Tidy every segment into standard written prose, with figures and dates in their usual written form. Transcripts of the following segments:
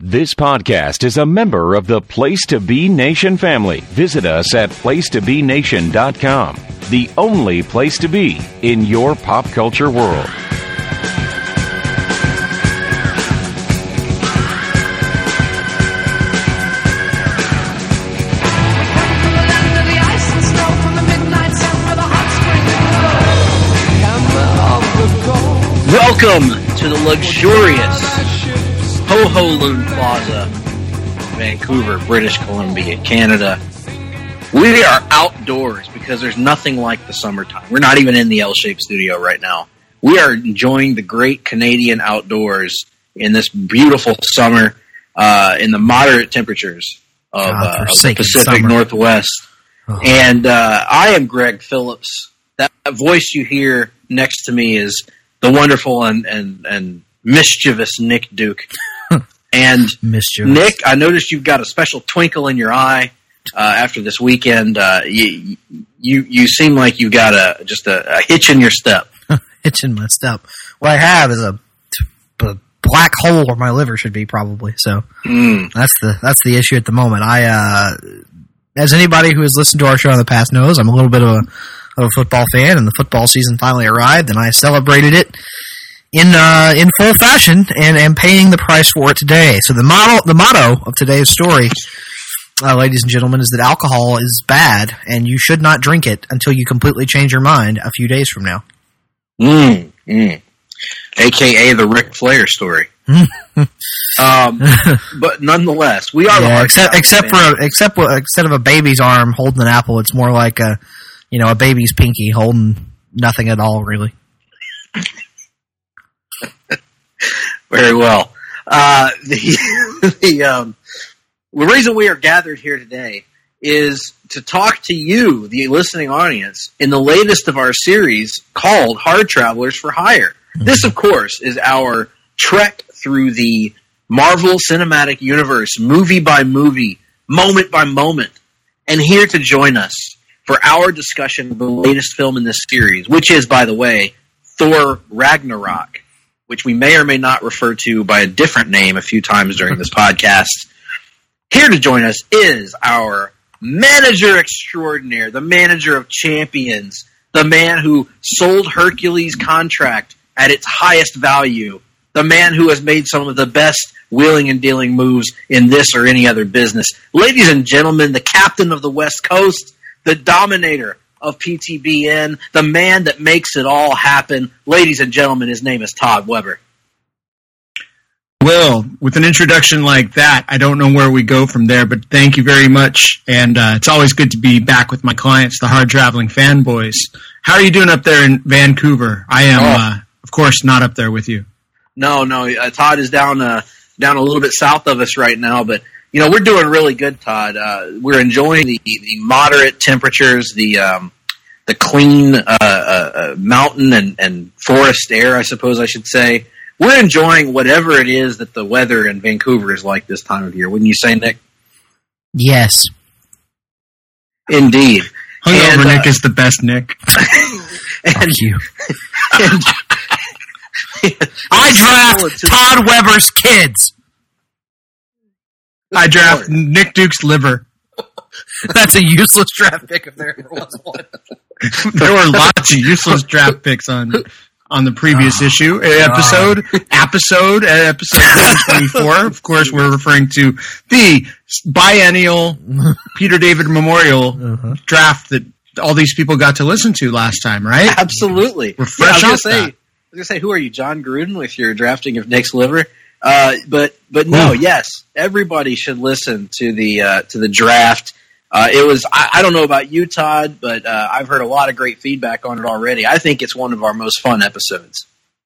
This podcast is a member of the Place to Be Nation family. Visit us at placetobenation.com, the only place to be in your pop culture world. Welcome to the luxurious Ho-Ho Loon Plaza, Vancouver, British Columbia, Canada. We are outdoors because there's nothing like the summertime. We're not even in the L-shaped studio right now. We are enjoying the great Canadian outdoors in this beautiful summer, in the moderate temperatures of the Pacific Northwest. Oh. And I am Greg Phillips. That voice you hear next to me is the wonderful and mischievous Nick Duke. And Nick, I noticed you've got a special twinkle in your eye after this weekend. You seem like you've got a hitch in your step. Hitch in my step. What I have is a black hole where my liver should be, probably. So that's the issue at the moment. As anybody who has listened to our show in the past knows, I'm a little bit of a football fan, and the football season finally arrived, and I celebrated it in full fashion and am paying the price for it today. So the motto of today's story, ladies and gentlemen, is that alcohol is bad, and you should not drink it until you completely change your mind a few days from now. AKA the Ric Flair story. But nonetheless, we are except instead of a baby's arm holding an apple, it's more like a baby's pinky holding nothing at all, really. Very well. The reason we are gathered here today is to talk to you, the listening audience, in the latest of our series called Hard Travelers for Hire. Mm-hmm. This, of course, is our trek through the Marvel Cinematic Universe, movie by movie, moment by moment. And here to join us for our discussion of the latest film in this series, which is, by the way, Thor Ragnarok, which we may or may not refer to by a different name a few times during this podcast. Here to join us is our manager extraordinaire, the manager of champions, the man who sold Hercules' contract at its highest value, the man who has made some of the best wheeling and dealing moves in this or any other business. Ladies and gentlemen, the captain of the West Coast, the dominator of PTBN, the man that makes it all happen. Ladies and gentlemen, his name is Todd Weber. Well, with an introduction like that, I don't know where we go from there, but thank you very much. And it's always good to be back with my clients, the hard traveling fanboys. How are you doing up there in Vancouver? I am, of course, not up there with you. No, Todd is down a little bit south of us right now, but we're doing really good, Todd. We're enjoying the moderate temperatures, the clean mountain and forest air, I suppose I should say. We're enjoying whatever it is that the weather in Vancouver is like this time of year. Wouldn't you say, Nick? Yes. Indeed. Hungover Nick is the best Nick. Thank you. I draft Todd Weber's kids. I draft Nick Duke's liver. That's a useless draft pick if there ever was one. There were lots of useless draft picks on the previous episode 124. Of course, we're referring to the biennial Peter David Memorial draft that all these people got to listen to last time, right? Absolutely. We're fresh off that. I was going to say, who are you, John Gruden, with your drafting of Nick's liver? But no, yes, everybody should listen to the draft. It was, I don't know about you, Todd, but I've heard a lot of great feedback on it already. I think it's one of our most fun episodes.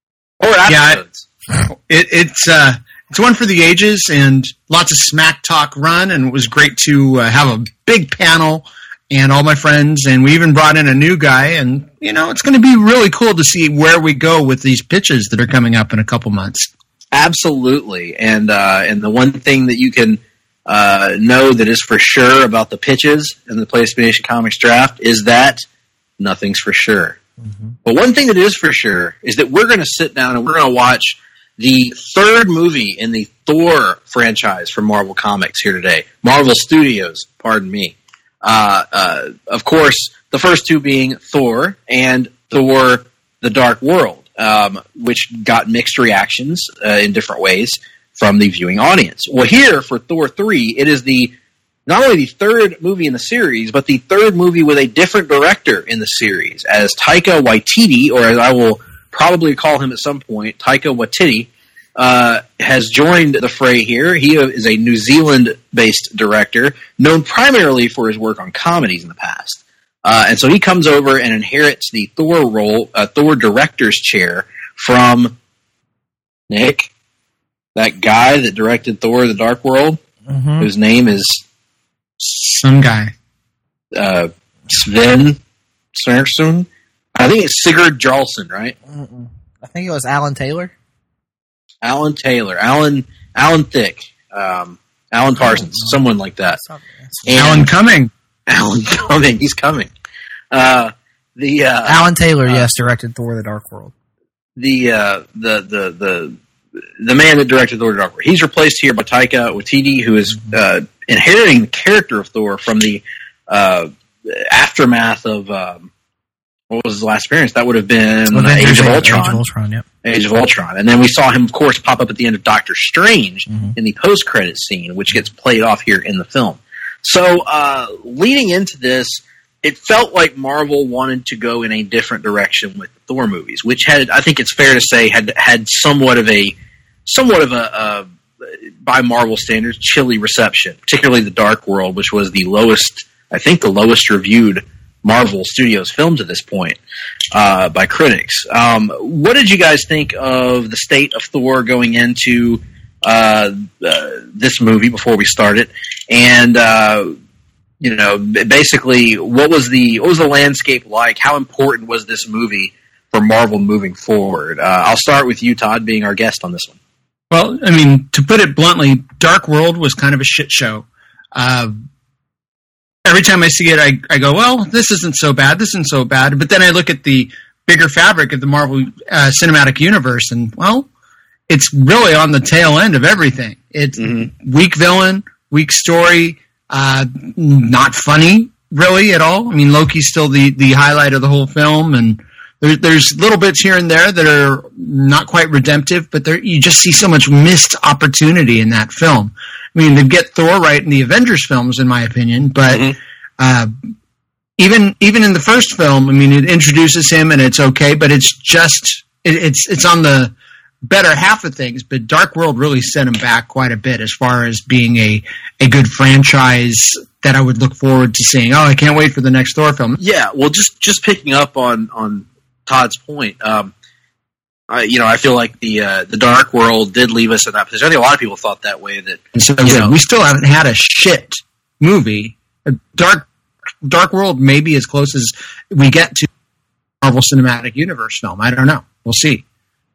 It's one for the ages and lots of smack talk run, and it was great to have a big panel and all my friends, and we even brought in a new guy, and it's going to be really cool to see where we go with these pitches that are coming up in a couple months. Absolutely, and the one thing that you can know that is for sure about the pitches in the PlayStation Comics draft is that nothing's for sure. Mm-hmm. But one thing that is for sure is that we're going to sit down and we're going to watch the third movie in the Thor franchise from Marvel Comics here today. Marvel Studios, pardon me. Of course, the first two being Thor and Thor: The Dark World, which got mixed reactions in different ways from the viewing audience. Well, here for Thor 3, it is not only the third movie in the series, but the third movie with a different director in the series, as Taika Waititi, or as I will probably call him at some point, Taika Waititi, has joined the fray here. He is a New Zealand-based director, known primarily for his work on comedies in the past. And so he comes over and inherits the Thor role, Thor director's chair from Nick, that guy that directed Thor: The Dark World, whose name is some guy. Sven Svenson. I think it's Sigurd Jarlson, right? I think it was Alan Taylor. Alan Taylor. Alan Thicke. Alan Parsons. Someone like that. Alan Cumming. Alan Cumming. He's coming. Alan Taylor, yes, directed Thor: The Dark World. The man that directed Thor: The Dark World. He's replaced here by Taika Waititi, who is inheriting the character of Thor from the aftermath of what was his last appearance? That would have been Age of Ultron. Age of Ultron, yep. Age of Ultron. And then we saw him, of course, pop up at the end of Doctor Strange in the post-credit scene, which gets played off here in the film. So, leading into this, it felt like Marvel wanted to go in a different direction with the Thor movies, which had, I think it's fair to say, had somewhat of a by Marvel standards, chilly reception, particularly The Dark World, which was the lowest reviewed Marvel Studios film to this point by critics. What did you guys think of the state of Thor going into this movie before we started? And basically, what was the landscape like? How important was this movie for Marvel moving forward? I'll start with you, Todd, being our guest on this one. Well, I mean, to put it bluntly, Dark World was kind of a shit show. Every time I see it, I go, well, this isn't so bad. But then I look at the bigger fabric of the Marvel Cinematic Universe, and, well, it's really on the tail end of everything. It's weak villain, weak story, not funny, really, at all. I mean, Loki's still the highlight of the whole film, and there's little bits here and there that are not quite redemptive, but you just see so much missed opportunity in that film. I mean, to get Thor right in the Avengers films, in my opinion, but even in the first film, I mean, it introduces him and it's okay, but it's just it's on the better half of things. But Dark World really set him back quite a bit as far as being a good franchise that I would look forward to seeing. Oh, I can't wait for the next Thor film. Yeah, well, just picking up on Todd's point. I feel like the Dark World did leave us in that position. I think a lot of people thought that way. We still haven't had a shit movie. Dark World may be as close as we get to Marvel Cinematic Universe film. I don't know. We'll see.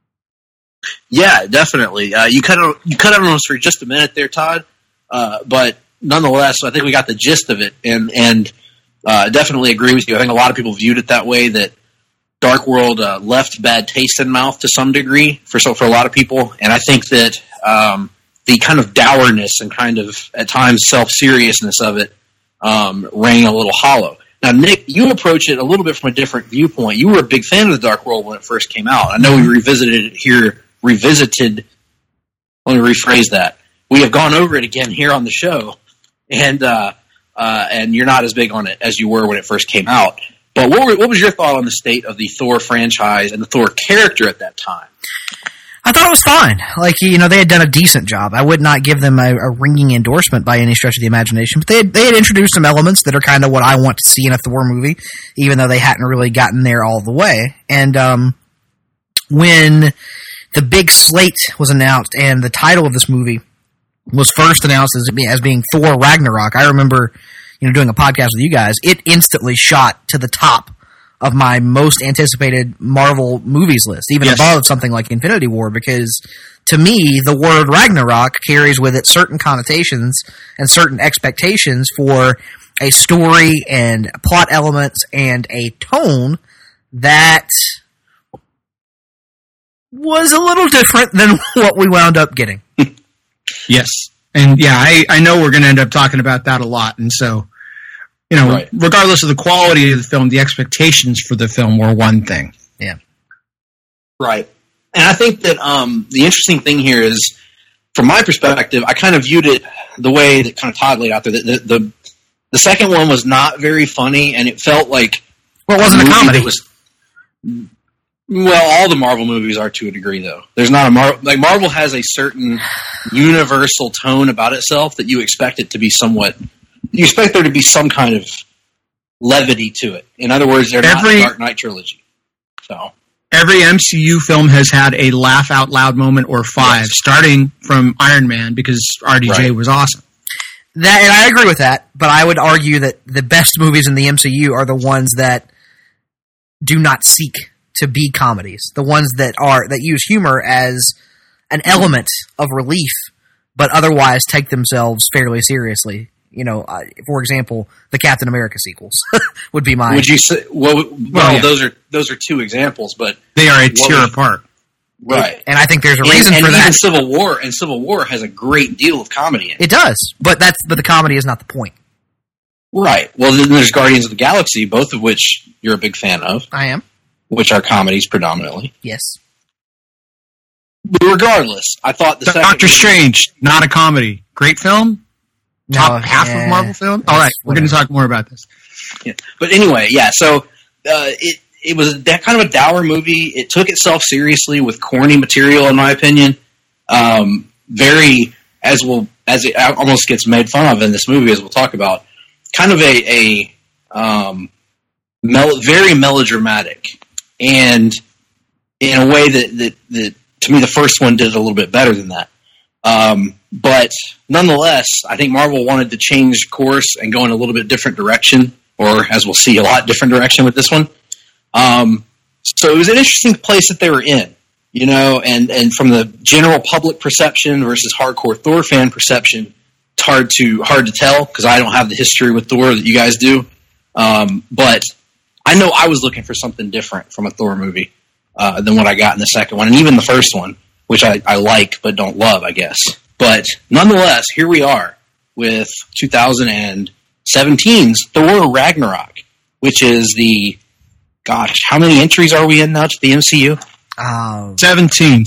Yeah, definitely. You cut out on us for just a minute there, Todd. But nonetheless, I think we got the gist of it, and definitely agree with you. I think a lot of people viewed it that way, that Dark World left bad taste in mouth to some degree for a lot of people, and I think that the kind of dourness and kind of at times self-seriousness of it rang a little hollow. Now, Nick, you approach it a little bit from a different viewpoint. You were a big fan of the Dark World when it first came out. I know we revisited it here. Let me rephrase that. We have gone over it again here on the show, and you're not as big on it as you were when it first came out. But what was your thought on the state of the Thor franchise and the Thor character at that time? I thought it was fine. Like, they had done a decent job. I would not give them a ringing endorsement by any stretch of the imagination, but they had introduced some elements that are kind of what I want to see in a Thor movie, even though they hadn't really gotten there all the way. And when the big slate was announced and the title of this movie was first announced as being Thor Ragnarok, I remember doing a podcast with you guys, it instantly shot to the top of my most anticipated Marvel movies list, even above something like Infinity War, because to me, the word Ragnarok carries with it certain connotations and certain expectations for a story and plot elements and a tone that was a little different than what we wound up getting. Yes. And yeah, I know we're going to end up talking about that a lot. And so, right. Regardless of the quality of the film, the expectations for the film were one thing. Yeah. Right. And I think that the interesting thing here is, from my perspective, I kind of viewed it the way that kind of Todd laid out there. The second one was not very funny, and it felt like... Well, it wasn't a comedy. Well, all the Marvel movies are to a degree, though. There's not a Marvel has a certain universal tone about itself that you expect it to be somewhat. You expect there to be some kind of levity to it. In other words, they're not the Dark Knight trilogy. So every MCU film has had a laugh out loud moment or five, starting from Iron Man because RDJ was awesome. And I agree with that, but I would argue that the best movies in the MCU are the ones that do not seek to be comedies, the ones that use humor as an element of relief, but otherwise take themselves fairly seriously. For example, the Captain America sequels would be mine. Would you say? Those are two examples, but they are a tier apart, right? And I think there's a reason for that. Even Civil War has a great deal of comedy in it. It does, but the comedy is not the point. Right. Well, then there's Guardians of the Galaxy, both of which you're a big fan of. I am. Which are comedies predominantly. Yes. But regardless, I thought the Doctor Strange, not a comedy. Great film? Top half of Marvel film? All right, we're going to talk more about this. Yeah. But anyway, so it was that kind of a dour movie. It took itself seriously with corny material, in my opinion. Very, as it almost gets made fun of in this movie, as we'll talk about, kind of very melodramatic. And in a way that to me, the first one did a little bit better than that. But nonetheless, I think Marvel wanted to change course and go in a little bit different direction, or as we'll see, a lot different direction with this one. So it was an interesting place that they were in, and from the general public perception versus hardcore Thor fan perception, it's hard to tell because I don't have the history with Thor that you guys do. But I know I was looking for something different from a Thor movie than what I got in the second one, and even the first one, which I like but don't love, I guess. But nonetheless, here we are with 2017's Thor Ragnarok, which is how many entries are we in now to the MCU? 17.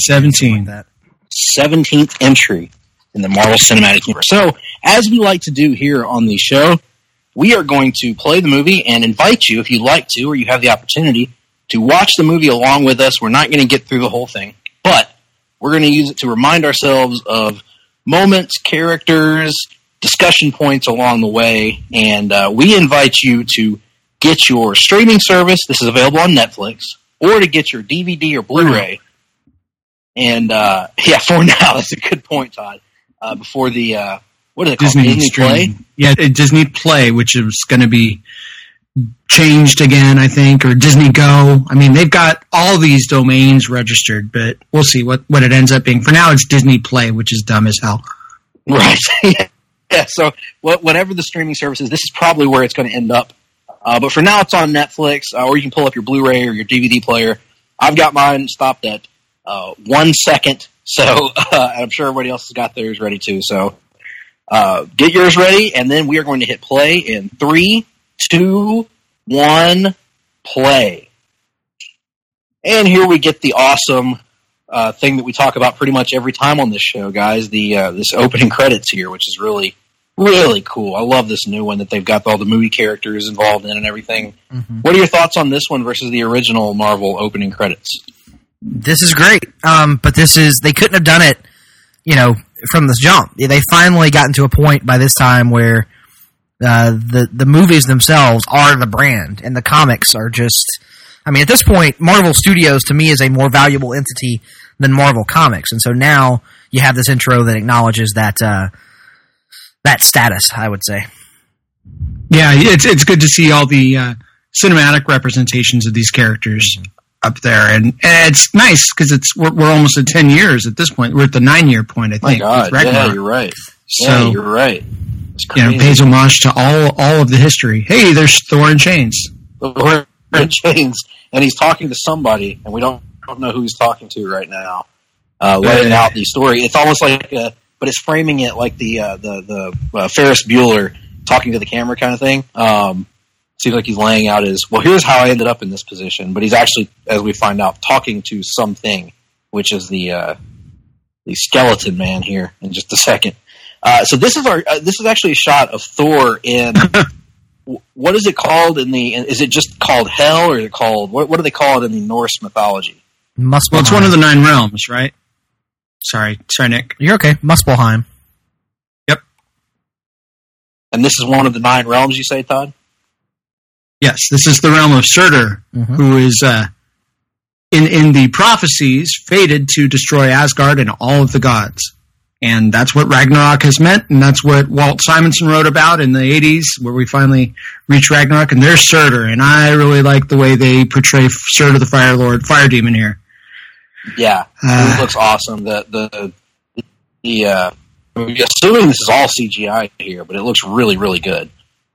17th entry in the Marvel Cinematic Universe. So, as we like to do here on the show, we are going to play the movie and invite you, if you'd like to, or you have the opportunity, to watch the movie along with us. We're not going to get through the whole thing, but we're going to use it to remind ourselves of moments, characters, discussion points along the way, and we invite you to get your streaming service. This is available on Netflix, or to get your DVD or Blu-ray. And for now, that's a good point, Todd. Before the what is it called? Disney Play? Yeah, Disney Play, which is going to be changed again, I think, or Disney Go. I mean, they've got all these domains registered, but we'll see what it ends up being. For now, it's Disney Play, which is dumb as hell. Right. Yeah, so whatever the streaming service is, this is probably where it's going to end up. But for now, it's on Netflix, or you can pull up your Blu-ray or your DVD player. I've got mine stopped at 1 second, so I'm sure everybody else has got theirs ready too. So get yours ready, and then we are going to hit play in 3, 2, 1, play. And here we get the awesome thing that we talk about pretty much every time on this show, guys. This opening credits here, which is really, really cool. I love this new one that they've got all the movie characters involved in and everything. Mm-hmm. What are your thoughts on this one versus the original Marvel opening credits? This is great, but they couldn't have done it, from the jump. They finally gotten to a point by this time where the movies themselves are the brand, and the comics are just. I mean, at this point, Marvel Studios to me is a more valuable entity than Marvel Comics, and so now you have this intro that acknowledges that status. I would say. Yeah, it's good to see all the cinematic representations of these characters up there, and it's nice because we're almost at 10 years at this point. We're at the 9-year point, I think. My God, yeah, you're right. So, you're right. Pays homage to all of the history. Hey, there's Thor in chains. Thor in chains, and he's talking to somebody, and we don't don't know who he's talking to right now, laying out the story. It's almost like, but it's framing it like the Ferris Bueller talking to the camera kind of thing. Seems like he's laying out here's how I ended up in this position, but he's actually, as we find out, talking to something, which is the skeleton man here in just a second. So this is actually a shot of Thor in what is it called is it just called Hell, or is it called what do they call it in the Norse mythology? Muspelheim. Well, it's one of the 9 realms, right? Sorry, Nick. You're okay. Muspelheim. Yep. And this is one of the 9 realms, you say, Todd? Yes, this is the realm of Surtur, who is in the prophecies fated to destroy Asgard and all of the gods. And that's what Ragnarok has meant, and that's what Walt Simonson wrote about in the 80s, where we finally reach Ragnarok, and there's Surtur, and I really like the way they portray Surtur the Fire Lord, Fire Demon here. Yeah, it looks awesome. I'm assuming this is all CGI here, but it looks really, really good.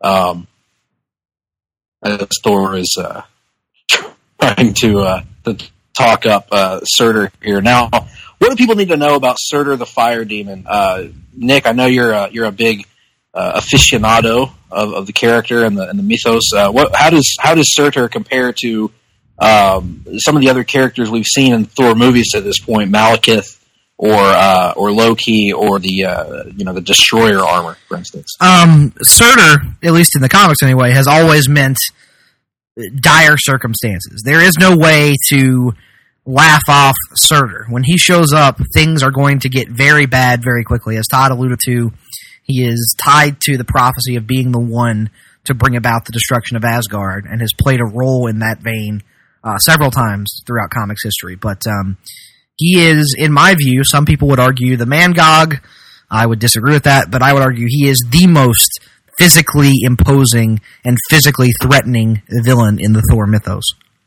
Thor is trying to talk up Surtur here. Now, what do people need to know about Surtur the Fire Demon? Nick, I know you're a big aficionado of the character and the mythos. How does Surtur compare to some of the other characters we've seen in Thor movies to this point, Malekith or Loki or the Destroyer armor, for instance? Surtur, at least in the comics anyway, has always meant dire circumstances. There is no way to laugh off Surtur. When he shows up, things are going to get very bad very quickly. As Todd alluded to, he is tied to the prophecy of being the one to bring about the destruction of Asgard, and has played a role in that vein several times throughout comics history. But he is, in my view, some people would argue the Mangog. I would disagree with that, but I would argue he is the most physically imposing and physically threatening villain in the Thor mythos.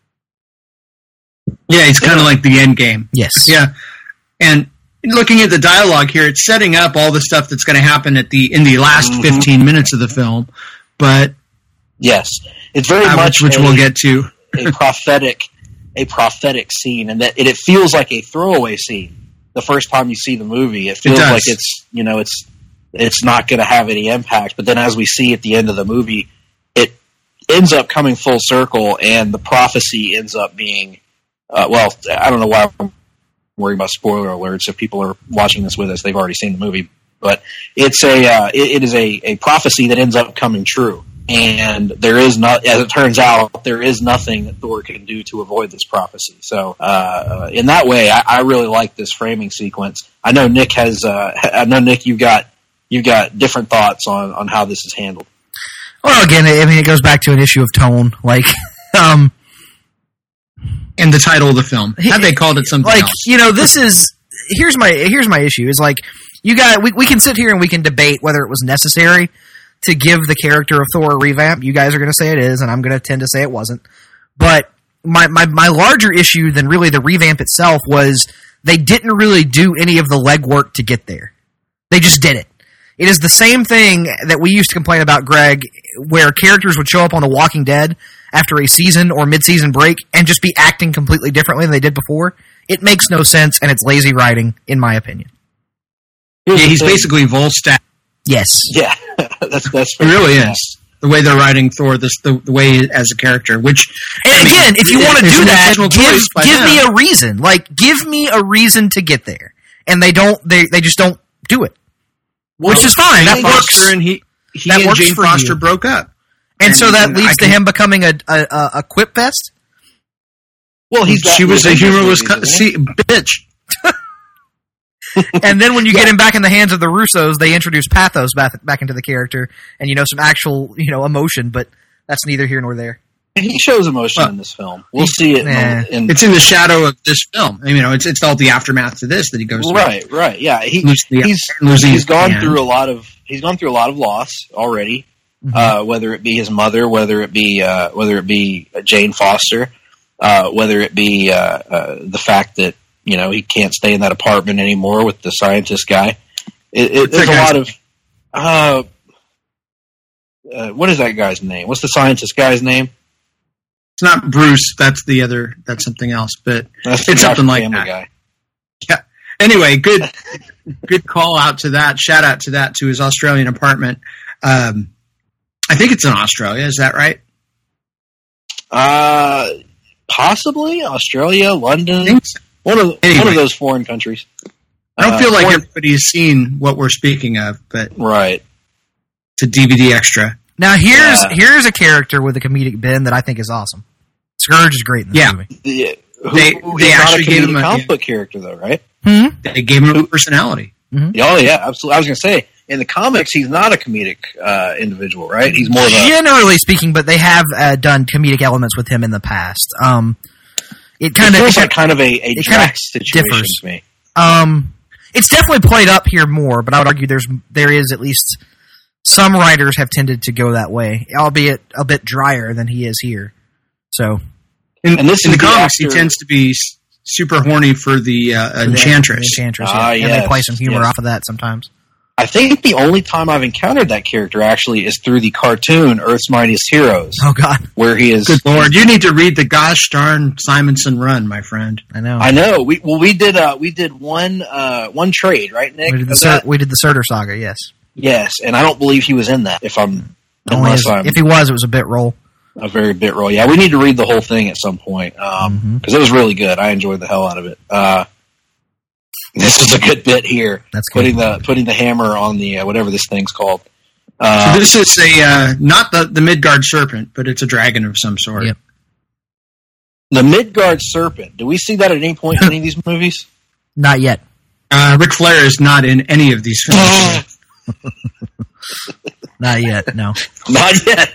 Yeah, he's kind of like the end game. Yes. Yeah. And looking at the dialogue here, it's setting up all the stuff that's going to happen in the last 15 minutes of the film. But yes, it's very much which we'll get to a prophetic scene, and that it feels like a throwaway scene. The first time you see the movie, it feels like it's not going to have any impact. But then, as we see at the end of the movie, it ends up coming full circle, and the prophecy ends up being. Well, I don't know why I'm worried about spoiler alerts. If people are watching this with us, they've already seen the movie. But it's it is a prophecy that ends up coming true. And there is not, as it turns out, there is nothing that Thor can do to avoid this prophecy. So, in that way, I really like this framing sequence. I know Nick you've got different thoughts on how this is handled. Well, again, I mean, it goes back to an issue of tone, like, and the title of the film. Had they called it something else? Here's my issue is like, we can sit here and we can debate whether it was necessary to give the character of Thor a revamp. You guys are going to say it is, and I'm going to tend to say it wasn't. But my larger issue than really the revamp itself was they didn't really do any of the legwork to get there. They just did it. It is the same thing that we used to complain about, Greg, where characters would show up on The Walking Dead after a season or mid-season break and just be acting completely differently than they did before. It makes no sense, and it's lazy writing, in my opinion. Yeah, he's basically Volstagg. Yes. Yeah, that's it really is. The way they're writing Thor, the way as a character, which... And again, if you want to do that, give me a reason. Like, give me a reason to get there. And they just don't do it. Well, which is fine. That works. And he and Jane Foster broke up. And so that leads to him becoming a quip fest? Well, she was a humorless bitch. And then when you get him back in the hands of the Russos, they introduce pathos back into the character, and some actual emotion. But that's neither here nor there. And he shows emotion in this film. We'll see it. It's in the shadow of this film. It's all the aftermath to this that he goes through. Right. Yeah, he's gone through a lot of loss already. Mm-hmm. Whether it be his mother, whether it be Jane Foster, whether it be the fact that he can't stay in that apartment anymore with the scientist guy. There's a lot of what is that guy's name? What's the scientist guy's name? It's not Bruce. That's the other. That's something else. But it's something like that. Guy. Yeah. Anyway, good call out to that. Shout out to that, to his Australian apartment. I think it's in Australia. Is that right? Possibly Australia, London. So. One of those foreign countries. I don't feel like everybody's seen what we're speaking of, but right. It's a DVD extra. Now here's a character with a comedic bend that I think is awesome. Scourge is great in this movie. Yeah. They actually gave him a comic book character, though, right? Mm-hmm. They gave him a personality. Mm-hmm. Oh yeah, absolutely. I was going to say, in the comics, he's not a comedic individual, right? He's more of a... Generally speaking, but they have done comedic elements with him in the past. It feels like kind of a Drax situation differs to me. It's definitely played up here more, but I would argue there is at least some writers have tended to go that way, albeit a bit drier than he is here. So, in the comics, he tends to be super horny for the Enchantress. Yeah. And they play some humor off of that sometimes. I think the only time I've encountered that character actually is through the cartoon Earth's Mightiest Heroes. Oh God, where he is. Good Lord, you need to read the gosh darn Simonson run, my friend. I know. We did one trade, right, Nick? We did the Surtur saga, yes. Yes, and I don't believe he was in that. If he was, it was a bit role. A very bit role. Yeah, we need to read the whole thing at some point because it was really good. I enjoyed the hell out of it. This is a good bit here. That's good. Putting the hammer on the whatever this thing's called. So this is not the Midgard serpent, but it's a dragon of some sort. Yep. The Midgard serpent. Do we see that at any point in any of these movies? Not yet. Ric Flair is not in any of these films. Not yet. No. Not yet.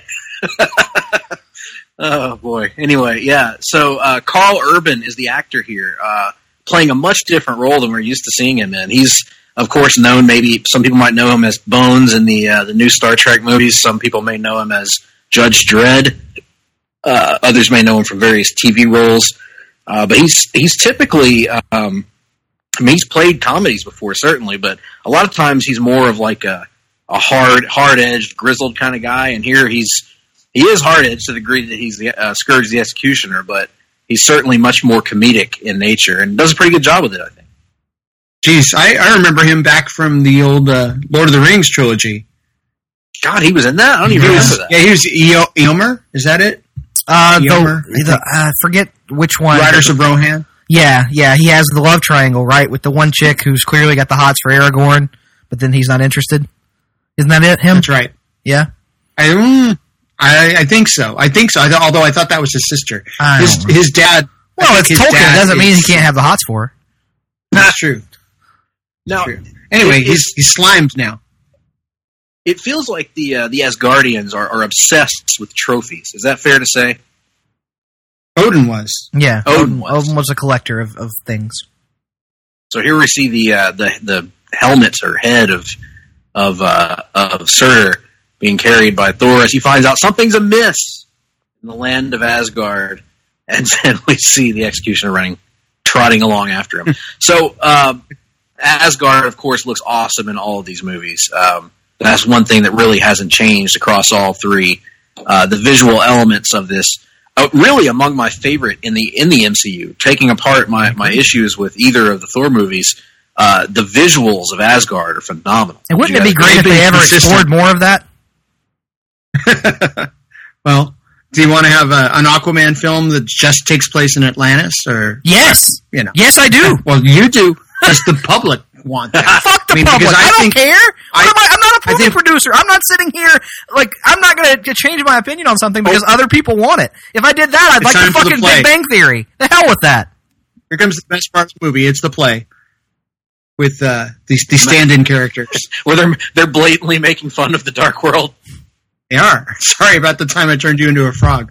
Oh boy. Anyway, yeah. So Carl Urban is the actor here. Playing a much different role than we're used to seeing him in. He's, of course, known, maybe some people might know him as Bones in the new Star Trek movies. Some people may know him as Judge Dredd. Others may know him from various TV roles. But he's typically, he's played comedies before, certainly, but a lot of times he's more of like a hard-edged, grizzled kind of guy, and here he is hard-edged to the degree that he's Scourge the Executioner, but he's certainly much more comedic in nature and does a pretty good job with it, I think. Jeez, I remember him back from the old Lord of the Rings trilogy. God, he was in that? I don't even remember that. Yeah, he was Eomer. Is that it? I forget which one. Riders of Rohan? Yeah, he has the love triangle, right, with the one chick who's clearly got the hots for Aragorn, but then he's not interested. Isn't that him? That's right. Yeah? I think so. Although I thought that was his sister. His dad. Well, it's Tolkien. It doesn't mean he can't have the hots for her. That's true. Now, anyway, he's slimed now. It feels like the Asgardians are obsessed with trophies. Is that fair to say? Odin was. Yeah, Odin was a collector of things. So here we see the helmet or head of Surtur being carried by Thor as he finds out something's amiss in the land of Asgard, and then we see the Executioner trotting along after him. So Asgard, of course, looks awesome in all of these movies. That's one thing that really hasn't changed across all three. The visual elements of this, really among my favorite in the MCU. Taking apart my issues with either of the Thor movies, the visuals of Asgard are phenomenal. And wouldn't it be great if they ever explored more of that? Well, do you want to have an Aquaman film that just takes place in Atlantis, or yes, yes, I do. Well, you do. Does the public want that? Fuck the public. I don't care. I'm not a movie producer. I'm not sitting here I'm not going to change my opinion on something because other people want it. If I did that, I'd like the fucking Big Bang Theory. The hell with that. Here comes the best part of the movie. It's the play with these stand-in characters where they're blatantly making fun of the Dark World. They are. Sorry about the time I turned you into a frog.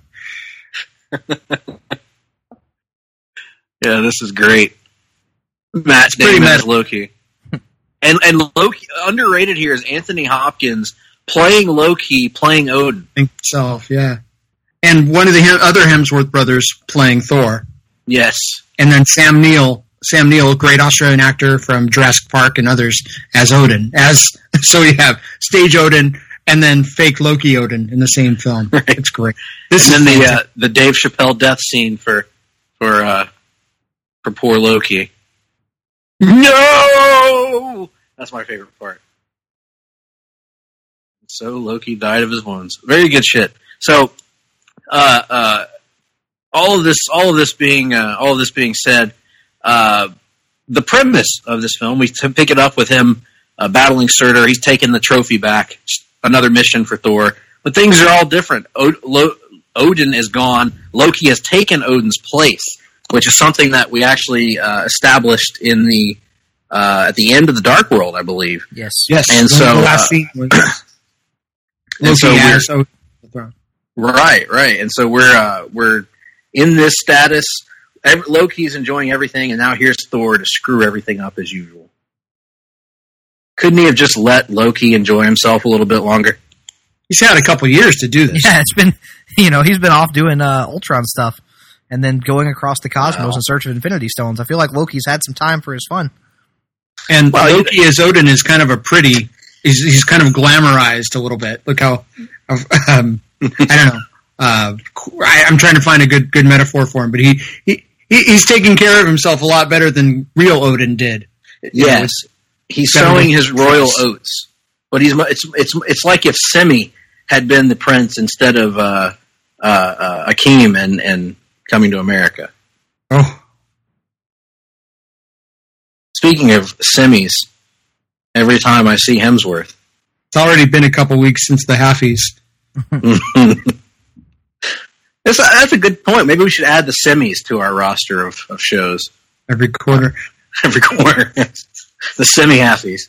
Yeah, this is great. Matt Damon as Loki. And Loki, underrated here is Anthony Hopkins playing Loki, playing Odin. Himself, yeah. And one of the other Hemsworth brothers playing Thor. Yes. And then Sam Neill, great Australian actor from Jurassic Park and others, as Odin. So you have stage Odin, and then fake Loki Odin in the same film. Right. It's great. And then the Dave Chappelle death scene for poor Loki. No! That's my favorite part. So Loki died of his wounds. Very good shit. So, all of this being said, the premise of this film, we pick it up with him battling Surtur. He's taken the trophy back. Another mission for Thor. But things are all different. Odin is gone. Loki has taken Odin's place, which is something that we actually established in the at the end of the Dark World, I believe. Yes. And so the last scene was Loki as Odin. Right. And so we're in this status. Loki's enjoying everything, and now here's Thor to screw everything up as usual. Couldn't he have just let Loki enjoy himself a little bit longer? He's had a couple years to do this. Yeah, it's been, he's been off doing Ultron stuff and then going across the cosmos in search of Infinity Stones. I feel like Loki's had some time for his fun. And Loki as Odin is kind of he's kind of glamorized a little bit. Look how, I don't know. I'm trying to find a good metaphor for him, but he's taking care of himself a lot better than real Odin did. Yes. He's sowing his royal oats, but it's like if Semi had been the prince instead of Akeem and coming to America. Oh, speaking of Semis, every time I see Hemsworth, it's already been a couple weeks since the halfies. That's a good point. Maybe we should add the Semis to our roster of shows every quarter. The semi-halfies.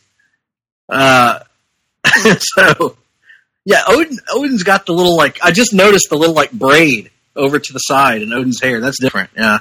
So, yeah, Odin's got the little, I just noticed the little, braid over to the side in Odin's hair. That's different, yeah.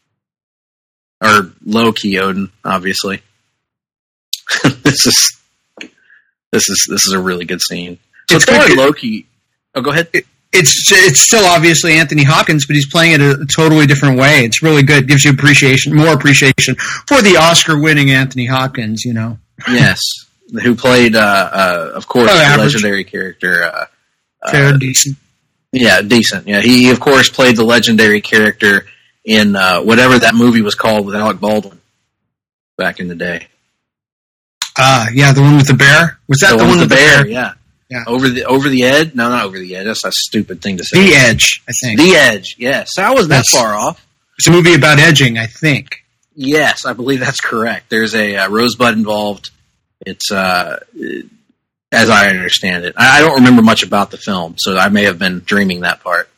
Or low-key Odin, obviously. This is a really good scene. So it's Thor and Loki. Oh, go ahead. It's still obviously Anthony Hopkins, but he's playing it a totally different way. It's really good. Gives you more appreciation for the Oscar-winning Anthony Hopkins. Yes, who played, of course, the legendary character. Fair, decent. Yeah, decent. Yeah, he of course played the legendary character in whatever that movie was called with Alec Baldwin back in the day. Yeah, the one with the bear. Was that the one with the bear? Yeah. Yeah. Over the edge? No, not over the edge. That's a stupid thing to say. The Edge, I think. The Edge, yes. So I wasn't that far off. It's a movie about edging, I think. Yes, I believe that's correct. There's a Rosebud involved. It's, as I understand it. I don't remember much about the film, so I may have been dreaming that part.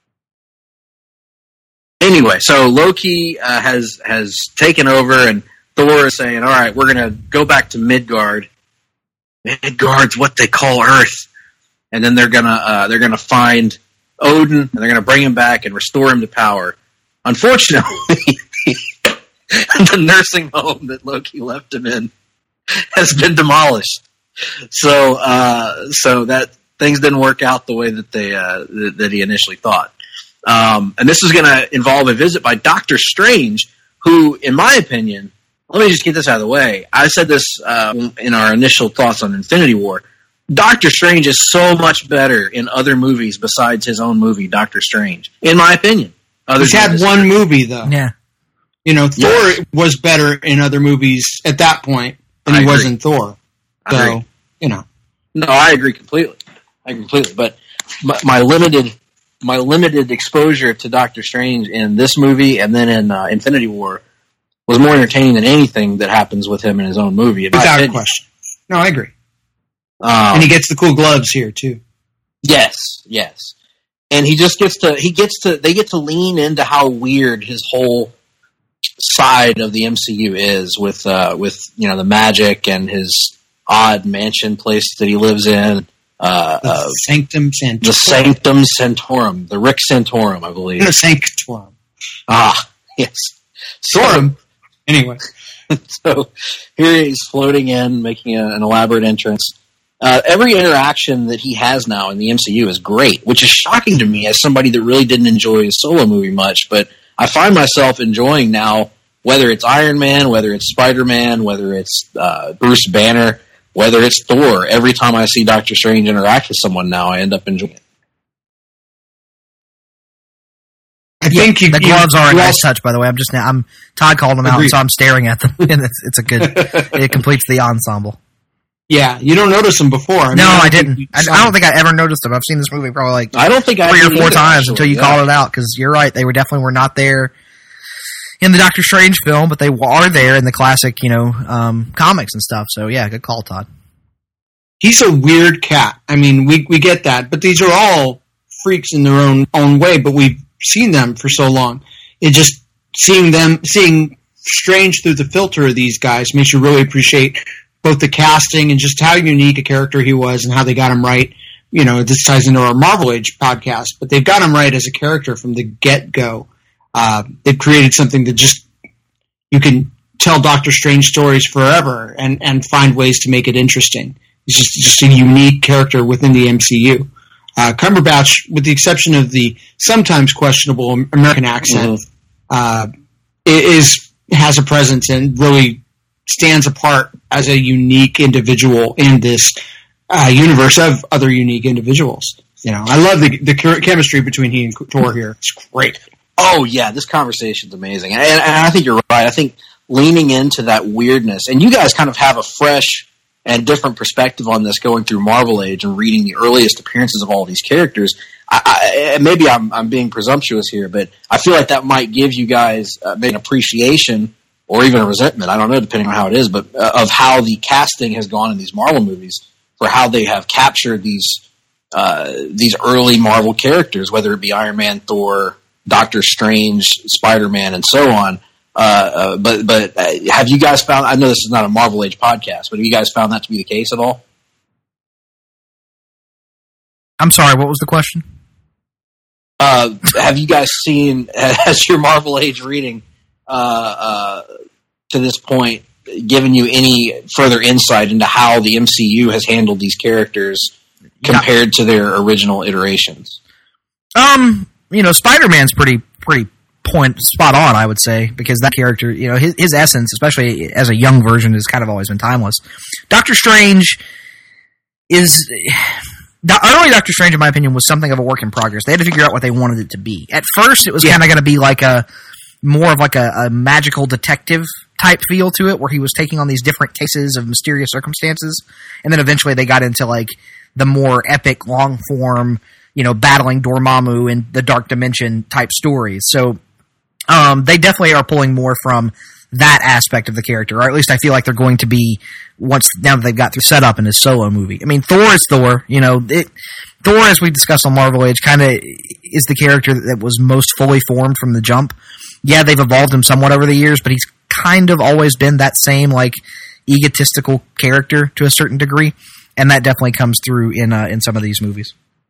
Anyway, so Loki has taken over, and Thor is saying, all right, we're going to go back to Midgard. Midgard's what they call Earth, and then they're gonna find Odin and they're gonna bring him back and restore him to power. Unfortunately, the nursing home that Loki left him in has been demolished. So that things didn't work out the way that that he initially thought. And this is gonna involve a visit by Doctor Strange, who, in my opinion. Let me just get this out of the way. I said this in our initial thoughts on Infinity War. Doctor Strange is so much better in other movies besides his own movie, Doctor Strange, in my opinion. He's had one movie, though. Yeah. Thor was better in other movies at that point than he was in Thor. So, No, I agree completely. But my limited exposure to Doctor Strange in this movie and then in Infinity War was more entertaining than anything that happens with him in his own movie. Without a question. No, I agree. And he gets the cool gloves here too. Yes. And they get to lean into how weird his whole side of the MCU is with the magic and his odd mansion place that he lives in. The Sanctum Sanctorum. The Sanctum Sanctorum. The Rick Santorum, I believe. The Sanctorum. Yes. Sorum. Anyway, so here he's floating in, making an elaborate entrance. Every interaction that he has now in the MCU is great, which is shocking to me as somebody that really didn't enjoy his solo movie much. But I find myself enjoying now, whether it's Iron Man, whether it's Spider-Man, whether it's Bruce Banner. whether it's Thor. Every time I see Doctor Strange interact with someone now, I end up enjoying it. I think the gloves are a nice touch, by the way. Todd called them out, so I'm staring at them. And it's a good, it completes the ensemble. Yeah, you don't notice them before. I didn't. I don't think I ever noticed them. I've seen this movie probably I don't think 3 or 4 times until you called it out, because you're right. They definitely were not there in the Doctor Strange film, but they are there in the classic, comics and stuff. So yeah, good call, Todd. He's a weird cat. I mean, we get that, but these are all freaks in their own way, but we've seen them for so long. It just seeing Strange through the filter of these guys makes you really appreciate both the casting and just how unique a character he was and how they got him right. This ties into our Marvel Age podcast, but they've got him right as a character from the get-go. They've created something that just, you can tell Doctor Strange stories forever and find ways to make it interesting. He's just a unique character within the MCU. Cumberbatch, with the exception of the sometimes questionable American accent, has a presence and really stands apart as a unique individual in this universe of other unique individuals. I love the chemistry between he and Thor here. It's great. Oh yeah, this conversation's amazing, and I think you're right. I think leaning into that weirdness, and you guys kind of have a fresh and different perspective on this going through Marvel Age and reading the earliest appearances of all these characters. Maybe I'm being presumptuous here, but I feel like that might give you guys an appreciation or even a resentment, I don't know, depending on how it is, but of how the casting has gone in these Marvel movies for how they have captured these early Marvel characters, whether it be Iron Man, Thor, Doctor Strange, Spider-Man, and so on. But have you guys found, I know this is not a Marvel Age podcast, but have you guys found that to be the case at all? I'm sorry, what was the question? Have you guys seen, has your Marvel Age reading to this point given you any further insight into how the MCU has handled these characters compared to their original iterations? Spider-Man's pretty spot on, I would say, because that character, his essence, especially as a young version, has kind of always been timeless. Doctor Strange is... Early Doctor Strange, in my opinion, was something of a work in progress. They had to figure out what they wanted it to be. At first, it was kind of going to be like more of a magical detective type feel to it, where he was taking on these different cases of mysterious circumstances, and then eventually they got into the more epic, long form, battling Dormammu in the Dark Dimension type stories. So they definitely are pulling more from that aspect of the character, or at least I feel like they're going to be now that they've got through setup in his solo movie. I mean, Thor is Thor. Thor, as we discussed on Marvel Age, kind of is the character that was most fully formed from the jump. Yeah, they've evolved him somewhat over the years, but he's kind of always been that same egotistical character to a certain degree, and that definitely comes through in some of these movies.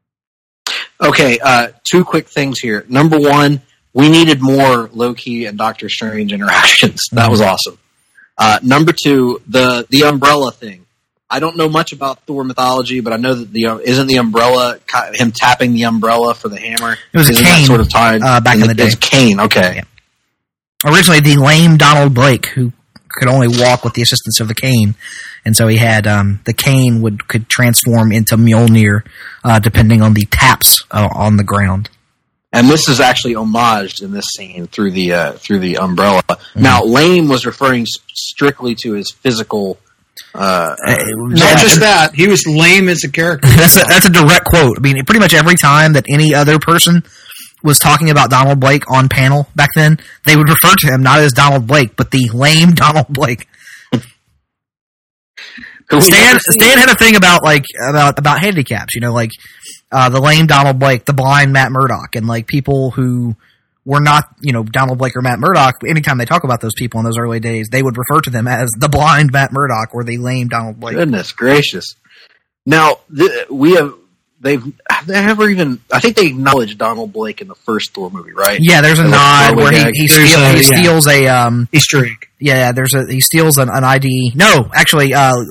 Okay, 2 quick things here. Number 1, we needed more Loki and Doctor Strange interactions. That was awesome. Number 2, the umbrella thing. I don't know much about Thor mythology, but I know that isn't the umbrella him tapping the umbrella for the hammer? It was a cane sort of time back in the day. It was a cane, okay. Yeah. Originally, the lame Donald Blake, who could only walk with the assistance of the cane, and so he had the cane could transform into Mjolnir depending on the taps on the ground. And this is actually homaged in this scene through the umbrella. Mm-hmm. Now, lame was referring strictly to his physical. Not just that, he was lame as a character. That's a direct quote. I mean, pretty much every time that any other person was talking about Donald Blake on panel back then, they would refer to him not as Donald Blake, but the lame Donald Blake. Stan had a thing about handicaps, the lame Donald Blake, the blind Matt Murdock, and people who were not, Donald Blake or Matt Murdock. Anytime they talk about those people in those early days, they would refer to them as the blind Matt Murdock or the lame Donald Blake. Goodness gracious! Now I think they acknowledged Donald Blake in the first Thor movie, right? Yeah, there's a nod where he steals a Easter egg. Yeah, he steals an ID. No, actually,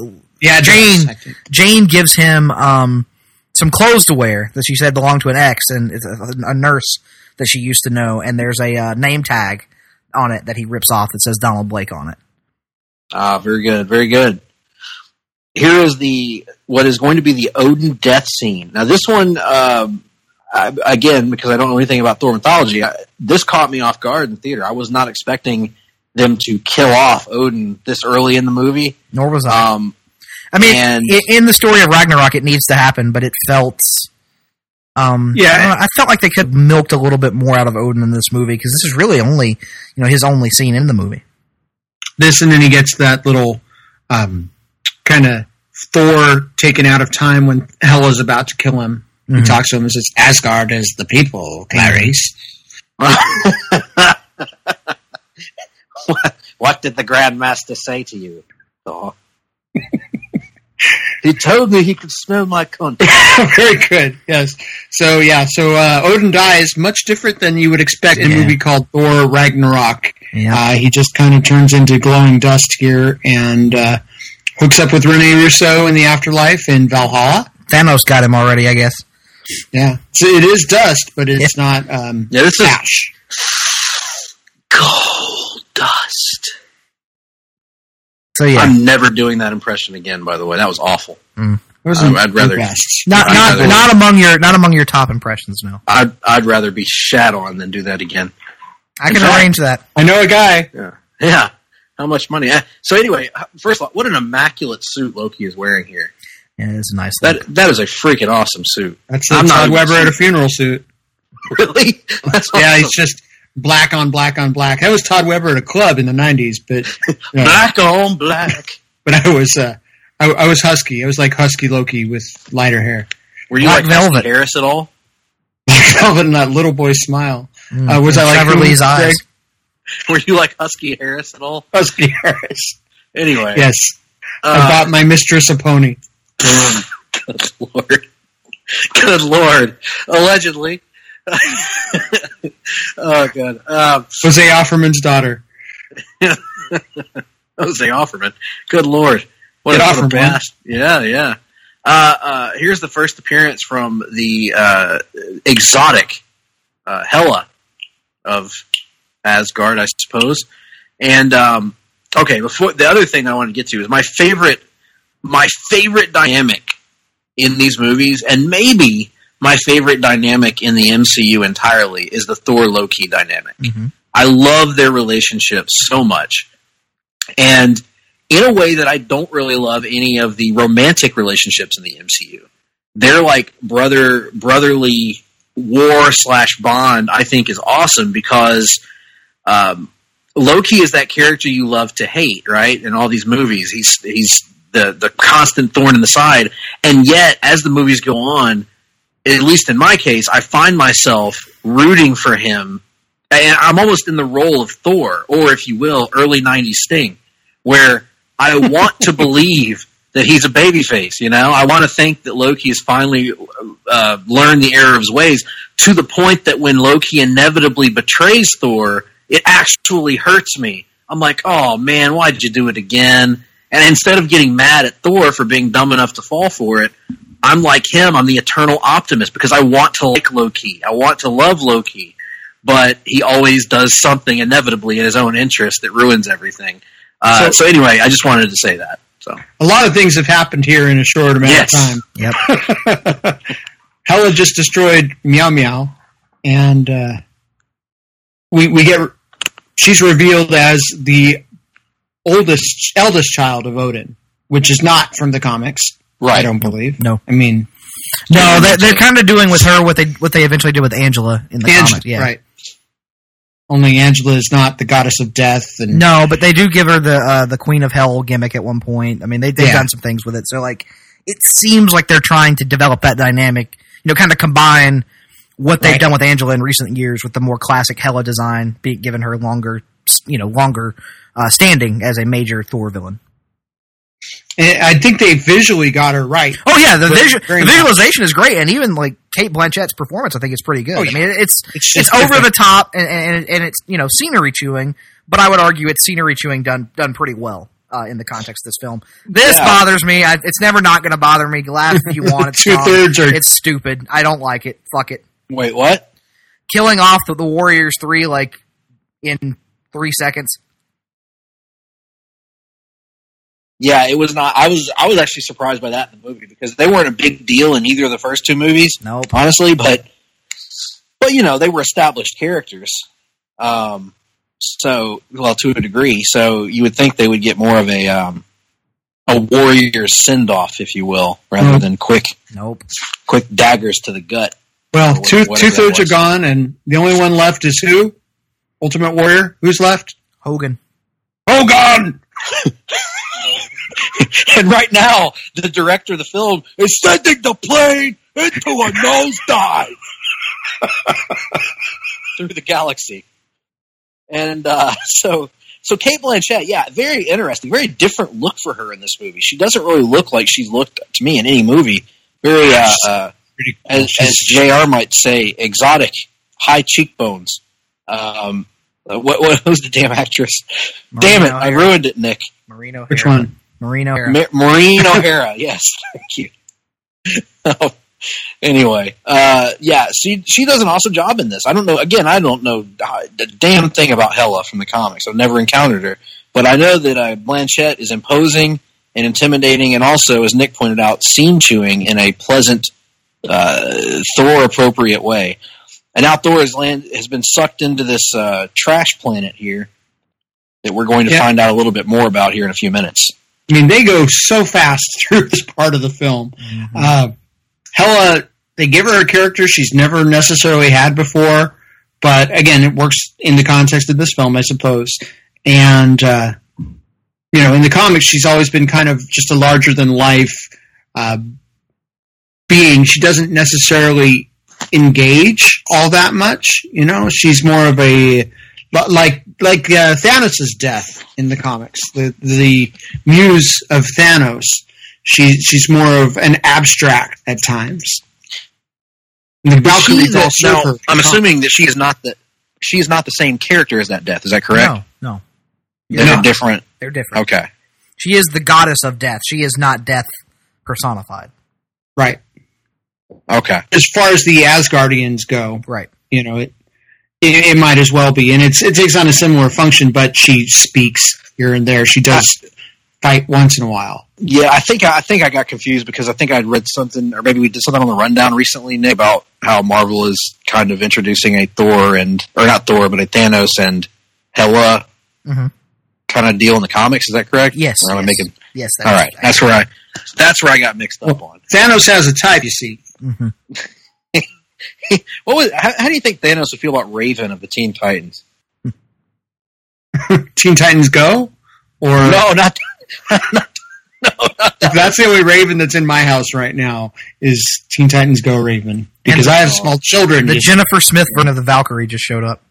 Jane gives him some clothes to wear that she said belonged to an ex, and it's a nurse that she used to know, and there's a name tag on it that he rips off that says Donald Blake on it. Ah, very good, very good. here is what is going to be the Odin death scene. Now, this one, again, because I don't know anything about Thor mythology, this caught me off guard in theater. I was not expecting them to kill off Odin this early in the movie. Nor was I. I mean, in the story of Ragnarok, it needs to happen, but it felt... I felt like they could have milked a little bit more out of Odin in this movie, because this is really only, his only scene in the movie. This, and then he gets that little kind of Thor taken out of time when Hela's about to kill him. Mm-hmm. He talks to him and says, "Asgard is the people, Clarice." What did the Grandmaster say to you, Thor? He told me he could smell my cunt. Very good, yes. So Odin dies much different than you would expect in a movie called Thor Ragnarok. Yeah. He just kind of turns into glowing dust here and hooks up with Rene Russo in the afterlife in Valhalla. Thanos got him already, I guess. Yeah. So it is dust, but it's not this ash. Is gold dust. So yeah, I'm never doing that impression again. By the way, that was awful. I'd rather not among your top impressions. No, I'd rather be shat on than do that again. I can arrange that. I know a guy. Yeah. How much money? So anyway, first of all, what an immaculate suit Loki is wearing here. Yeah, it's a nice. That is a freaking awesome suit. That's Todd Weber at a funeral suit. Really? That's awesome. Yeah, he's just black on black on black. That was Todd Weber at a club in the 90s, but black on black. But I was husky. I was like husky Loki with lighter hair. Were you like Velvet Harris at all? Velvet and that little boy smile. Was I like Trevor Lee's eyes? Were you like Husky Harris at all? Husky Harris. Anyway, yes. I bought my mistress a pony. Good Lord. Good Lord. Allegedly. Oh, God. Jose Offerman's daughter. Jose Offerman. Good Lord. What a blast. Yeah. Here's the first appearance from the exotic Hela of Asgard, I suppose. And, before the other thing I want to get to is my favorite dynamic in these movies, and maybe my favorite dynamic in the MCU entirely, is the Thor-Loki dynamic. Mm-hmm. I love their relationship so much. And in a way that I don't really love any of the romantic relationships in the MCU. They're like brotherly war/bond, I think, is awesome because Loki is that character you love to hate, right? In all these movies, he's the constant thorn in the side, and yet as the movies go on, at least in my case, I find myself rooting for him, and I'm almost in the role of Thor, or if you will, early 90s Sting, where I want to believe that he's a babyface, I want to think that Loki has finally learned the error of his ways, to the point that when Loki inevitably betrays Thor, it actually hurts me. I'm like, oh man, why'd you do it again? And instead of getting mad at Thor for being dumb enough to fall for it, I'm like him. I'm the eternal optimist because I want to like Loki. I want to love Loki. But he always does something inevitably in his own interest that ruins everything. So anyway, I just wanted to say that. So a lot of things have happened here in a short amount of time. Yep. Hela just destroyed Meow Meow, and she's revealed as the eldest child of Odin, which is not from the comics. Right. I don't believe. No. I mean, no, they're kind of doing with her what they eventually did with Angela in the comics. Yeah. Right. Only Angela is not the goddess of death. And no, but they do give her the Queen of Hell gimmick at one point. I mean, they've done some things with it. So, like, it seems like they're trying to develop that dynamic, kind of combine what they've done with Angela in recent years with the more classic Hela design, giving her longer standing as a major Thor villain. And I think they visually got her right. Oh yeah, the visualization is great, and even like Kate Blanchett's performance, I think is pretty good. I mean, it's over the top, and it's scenery chewing, but I would argue it's scenery chewing done pretty well in the context of this film. This bothers me. It's never not going to bother me. Laugh if you want. It's it's stupid. I don't like it. Fuck it. Wait, what? Killing off the Warriors 3 like in 3 seconds. Yeah, it was not. I was actually surprised by that in the movie because they weren't a big deal in either of the first two movies. Nope. Honestly, but you know, they were established characters. So, well, to a degree. So you would think they would get more of a warrior's send-off, if you will, rather than quick daggers to the gut. Well, two-thirds are gone, and the only one left is who? Ultimate Warrior? Who's left? Hogan! And right now, the director of the film is sending the plane into a nosedive through the galaxy. And so Cate Blanchett, yeah, very interesting, very different look for her in this movie. She doesn't really look like she's looked to me in any movie. Very, as JR might say, exotic, high cheekbones. What was the damn actress? Damn it, I ruined it, Nick. Maureen O'Hara. Which one? Maureen O'Hara. Maureen O'Hara, yes. Thank you. Anyway, yeah, she does an awesome job in this. I don't know the damn thing about Hela from the comics. I've never encountered her. But I know that Blanchett is imposing and intimidating and also, as Nick pointed out, scene-chewing in a pleasant, Thor-appropriate way. And now Thor has been sucked into this trash planet here that we're going to find out a little bit more about here in a few minutes. I mean, they go so fast through this part of the film. Mm-hmm. Hela, they give her a character she's never necessarily had before, but again, it works in the context of this film, I suppose. And, you know, in the comics, she's always been kind of just a larger-than-life being. She doesn't necessarily engage all that much, you know? She's more of a... Like Thanos' death in the comics, the muse of Thanos. She's more of an abstract at times. And the Valkyries all serve her. I'm assuming that she is not the same character as that death. Is that correct? No. They're different. They're different. Okay. She is the goddess of death. She is not death personified. Right. Okay. As far as the Asgardians go, right? You know, it might as well be, and it takes on a similar function, but she speaks here and there. She does fight once in a while. Yeah, I think I got confused because I think I'd read something, or maybe we did something on the rundown recently, Nick, about how Marvel is kind of introducing a Thor or not Thor, but a Thanos and Hela kind of deal in the comics. Is that correct? Yes. Or am I making? Yes. All right, that's where I got mixed up on. Thanos has a type, you see. Mm-hmm. How do you think Thanos would feel about Raven of the Teen Titans? Teen Titans Go? Or no, not if that's the only Raven that's in my house right now is Teen Titans Go Raven. Because I have small children. The Jennifer Smith version of the Valkyrie just showed up.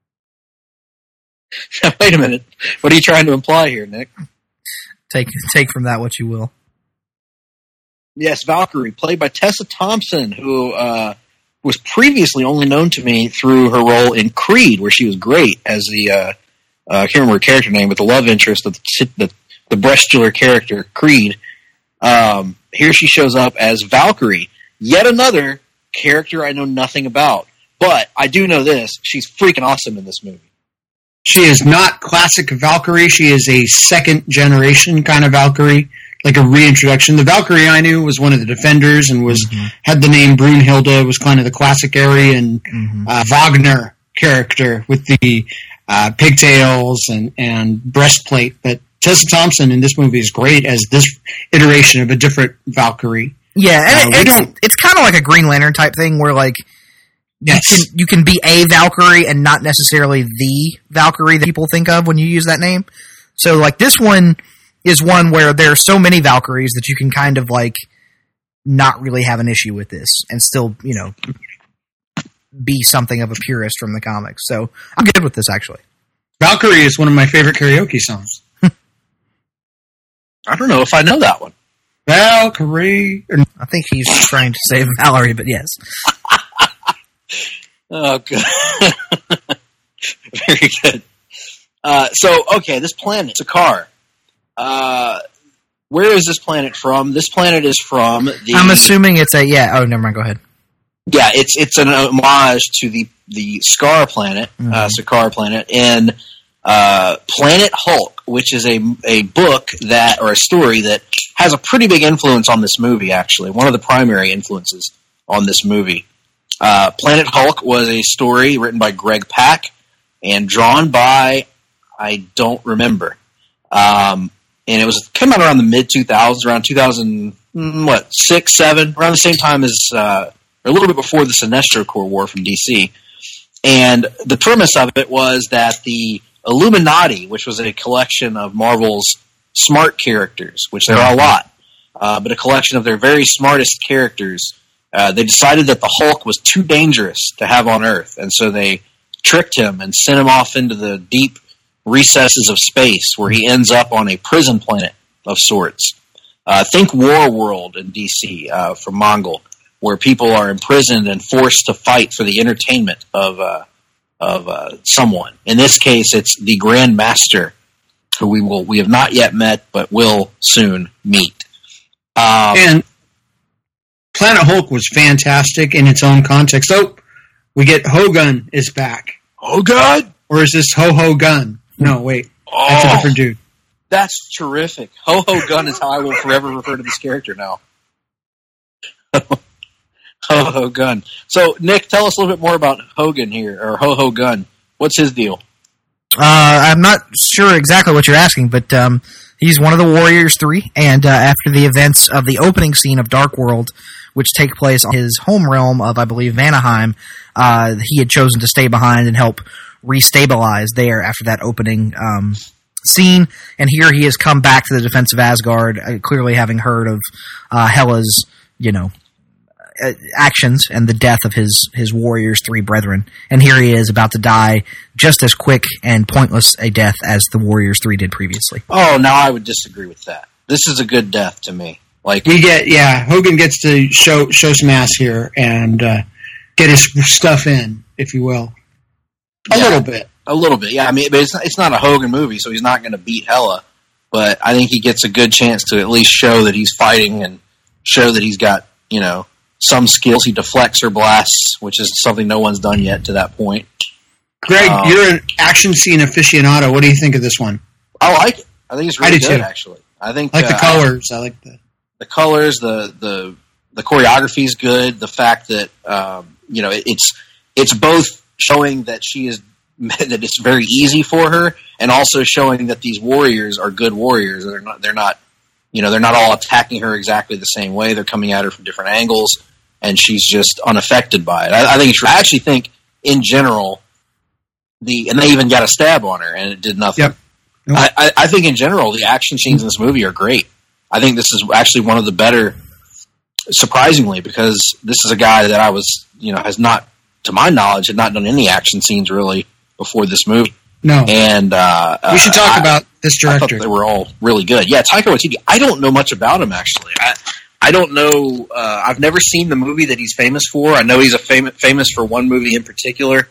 Wait a minute. What are you trying to imply here, Nick? Take from that what you will. Yes, Valkyrie, played by Tessa Thompson, who was previously only known to me through her role in Creed, where she was great as the I can't remember her character name, but the love interest of the breastular character, Creed. Here she shows up as Valkyrie, yet another character I know nothing about. But I do know this, she's freaking awesome in this movie. She is not classic Valkyrie, she is a second-generation kind of Valkyrie, like a reintroduction. The Valkyrie I knew was one of the Defenders and had the name Brunhilde, was kind of the classic Aryan Wagner character with the pigtails and breastplate. But Tessa Thompson in this movie is great as this iteration of a different Valkyrie. Yeah, and it's kind of like a Green Lantern type thing where, like, you can be a Valkyrie and not necessarily the Valkyrie that people think of when you use that name. So, like, this one is one where there are so many Valkyries that you can kind of, like, not really have an issue with this and still, you know, be something of a purist from the comics. So, I'm good with this, actually. Valkyrie is one of my favorite karaoke songs. I don't know if I know that one. Valkyrie. I think he's trying to say Valerie, but yes. Oh, good. Very good. Okay, this planet, Sakaar. Where is this planet from? This planet is from the... I'm assuming it's oh, never mind, go ahead. Yeah, it's an homage to the Sakaar planet, Sakaar planet, in Planet Hulk, which is a book or a story that has a pretty big influence on this movie, actually. One of the primary influences on this movie. Planet Hulk was a story written by Greg Pak and drawn by, I don't remember. And it came out around the mid-2000s, around 2006, 7, around the same time as, or a little bit before the Sinestro Corps War from DC. And the premise of it was that the Illuminati, which was a collection of Marvel's smart characters, which there are a lot, but a collection of their very smartest characters, they decided that the Hulk was too dangerous to have on Earth, and so they tricked him and sent him off into the deep recesses of space, where he ends up on a prison planet of sorts. Think War World in DC from Mongol, where people are imprisoned and forced to fight for the entertainment of someone. In this case, it's the Grand Master, who we have not yet met, but will soon meet. And Planet Hulk was fantastic in its own context. So we get Hogun is back. Hogun? Or is this Ho-Ho Gun? No, wait. That's a different dude. That's terrific. Ho-Ho Gun is how I will forever refer to this character now. Ho-Ho Gun. So, Nick, tell us a little bit more about Hogan here, or Ho-Ho Gun. What's his deal? I'm not sure exactly what you're asking, but he's one of the Warriors 3, and after the events of the opening scene of Dark World, which take place on his home realm of, I believe, Vanaheim, he had chosen to stay behind and help restabilize there after that opening scene, and here he has come back to the defense of Asgard, clearly having heard of Hela's, actions and the death of his Warriors 3 brethren. And here he is about to die just as quick and pointless a death as the Warriors 3 did previously. Oh, now I would disagree with that. This is a good death to me. Like Hogan gets to show some ass here and get his stuff in, if you will. A little bit. Yeah. I mean, but it's not a Hogan movie, so he's not going to beat Hela. But I think he gets a good chance to at least show that he's fighting and show that he's got, some skills. He deflects her blasts, which is something no one's done yet to that point. Greg, you're an action scene aficionado. What do you think of this one? I like it. I think it's really good, actually. I think I like the colors. I like the colors. The choreography is good. The fact that it's both showing that that it's very easy for her, and also showing that these warriors are good warriors. They're not all attacking her exactly the same way. They're coming at her from different angles, and she's just unaffected by it. I actually think, in general, and they even got a stab on her, and it did nothing. Yep. Nope. I think, in general, the action scenes in this movie are great. I think this is actually one of the better, surprisingly, because this is a guy that has not, to my knowledge, had not done any action scenes really before this movie. No. And we should talk about this director. I thought they were all really good. Yeah, Taika Waititi. I don't know much about him, actually. I don't know. I've never seen the movie that he's famous for. I know he's famous for one movie in particular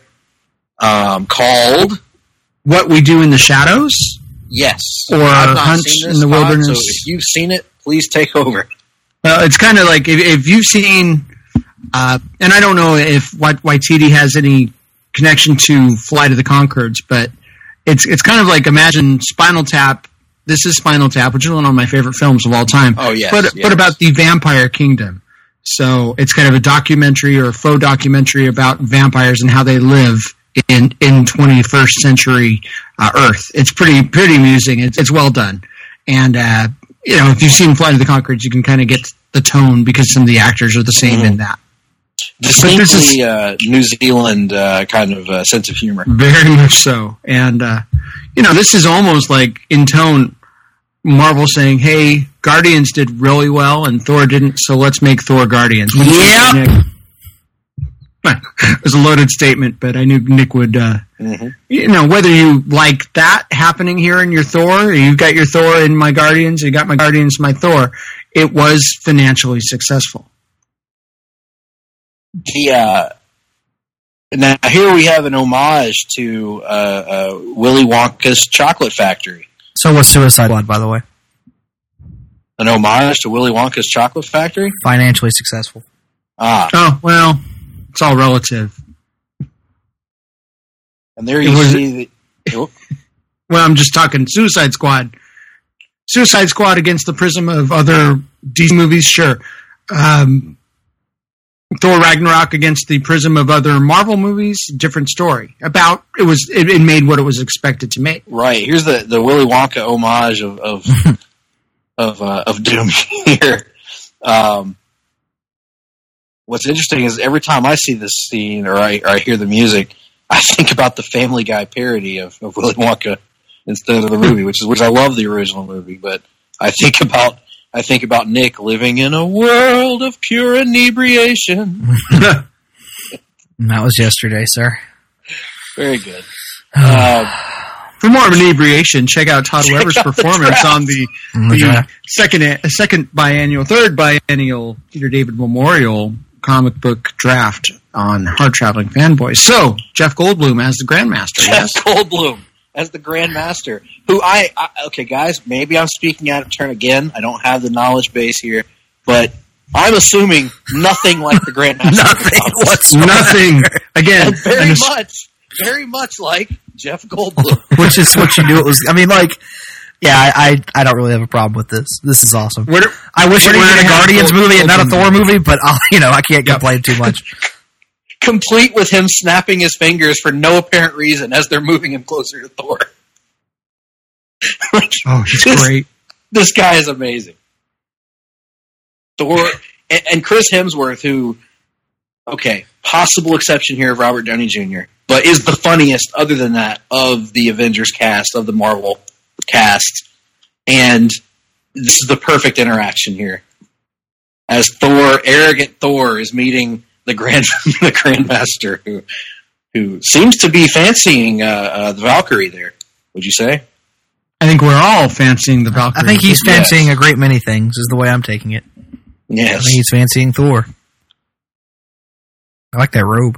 called What We Do in the Shadows? Yes. Or Hunch in the Wilderness. So if you've seen it, please take over. Well, it's kind of like if you've seen, and I don't know if Waititi has any connection to Flight of the Conchords, but it's kind of like, imagine Spinal Tap. This is Spinal Tap, which is one of my favorite films of all time. Oh, yes. But about the vampire kingdom. So it's kind of a documentary or a faux documentary about vampires and how they live in 21st century Earth. It's pretty amusing. It's well done. And, if you've seen Flight of the Conchords, you can kind of get the tone because some of the actors are the same in that. Distinctly New Zealand kind of sense of humor. Very much so. And, this is almost like, in tone, Marvel saying, hey, Guardians did really well and Thor didn't, so let's make Thor Guardians. Yeah. It was a loaded statement, but I knew Nick would, whether you like that happening here in your Thor, or you've got your Thor in my Guardians, you got my Guardians, my Thor, it was financially successful. Now here we have an homage to Willy Wonka's Chocolate Factory. So was Suicide Squad, by the way. An homage to Willy Wonka's Chocolate Factory? Financially successful. Oh, well, it's all relative. And there you see the... Well, I'm just talking Suicide Squad. Suicide Squad against the prism of other DC movies, sure. Thor Ragnarok against the prism of other Marvel movies, different story. It made what it was expected to make. Right. Here's the Willy Wonka homage of Doom here. What's interesting is every time I see this scene or I hear the music, I think about the Family Guy parody of Willy Wonka instead of the movie, which I love the original movie, but I think about Nick living in a world of pure inebriation. That was yesterday, sir. Very good. For more of inebriation, check out Todd Weber's performance on the third biennial Peter David Memorial comic book draft on Hard Traveling Fanboys. So, Jeff Goldblum as the Grandmaster. Jeff Goldblum as the Grandmaster, who okay, guys, maybe I'm speaking out of turn again. I don't have the knowledge base here, but I'm assuming nothing like the Grandmaster. Nothing. Again, very much like Jeff Goldblum. Which is what you knew it was. I mean, like, yeah, I don't really have a problem with this. This is awesome. I wish it were a Guardians movie and not a Thor movie, but I can't complain too much. Complete with him snapping his fingers for no apparent reason as they're moving him closer to Thor. He's great. This guy is amazing. Thor and Chris Hemsworth, who, okay, possible exception here of Robert Downey Jr., but is the funniest, other than that, of the Avengers cast, of the Marvel cast. And this is the perfect interaction here. As arrogant Thor is meeting the Grandmaster, who seems to be fancying the Valkyrie there. Would you say? I think we're all fancying the Valkyrie. I think he's fancying a great many things, is the way I'm taking it. Yes. I think he's fancying Thor. I like that robe.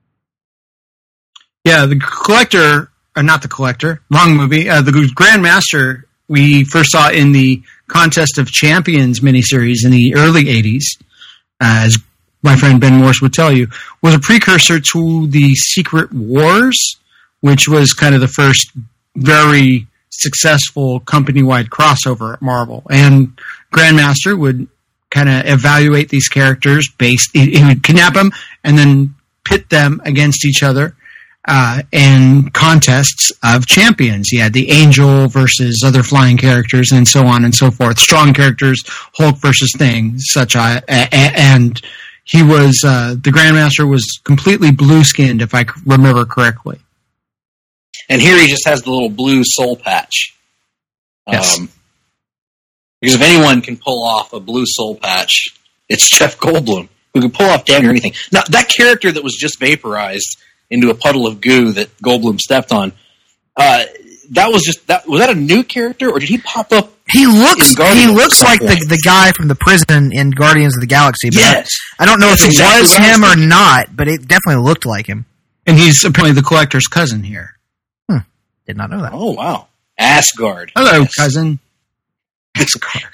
Yeah, the Collector, not the Collector, wrong movie. The Grandmaster we first saw in the Contest of Champions miniseries in the early 80s, as my friend Ben Morse would tell you, was a precursor to the Secret Wars, which was kind of the first very successful company-wide crossover at Marvel. And Grandmaster would kind of evaluate these characters he would kidnap them and then pit them against each other in contests of champions. He had the Angel versus other flying characters and so on and so forth. Strong characters, Hulk versus Thing, and he was, the Grandmaster was completely blue-skinned, if I remember correctly. And here he just has the little blue soul patch. Yes. Because if anyone can pull off a blue soul patch, it's Jeff Goldblum, who can pull off damn near anything. Now, that character that was just vaporized into a puddle of goo that Goldblum stepped on, was that a new character, or did he pop up? He looks like the guy from the prison in Guardians of the Galaxy. But yes. I don't know if it was him or not, but it definitely looked like him. And he's apparently the Collector's cousin here. Did not know that. Oh, wow. Asgard. Hello, yes. cousin. Asgard.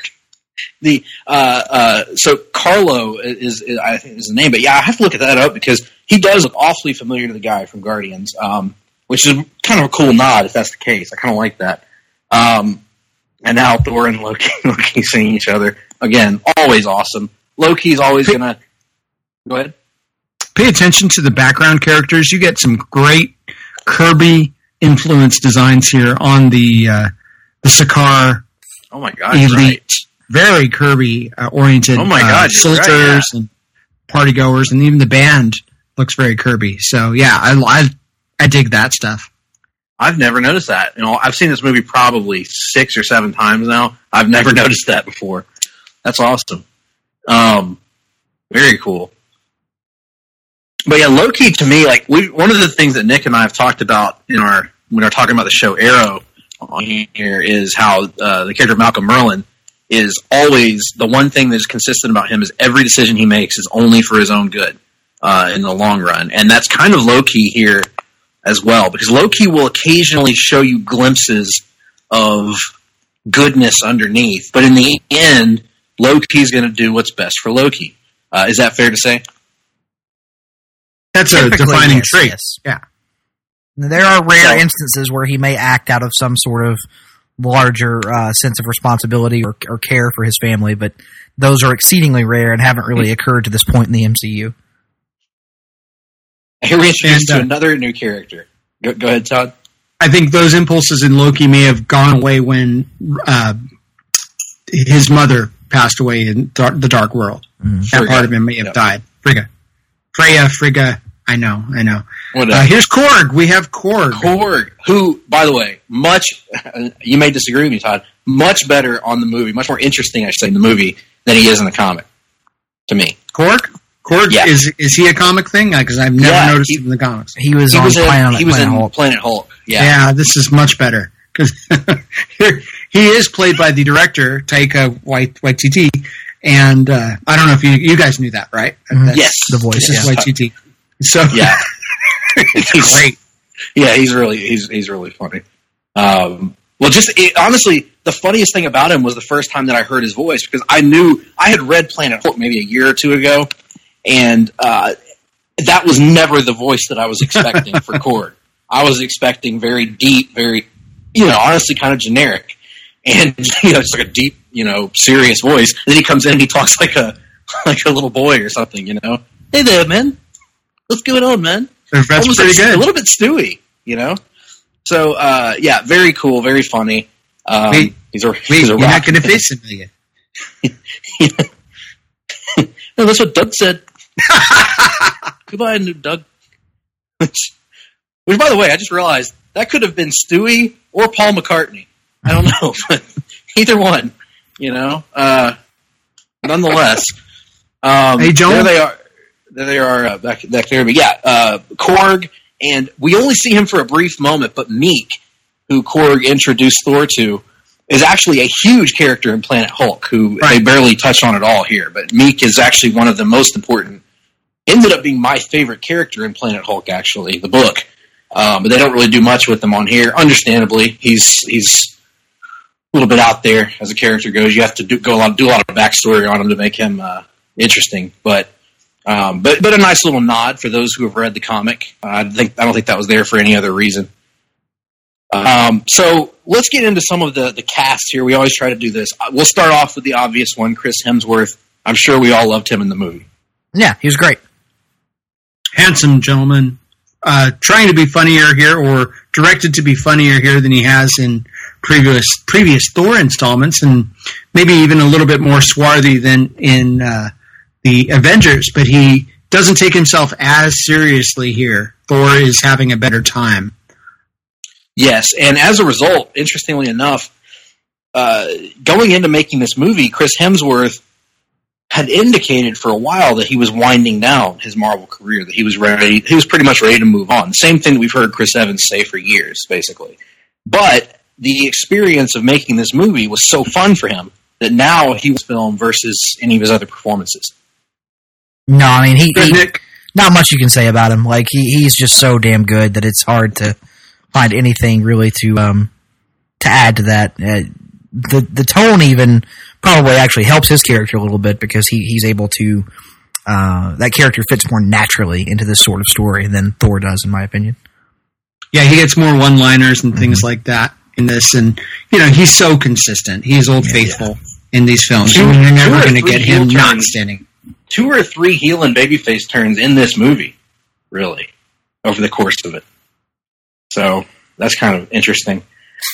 So Carlo is I think is the name, but yeah, I have to look that up because he does look awfully familiar to the guy from Guardians, which is kind of a cool nod if that's the case. I kind of like that. And now Thor and Loki seeing each other again, always awesome. Loki's always gonna go ahead. Pay attention to the background characters. You get some great Kirby influence designs here on the Sakaar. Oh my god! Elite, right. Very Kirby oriented. Oh my god! Soldiers right, and party goers, and even the band looks very Kirby. So yeah, I dig that stuff. I've never noticed that. I've seen this movie probably 6 or 7 times now. I've never noticed that before. That's awesome. Very cool. But yeah, Loki to me, like one of the things that Nick and I have talked about when we're talking about the show Arrow on here is how the character of Malcolm Merlyn is always the one thing that is consistent about him is every decision he makes is only for his own good in the long run, and that's kind of Loki here as well, because Loki will occasionally show you glimpses of goodness underneath, but in the end, Loki's going to do what's best for Loki. Is that fair to say? That's a defining trait. Yes. Yeah. There are rare instances where he may act out of some sort of larger sense of responsibility or care for his family, but those are exceedingly rare and haven't really occurred to this point in the MCU. Here we introduced to another new character. Go ahead, Todd. I think those impulses in Loki may have gone away when his mother passed away in the Dark World. That part of him may have died. Frigga. I know. Here's Korg. We have Korg. Korg, who, by the way, you may disagree with me, Todd, much better on the movie, much more interesting, I should say, in the movie than he is in the comic, to me. Korg, yeah. Is he a comic thing? Because I've never noticed him in the comics. He was in Planet Hulk. Yeah, this is much better. Because he is played by the director, Taika Waititi, and I don't know if you guys knew that, right? Yes. The voice is Waititi. So yeah, he's great. Yeah, he's really funny. Honestly, the funniest thing about him was the first time that I heard his voice, because I knew I had read Planet Hulk maybe a year or two ago, and that was never the voice that I was expecting for Korg. I was expecting very deep, very, honestly kind of generic, and it's like a deep, serious voice. And then he comes in and he talks like a little boy or something. Hey there, man. What's going on, man? That's pretty good. A little bit Stewie, So, very cool, very funny. You're not going to face him again. No, that's what Doug said. Goodbye, Doug. Which, by the way, I just realized that could have been Stewie or Paul McCartney. I don't know, but either one, nonetheless. Hey, Joe. There they are back there. But Korg, and we only see him for a brief moment, but Meek, who Korg introduced Thor to, is actually a huge character in Planet Hulk, who they barely touch on at all here. But Meek is actually one of the most important. Ended up being my favorite character in Planet Hulk, actually, the book. But they don't really do much with him on here. Understandably, he's a little bit out there as a character goes. You have to do a lot of backstory on him to make him interesting. But a nice little nod for those who have read the comic. I don't think that was there for any other reason. So let's get into some of the cast here. We always try to do this. We'll start off with the obvious one, Chris Hemsworth. I'm sure we all loved him in the movie. Yeah, he was great. Handsome gentleman. Trying to be funnier here, or directed to be funnier here than he has in previous Thor installments, and maybe even a little bit more swarthy than in the Avengers, but he doesn't take himself as seriously here. Thor is having a better time. Yes, and as a result, interestingly enough, going into making this movie, Chris Hemsworth had indicated for a while that he was winding down his Marvel career, that he was pretty much ready to move on. The same thing that we've heard Chris Evans say for years, basically. But the experience of making this movie was so fun for him that now he was filmed versus any of his other performances. No, I mean, he not much you can say about him. Like, he's just so damn good that it's hard to find anything really to add to that. The tone even probably actually helps his character a little bit, because he's able to that character fits more naturally into this sort of story than Thor does, in my opinion. Yeah, he gets more one-liners and things like that in this, and he's so consistent. He's Old Faithful in these films. You're never going to get him not standing. 2 or 3 heel and babyface turns in this movie, really, over the course of it. So that's kind of interesting.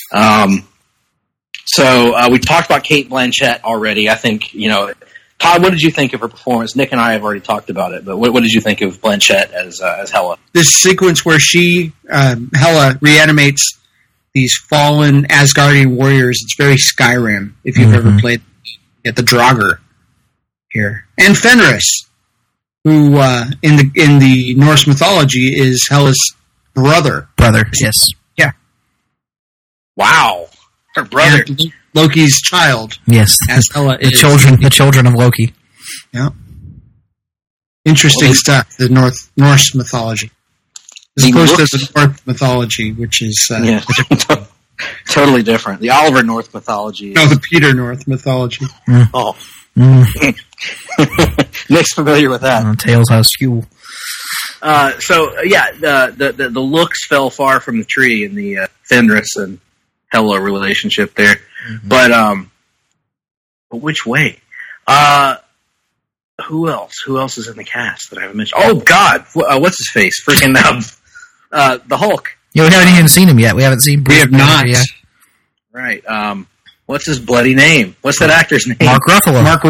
So we talked about Cate Blanchett already. I think, Todd, what did you think of her performance? Nick and I have already talked about it, but what did you think of Blanchett as Hela? This sequence where she, Hela, reanimates these fallen Asgardian warriors, it's very Skyrim, if you've ever played at the Draugr here. And Fenris, who in the Norse mythology is Hela's brother. Yes. Yeah. Wow. Her brother. And Loki's child. Yes. As Hela the children of Loki. Yeah. Interesting stuff, the Norse mythology. As opposed to the North mythology, which is totally different. The Oliver North mythology. No, the Peter North mythology. Nick's familiar with that. Tales out of school. The looks fell far from the tree in the Fenris and Hela relationship there. Mm-hmm. But which way? Who else? Who else is in the cast that I haven't mentioned? Oh God, what's his face? Freaking the Hulk. Yeah, we haven't even seen him yet. We haven't seen Bruce Banner yet. Right. What's his bloody name? What's that actor's name? Mark Ruffalo. Mark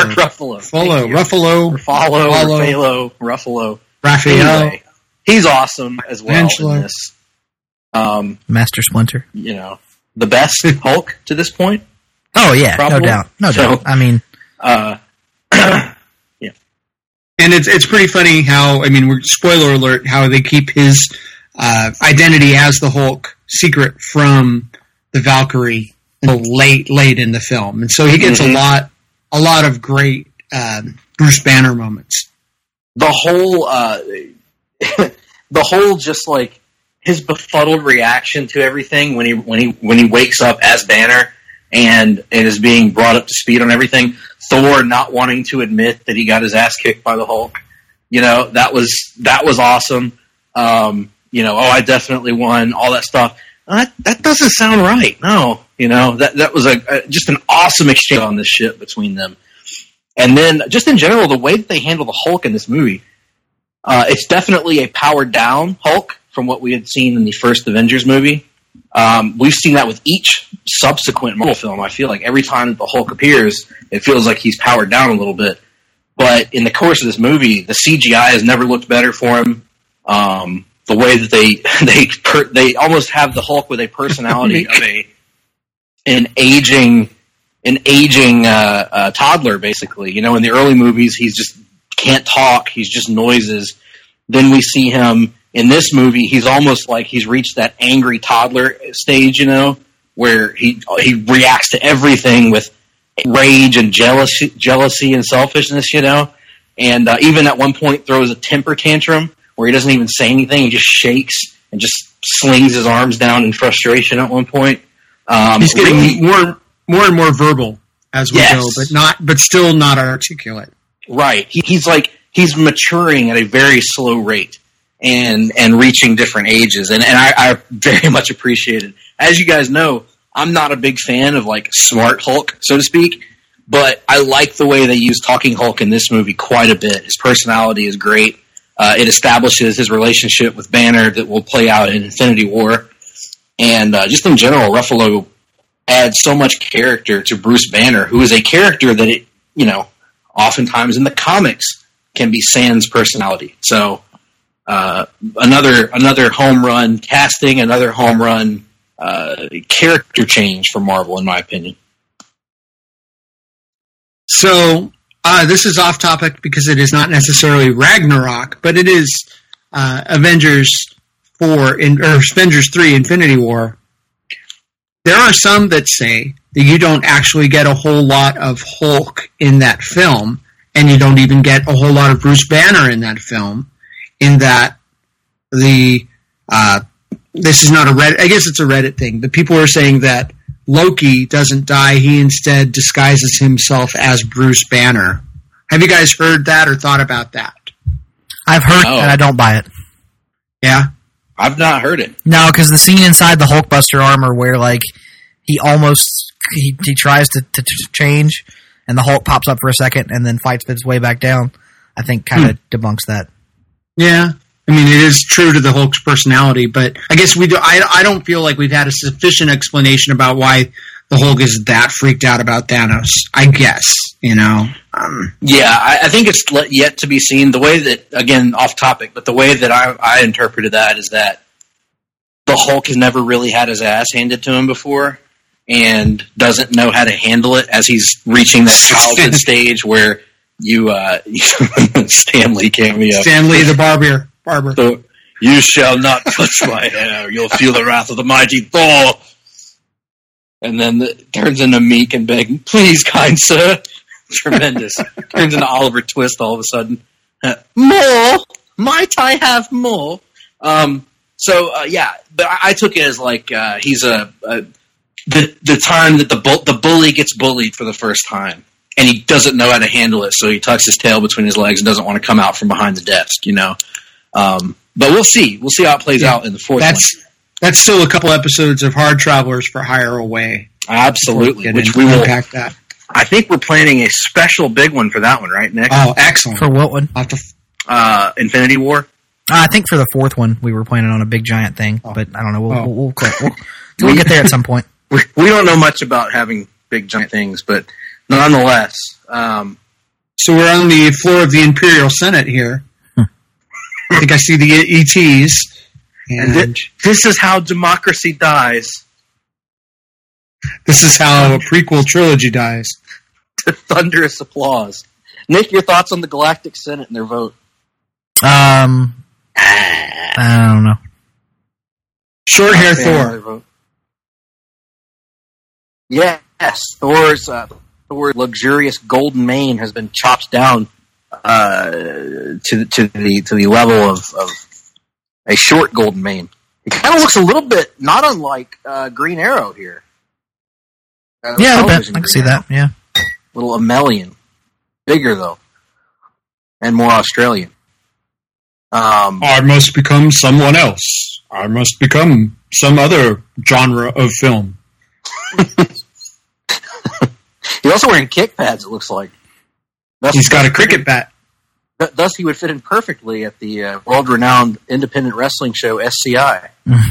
Ruffalo. Raphael. Anyway, he's awesome as well in this. Master Splinter. You know, the best Hulk to this point. Oh yeah, probably. no doubt. I mean, yeah. And it's pretty funny how, I mean, spoiler alert, how they keep his identity as the Hulk secret from the Valkyrie until late in the film, and so he gets a lot of great Bruce Banner moments. The whole just like his befuddled reaction to everything when he wakes up as Banner and is being brought up to speed on everything. Thor not wanting to admit that he got his ass kicked by the Hulk. You know, that was awesome. I definitely won, all that stuff. That doesn't sound right. No, that was just an awesome exchange on this ship between them. And then, just in general, the way that they handle the Hulk in this movie, it's definitely a powered down Hulk from what we had seen in the first Avengers movie. We've seen that with each subsequent Marvel film. I feel like every time that the Hulk appears, it feels like he's powered down a little bit. But in the course of this movie, the CGI has never looked better for him. The way that they almost have the Hulk with a personality of an aging toddler, basically. In the early movies, he's just can't talk. He's just noises. Then we see him in this movie. He's almost like he's reached that angry toddler stage, where he reacts to everything with rage and jealousy and selfishness, and even at one point throws a temper tantrum where he doesn't even say anything. He just shakes and just slings his arms down in frustration at one point. He's getting more and more verbal as we go, but still not articulate. Right. He's maturing at a very slow rate and reaching different ages. And I very much appreciate it. As you guys know, I'm not a big fan of smart Hulk, so to speak, but I like the way they use Talking Hulk in this movie quite a bit. His personality is great. It establishes his relationship with Banner that will play out in Infinity War. And just in general, Ruffalo adds so much character to Bruce Banner, who is a character that, oftentimes in the comics can be sans personality. So another home run casting, another home run character change for Marvel, in my opinion. So this is off topic because it is not necessarily Ragnarok, but it is Avengers 3, Infinity War. There are some that say that you don't actually get a whole lot of Hulk in that film, and you don't even get a whole lot of Bruce Banner in that film, in that this is not a Reddit, I guess it's a Reddit thing, but people are saying that Loki doesn't die, he instead disguises himself as Bruce Banner. Have you guys heard that or thought about that? I've heard it, and I don't buy it. Yeah? I've not heard it. No, because the scene inside the Hulkbuster armor where, he tries to change, and the Hulk pops up for a second and then fights its way back down, I think kind of debunks that. Yeah. I mean, it is true to the Hulk's personality, but I guess I don't feel like we've had a sufficient explanation about why the Hulk is that freaked out about Thanos, I guess, Yeah, I think it's yet to be seen. The way that, again, off topic, but the way that I interpreted that is that the Hulk has never really had his ass handed to him before and doesn't know how to handle it as he's reaching that childhood stage where Stanley cameo. Stanley the barber. So, you shall not touch my hair. You'll feel the wrath of the mighty Thor. And then it turns into meek and begging, please, kind sir. Tremendous. Turns into Oliver Twist all of a sudden. More? Might I have more? But I took it as he's the time that the bully gets bullied for the first time. And he doesn't know how to handle it, so he tucks his tail between his legs and doesn't want to come out from behind the desk, But we'll see. We'll see how it plays out in the fourth one. That's still a couple episodes of Hard Travelers for Hire away. Absolutely, which we will unpack that. I think we're planning a special big one for that one, right, Nick? Oh, excellent. For what one? Infinity War. I think for the fourth one, we were planning on a big giant thing, but I don't know. We'll get there at some point. We don't know much about having big giant things, but nonetheless. So we're on the floor of the Imperial Senate here. I think I see the ETs. And this is how democracy dies. This is how a prequel trilogy dies. To thunderous applause. Nick, your thoughts on the Galactic Senate and their vote? I don't know. Short hair Thor. Yes, Thor's luxurious golden mane has been chopped down to the level of a short golden mane. It kind of looks a little bit not unlike Green Arrow here. Yeah, I can see that. Yeah, little Amelian, bigger though, and more Australian. I must become someone else. I must become some other genre of film. He's also wearing kick pads, it looks like. He's got a cricket bat. Thus, he would fit in perfectly at the world-renowned independent wrestling show SCI.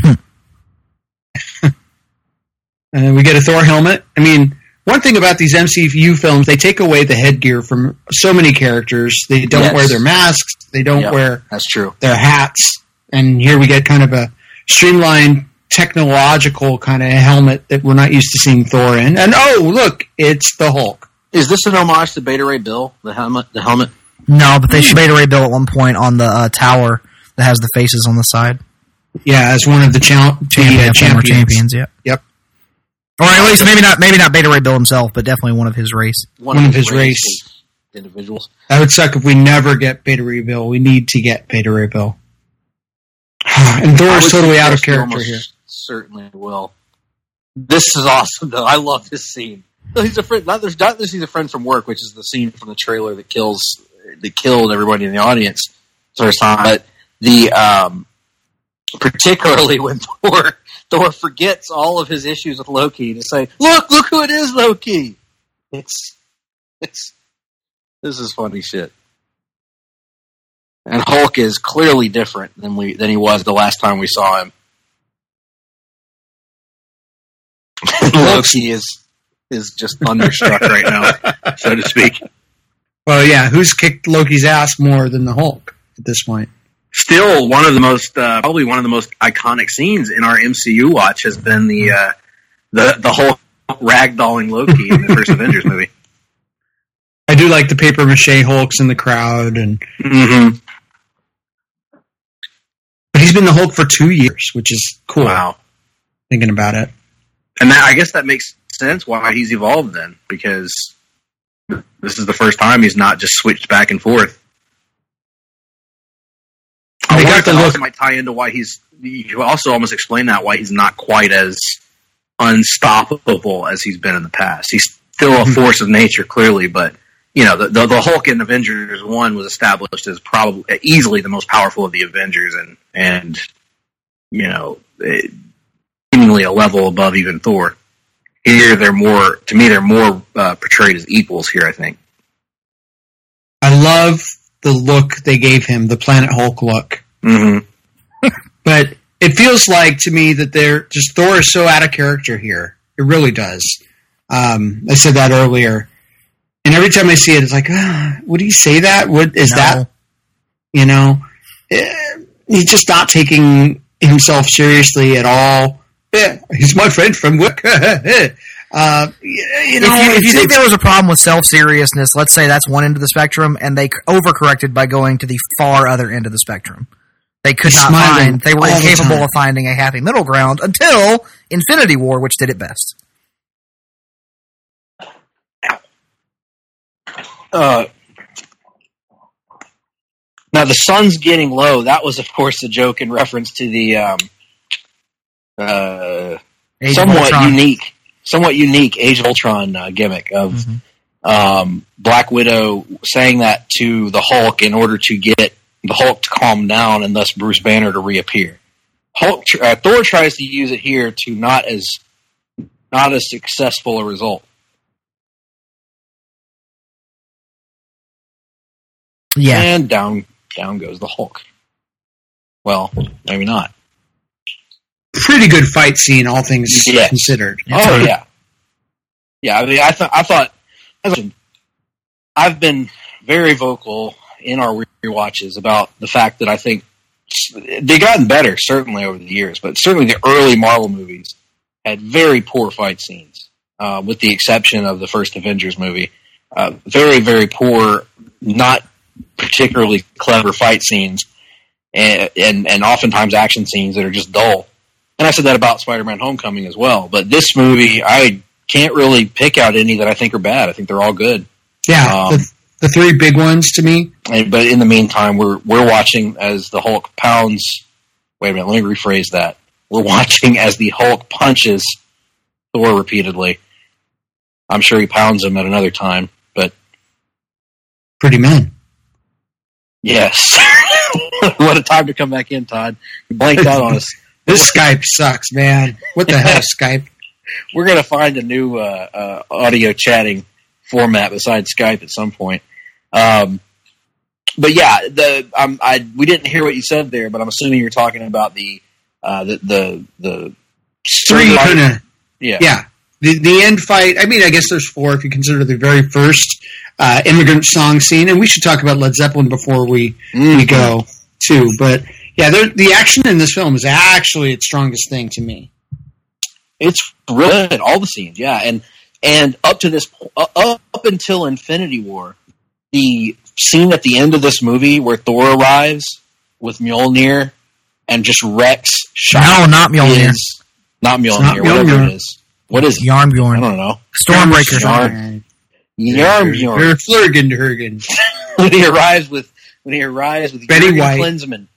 And we get a Thor helmet. I mean, one thing about these MCU films, they take away the headgear from so many characters. They don't wear their masks. They don't wear that's true. Their hats. And here we get kind of a streamlined, technological kind of helmet that we're not used to seeing Thor in. And look, it's the Hulk. Is this an homage to Beta Ray Bill, the helmet? No, but they should Beta Ray Bill at one point on the tower that has the faces on the side. Yeah, as one of the champions. Yeah. Yep. Or at least maybe not Beta Ray Bill himself, but definitely one of his race. One of his race individuals. That would suck if we never get Beta Ray Bill. We need to get Beta Ray Bill. And Thor is totally out of character here. Certainly will. This is awesome, though. I love this scene. He's a friend. Not that he's a friend from work, which is the scene from the trailer that killed everybody in the audience first time. But the particularly when Thor forgets all of his issues with Loki to say, "Look who it is, Loki." This is funny shit. And Hulk is clearly different than he was the last time we saw him. Loki is just thunderstruck right now, so to speak. Well, yeah, who's kicked Loki's ass more than the Hulk at this point? Still, one of the most probably one of the most iconic scenes in our MCU watch has been the Hulk ragdolling Loki in the first Avengers movie. I do like the paper mache Hulks in the crowd, and but he's been the Hulk for 2 years, which is cool. Wow, thinking about it, and I guess that makes sense why he's evolved then, because this is the first time he's not just switched back and forth. I wonder if that also might tie into why you also almost explain that why he's not quite as unstoppable as he's been in the past. He's still a force of nature, clearly, but you know, the Hulk in Avengers 1 was established as probably easily the most powerful of the Avengers, and you know, seemingly a level above even Thor. Here, they're more portrayed as equals here, I think. I love the look they gave him, the Planet Hulk look. But it feels like to me that Thor is so out of character here. It really does. I said that earlier. And every time I see it, it's like, would he say that? What is that? You know, he's just not taking himself seriously at all. Yeah, he's my friend from work. You know, if you think there was a problem with self-seriousness, let's say that's one end of the spectrum, and they overcorrected by going to the far other end of the spectrum. They could not find. They were incapable of finding a happy middle ground until Infinity War, which did it best. Now the sun's getting low. That was, of course, a joke in reference to the somewhat unique Age of Ultron gimmick of Black Widow saying that to the Hulk in order to get the Hulk to calm down and thus Bruce Banner to reappear. Thor tries to use it here to not as successful a result. Yeah. And down goes the Hulk. Well, maybe not. Pretty good fight scene, all things considered. Oh yeah, yeah. I mean, I thought I've been very vocal in our rewatches about the fact that I think they've gotten better certainly over the years, but certainly the early Marvel movies had very poor fight scenes, with the exception of the first Avengers movie. Very, very poor, not particularly clever fight scenes, and oftentimes action scenes that are just dull. And I said that about Spider-Man Homecoming as well. But this movie, I can't really pick out any that I think are bad. I think they're all good. Yeah, the three big ones to me. But in the meantime, we're watching as the Hulk pounds. Wait a minute, let me rephrase that. We're watching as the Hulk punches Thor repeatedly. I'm sure he pounds him at another time, but pretty man. Yes. What a time to come back in, Todd. You blanked out on us. This Skype sucks, man. What the hell, Skype? We're going to find a new audio chatting format besides Skype at some point. But yeah, we didn't hear what you said there, but I'm assuming you're talking about the three kind of yeah. The end fight. I mean, I guess there's four if you consider the very first immigrant song scene, and we should talk about Led Zeppelin before we go too. But yeah, the action in this film is actually its strongest thing to me. It's really good, all the scenes, yeah, and up to this, up until Infinity War, the scene at the end of this movie where Thor arrives with Mjolnir and just wrecks. No, not Mjolnir. Not Mjolnir. Whatever it is. What is it? Yarnbjorn. I don't know. Stormbreaker. Yarnbjorn. Flurgenhurgen. When he arrives with Betty White Klinsman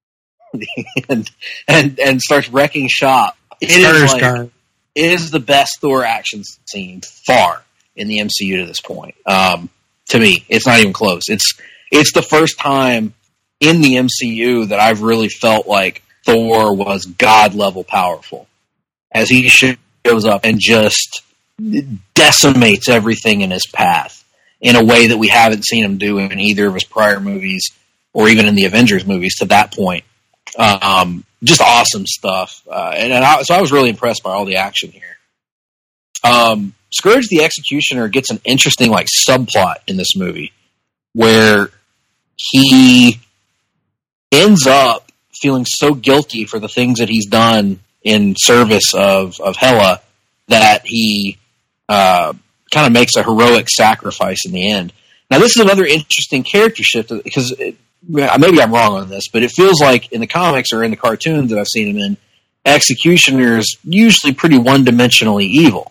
and starts wrecking shop. It is the best Thor action scene far in the MCU to this point. To me, it's not even close. It's the first time in the MCU that I've really felt like Thor was God level powerful, as he shows up and just decimates everything in his path in a way that we haven't seen him do in either of his prior movies or even in the Avengers movies to that point. Just awesome stuff. So I was really impressed by all the action here. Scourge the Executioner gets an interesting subplot in this movie where he ends up feeling so guilty for the things that he's done in service of Hela that he kind of makes a heroic sacrifice in the end. Now, this is another interesting character shift because maybe I'm wrong on this, but it feels like in the comics or in the cartoons that I've seen him in, Executioner's usually pretty one-dimensionally evil.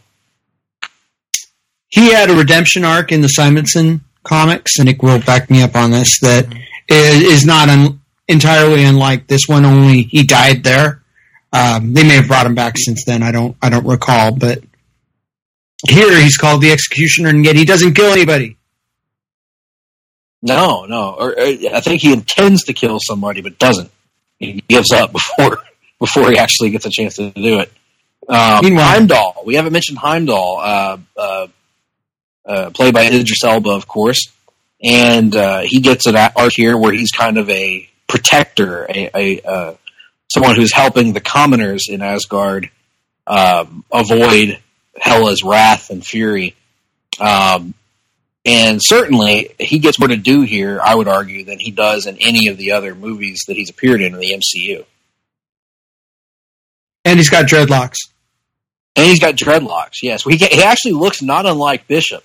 He had a redemption arc in the Simonson comics, and Nick will back me up on this, that is not entirely unlike this one, only he died there. They may have brought him back since then, I don't recall, but here he's called the Executioner, and yet he doesn't kill anybody. No. Or I think he intends to kill somebody, but doesn't. He gives up before he actually gets a chance to do it. Heimdall. We haven't mentioned Heimdall, played by Idris Elba, of course. And he gets an arc here where he's kind of a protector, someone who's helping the commoners in Asgard avoid Hela's wrath and fury. And certainly, he gets more to do here, I would argue, than he does in any of the other movies that he's appeared in the MCU. And he's got dreadlocks. Yes. He actually looks not unlike Bishop.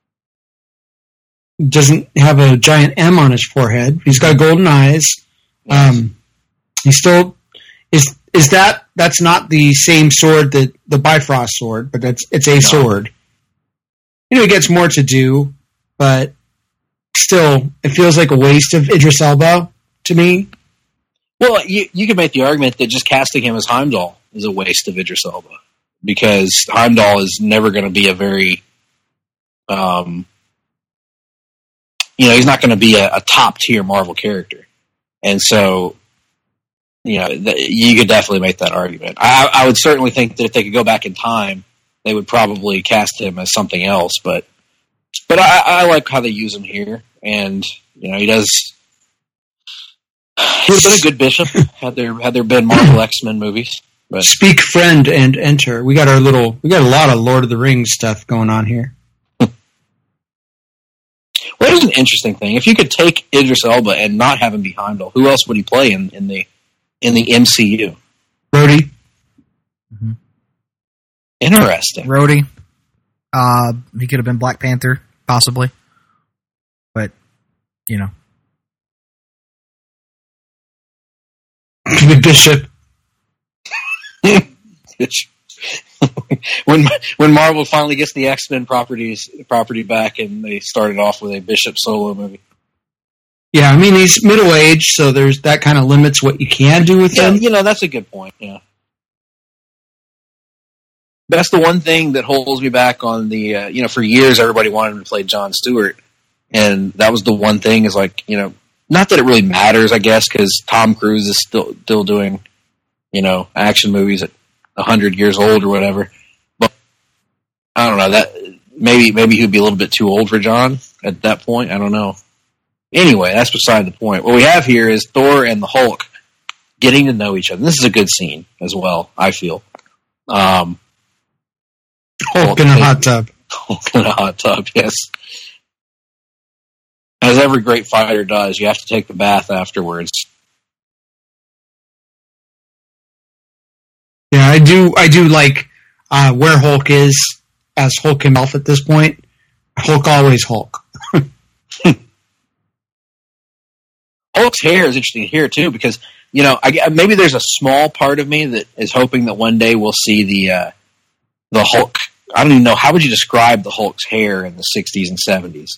Doesn't have a giant M on his forehead. He's got golden eyes. Yes. He still... That's not the same sword that the Bifrost sword, but it's a sword. He gets more to do, but still, it feels like a waste of Idris Elba to me. Well, you could make the argument that just casting him as Heimdall is a waste of Idris Elba, because Heimdall is never going to be a very, he's not going to be a top tier Marvel character. And so, you know, you could definitely make that argument. I would certainly think that if they could go back in time, they would probably cast him as something else. But I like how they use him here, and you know, he would have been a good Bishop had there been Marvel X-Men movies. But speak friend and enter. We got a lot of Lord of the Rings stuff going on here. Well, here's an interesting thing. If you could take Idris Elba and not have him be Heimdall, who else would he play in the MCU? Rhodey. Mm-hmm. Interesting. Rhodey. He could have been Black Panther, possibly. But, you know. The Bishop. when Marvel finally gets the X-Men property back, and they started off with a Bishop solo movie. Yeah, I mean, he's middle-aged, so there's that kind of limits what you can do with him. You know, that's a good point, yeah. That's the one thing that holds me back on the, you know, for years everybody wanted him to play Jon Stewart, and that was the one thing is like, you know, not that it really matters, I guess, because Tom Cruise is still doing, you know, action movies at 100 years old or whatever. But I don't know, that maybe he'd be a little bit too old for John at that point. I don't know. Anyway, that's beside the point. What we have here is Thor and the Hulk getting to know each other. This is a good scene as well, I feel. Hulk in a hot tub. Hulk in a hot tub, yes. As every great fighter does, you have to take the bath afterwards. Yeah, I do like where Hulk is as Hulk himself at this point. Hulk always Hulk. Hulk's hair is interesting here too, because you know, maybe there's a small part of me that is hoping that one day we'll see the Hulk. I don't even know, how would you describe the Hulk's hair in the 60s and 70s?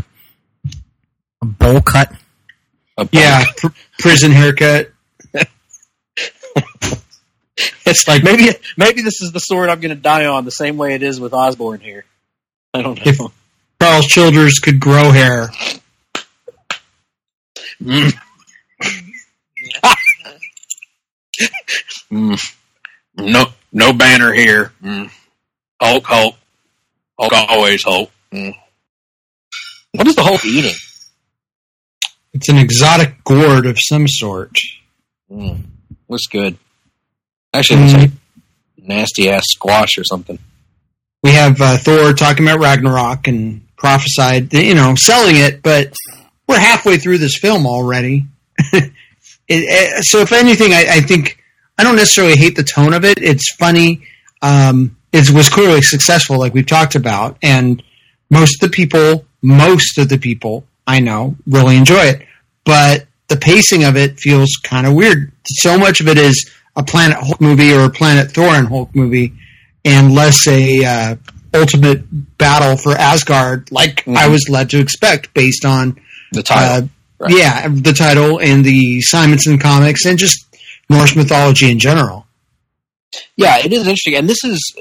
A bowl cut. Yeah, prison haircut. It's like maybe this is the sword I'm going to die on, the same way it is with Osborn here. I don't know. If Charles Childers could grow hair. No banner here. Hulk, always Hulk. What is the Hulk eating? It's an exotic gourd of some sort. Looks good. Actually, it looks like nasty ass squash or something. We have Thor talking about Ragnarok and prophesied, you know, selling it, but we're halfway through this film already. So if anything, I think I don't necessarily hate the tone of it. It's funny. It was clearly successful, like we've talked about, and most of the people I know really enjoy it. But the pacing of it feels kind of weird. So much of it is a Planet Hulk movie or a Planet Thor and Hulk movie, and less a ultimate battle for Asgard, like I was led to expect based on the title. Right. Yeah, the title and the Simonson comics and just Norse mythology in general. Yeah, it is interesting, and this is.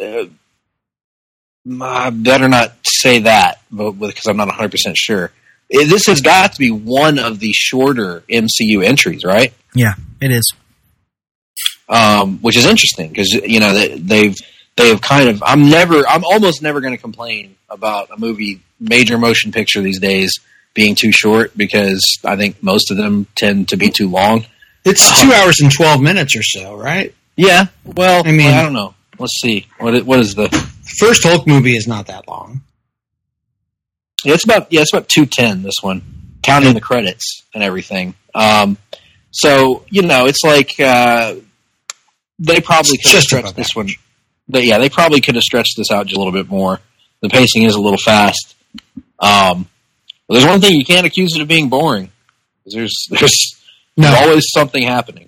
I better not say that, because I'm not 100% sure. This has got to be one of the shorter MCU entries, right? Yeah, it is. Which is interesting because you know they've kind of. I'm almost never going to complain about a major motion picture these days being too short, because I think most of them tend to be too long. It's 2 hours and 12 minutes or so, right? Yeah. Well, I mean, I don't know. Let's see. What is the first Hulk movie is not that long. Yeah, it's about 2:10. This one, counting the credits and everything. So you know, it's like they probably could have stretched this one. They probably could have stretched this out just a little bit more. The pacing is a little fast. There's one thing you can't accuse it of being boring. There's always something happening.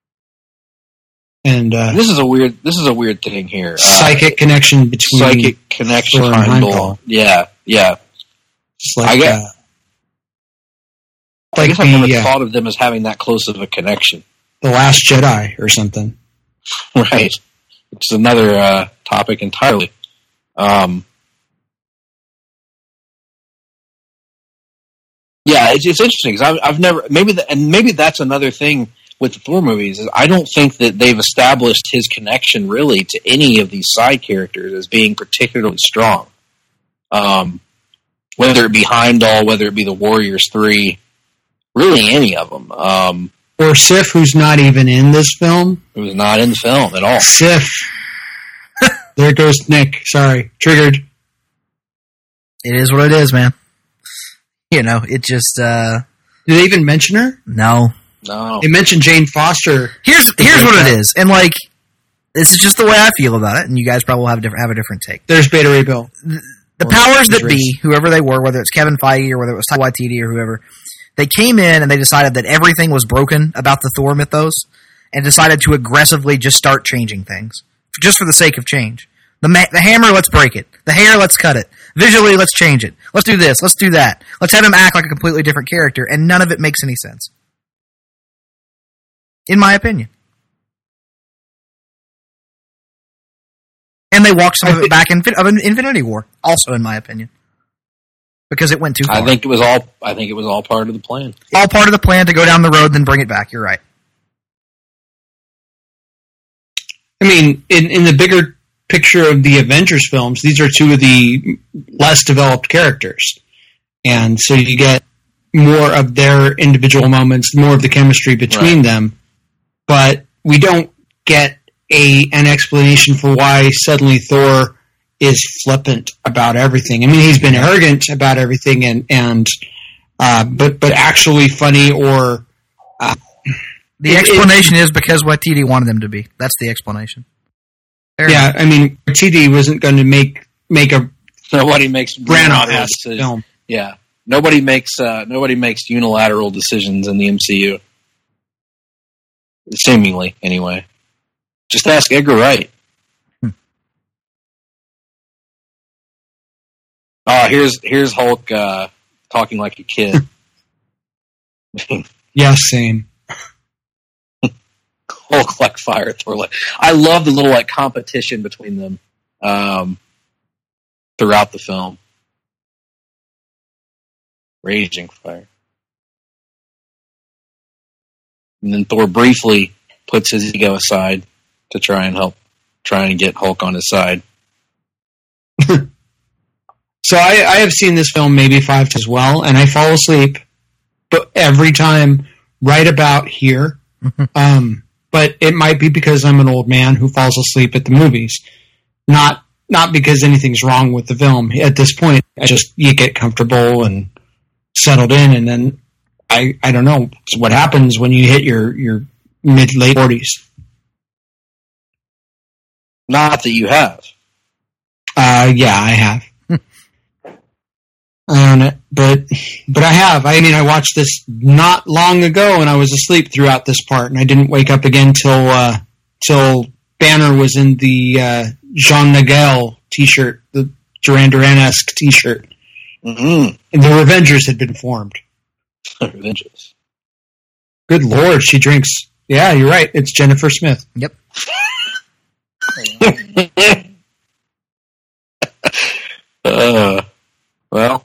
And this is a weird thing here. Psychic connection between Heimdall. Yeah. It's like, I guess I've never thought of them as having that close of a connection. The Last Jedi or something. Right. It's another topic entirely. Yeah, it's interesting because I've never maybe that's another thing with the Thor movies is I don't think that they've established his connection really to any of these side characters as being particularly strong. Whether it be Heimdall, whether it be the Warriors 3, really any of them. Or Sif, who's not even in this film. Who's not in the film at all. Sif. There goes Nick. Sorry. Triggered. It is what it is, man. You know, it just... Did they even mention her? No. They mentioned Jane Foster. Here's what it is. And, like, this is just the way I feel about it, and you guys probably have a different take. There's Beta Ray Bill. The powers that be, whoever they were, whether it's Kevin Feige or whether it was Taika Waititi or whoever, they came in and they decided that everything was broken about the Thor mythos and decided to aggressively just start changing things. Just for the sake of change. The hammer, let's break it. The hair, let's cut it. Visually, let's change it. Let's do this. Let's do that. Let's have him act like a completely different character, and none of it makes any sense. In my opinion. And they walked some of it back in Infinity War, also in my opinion. Because it went too far. I think it was all part of the plan. All part of the plan to go down the road, then bring it back. You're right. I mean, in the bigger picture of the Avengers films, these are two of the less developed characters. And so you get more of their individual moments, more of the chemistry between them. But we don't get an explanation for why suddenly Thor is flippant about everything. I mean, he's been arrogant about everything but actually funny or... the explanation is because Waititi wanted them to be. That's the explanation. Yeah, I mean, Waititi wasn't going to make a... Nobody makes Branagh film. Yeah. Nobody makes unilateral decisions in the MCU. Seemingly, anyway. Just ask Edgar Wright. Here's Hulk talking like a kid. Yeah, same. Hulk like fire, Thor like. I love the little like competition between them throughout the film. Raging fire. And then Thor briefly puts his ego aside to try and get Hulk on his side. So I have seen this film maybe 5 times as well, and I fall asleep, but every time right about here. But it might be because I'm an old man who falls asleep at the movies, not because anything's wrong with the film. At this point, you get comfortable and settled in, and then I don't know what happens when you hit your mid-late 40s. Not that you have. Yeah, I have. But I have. I mean, I watched this not long ago, and I was asleep throughout this part, and I didn't wake up again till Banner was in the Jean Nagel T-shirt, the Duran Duran-esque T-shirt. Mm-hmm. And the Revengers had been formed. Revengers. Good Lord, she drinks. Yeah, you're right. It's Jennifer Smith. Yep. Well.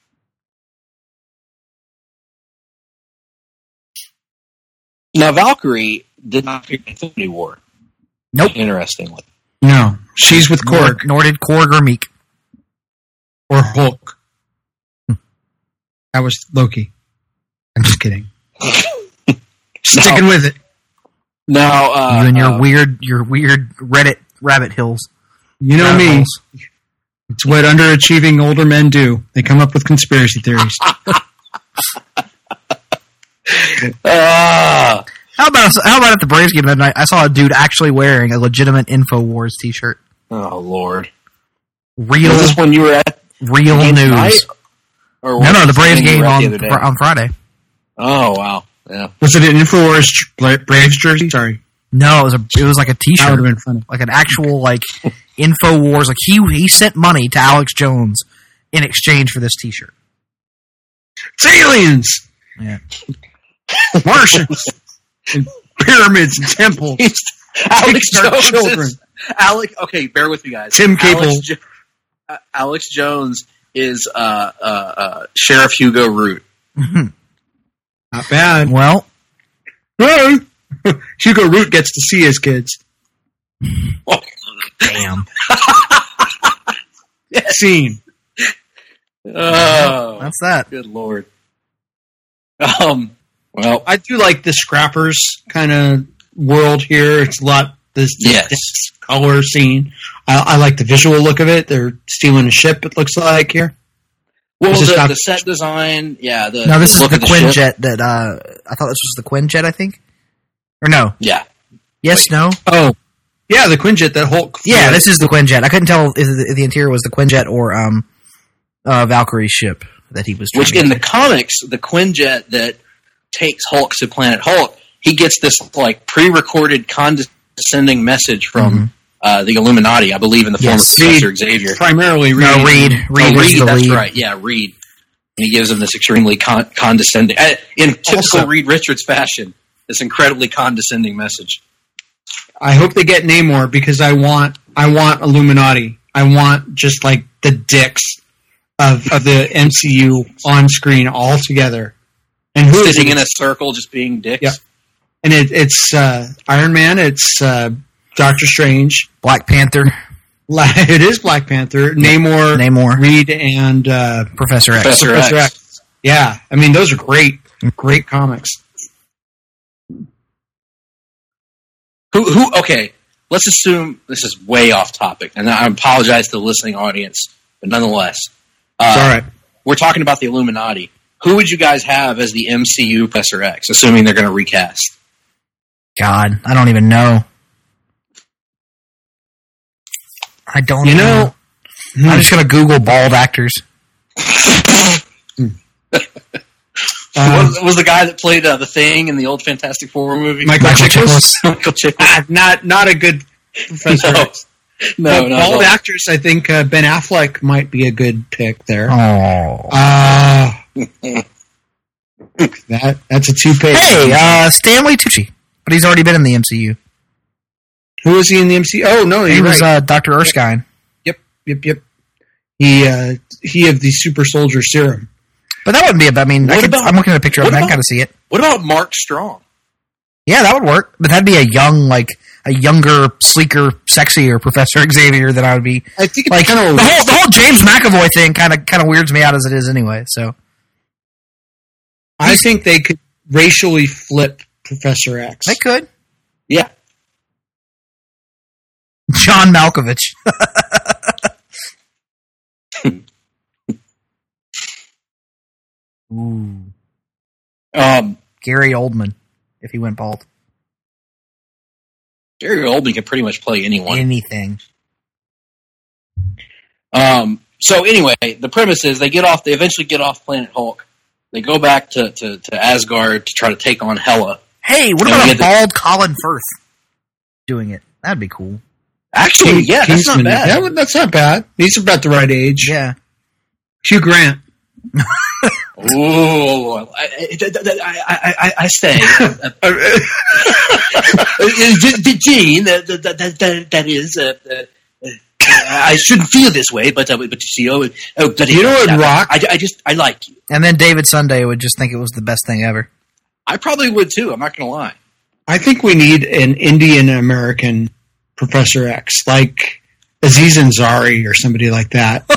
Now, Valkyrie did not appear in Infinity War. Nope. Interestingly. No. She's with Korg. Nor did Korg or Meek. Or Hulk. That was Loki. I'm just kidding. Sticking with it. Now, you and your weird Reddit rabbit hills. You know me. Holes. It's what underachieving older men do. They come up with conspiracy theories. How about at the Braves game that night? I saw a dude actually wearing a legitimate InfoWars T-shirt. Oh Lord! Real. Was this when you were at real news? Tonight? Or no, the Braves game on Friday. Oh wow! Yeah. Was it an InfoWars Braves jersey? Sorry. No, it was like a T-shirt. That would have been funny. Like an actual like InfoWars. Like he sent money to Alex Jones in exchange for this T-shirt. It's aliens. Yeah. Martians. And pyramids and temples. Alex Jones. Children. Okay, bear with me, guys. Tim Cable. Alex Jones is Sheriff Hugo Root Not bad. Well, Hugo Root gets to see his kids. damn. Scene. Oh, That's that. good Lord. Well, I do like the Scrappers kind of world here. It's a lot this color scene. I like the visual look of it. They're stealing a ship. It looks like here. well, the set design, yeah. No, this is look the of ship. Quinjet that, I thought this was the Quinjet, I think? Or no? Yeah. Yes, no? Oh, yeah, the Quinjet that Hulk. Yeah, this is the Quinjet. I couldn't tell if the interior was the Quinjet or Valkyrie's ship that he was trying Which to in get the comics, the Quinjet that takes Hulk to Planet Hulk, he gets this like pre-recorded condescending message from the Illuminati, I believe, in the form of Professor Xavier. Primarily Reed. No, Reed. Reed is the that's lead. right. Yeah, Reed. And he gives him this extremely condescending, in typical Also- Reed Richards fashion, this incredibly condescending message. I hope they get Namor because I want Illuminati. I want just like the dicks of the MCU on screen all together. And who is Sitting it? in a circle, just being dicks. Yeah. And it's Iron Man. It's Doctor Strange. Black Panther, It is Black Panther. Namor, Reed, and Professor X. Professor X. Yeah, I mean those are great comics. Who? Okay, let's assume this is way off topic, and I apologize to the listening audience, but nonetheless, It's all right. we're talking about the Illuminati. Who would you guys have as the MCU Professor X, assuming they're going to recast? God, I don't even know. I don't know. I'm just going to Google bald actors. Was the guy that played the Thing in the old Fantastic Four movie? Michael Chiklis. Michael Chiklis. Not a good Professor No. X. No, But no. bald actors, I think Ben Affleck might be a good pick there. Oh. That's a two-page. Hey, Stanley Tucci. But he's already been in the MCU. Who is he in the MCU? Oh no, He you're was right. Dr. Erskine. Yep. He of the super soldier serum. But that wouldn't be I'm looking at a picture of him. I can kind of see it. What about Mark Strong? Yeah, that would work. But that'd be a younger, sleeker, sexier Professor Xavier than I would be. I think it's Like kind of the whole James McAvoy thing kind of weirds me out as it is anyway. So I think they could racially flip Professor X. they could. Yeah. John Malkovich. Ooh, Gary Oldman if he went bald. Gary Oldman can pretty much play anyone. Anything. So anyway, the premise is they eventually get off Planet Hulk. They go back to Asgard to try to take on Hela. Hey, what And we about a get bald Colin Firth doing it? That'd be cool. Actually, yeah, that's not Kingsman. bad. Yeah, that's not bad. He's about the right age. Yeah. Hugh Grant. Oh, I say, Gene, that is, I shouldn't feel this way, but you see, but You know what, Rock? I like you. And then David Sunday would just think it was the best thing ever. I probably would too. I'm not going to lie. I think we need an Indian American Professor X, like Aziz Ansari or somebody like that.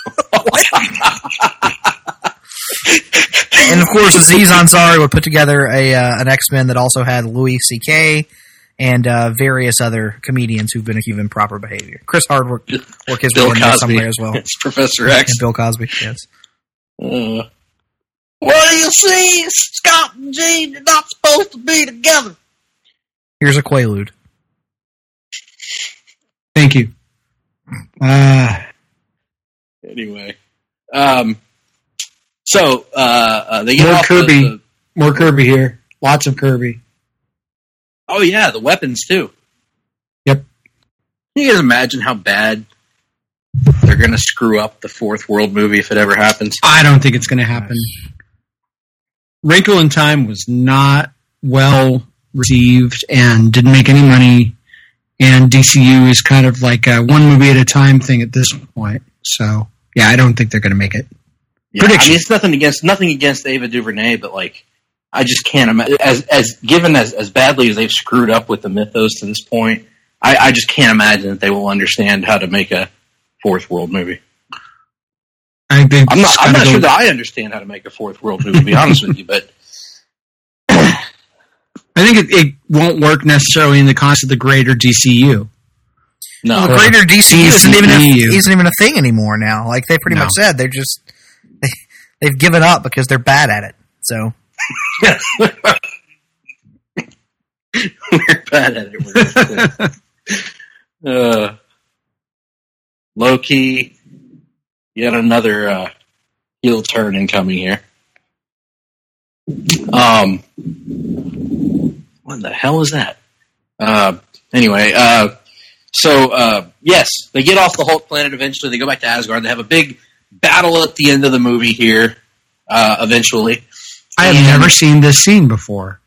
And of course, Aziz Ansari would put together an X-Men that also had Louis C.K. and various other comedians who've been accused of improper behavior. Chris Hardwick work his way Bill in there Cosby. somewhere as well. It's Professor X. And Bill Cosby, yes. What do you see? Scott and Gene are not supposed to be together. Here's a Quaalude. Thank you. Anyway, so they get More off Kirby. More Kirby here. Lots of Kirby. Oh yeah, the weapons too. Yep. Can you guys imagine how bad they're going to screw up the Fourth World movie if it ever happens? I don't think it's going to happen. Wrinkle in Time was not well received and didn't make any money. And DCU is kind of like a one movie at a time thing at this point. So, yeah, I don't think they're going to make it. Yeah, I mean, it's nothing against Ava DuVernay, but like, I just can't imagine as badly as they've screwed up with the mythos to this point. I just can't imagine that they will understand how to make a Fourth World movie. I'm not sure that I understand how to make a Fourth World movie, to be honest with you, but I think it won't work necessarily in the context of the greater DCU. No, well, the greater DCU isn't even a thing anymore now. Like they pretty much said, they've given up because they're bad at it. So we're bad at it. Low-key, yet another heel turn incoming here. What the hell is that? Anyway, yes, they get off the Hulk planet eventually. They go back to Asgard. They have a big battle at the end of the movie here, eventually. I have never seen this scene before.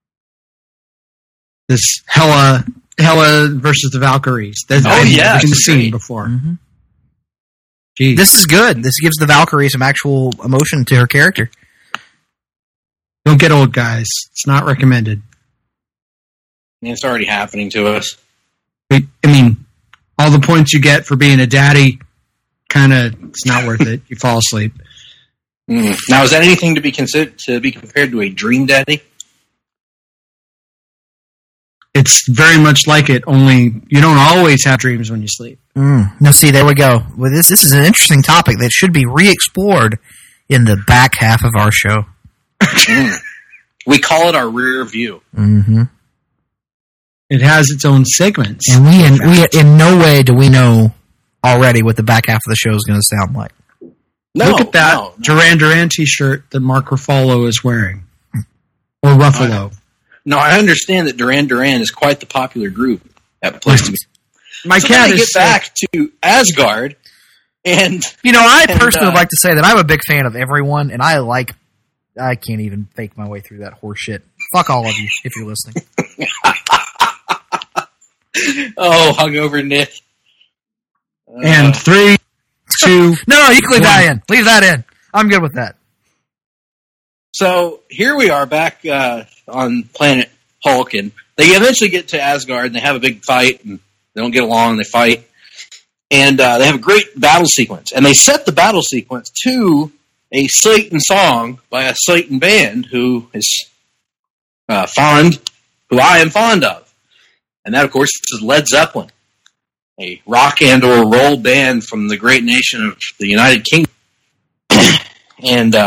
This Hela versus the Valkyries. I've never seen the scene before. Mm-hmm. This is good. This gives the Valkyrie some actual emotion to her character. Don't get old, guys. It's not recommended. It's already happening to us. I mean, all the points you get for being a daddy, it's not worth it. You fall asleep. Now, is that anything to be compared to a dream daddy? It's very much like it, only you don't always have dreams when you sleep. No, see, there we go. Well, this is an interesting topic that should be re-explored in the back half of our show. We call it our rear view. Mm-hmm. It has its own segments. And we in no way do we know already what the back half of the show is going to sound like. Look at that Duran Duran t-shirt that Mark Ruffalo is wearing. Or Ruffalo. No, I understand that Duran Duran is quite the popular group at Place to Be. My cat is get back to Asgard, and I personally would like to say that I'm a big fan of everyone, and I can't even fake my way through that horse shit. Fuck all of you if you're listening. Oh, hungover Nick. And 3, 2. No, you can leave that in. Leave that in. I'm good with that. So here we are back on planet Hulk, and they eventually get to Asgard, and they have a big fight, and they don't get along, and they fight. And they have a great battle sequence. And they set the battle sequence to a Satan song by a Satan band who I am fond of. And that, of course, is Led Zeppelin, a rock and or roll band from the great nation of the United Kingdom. And,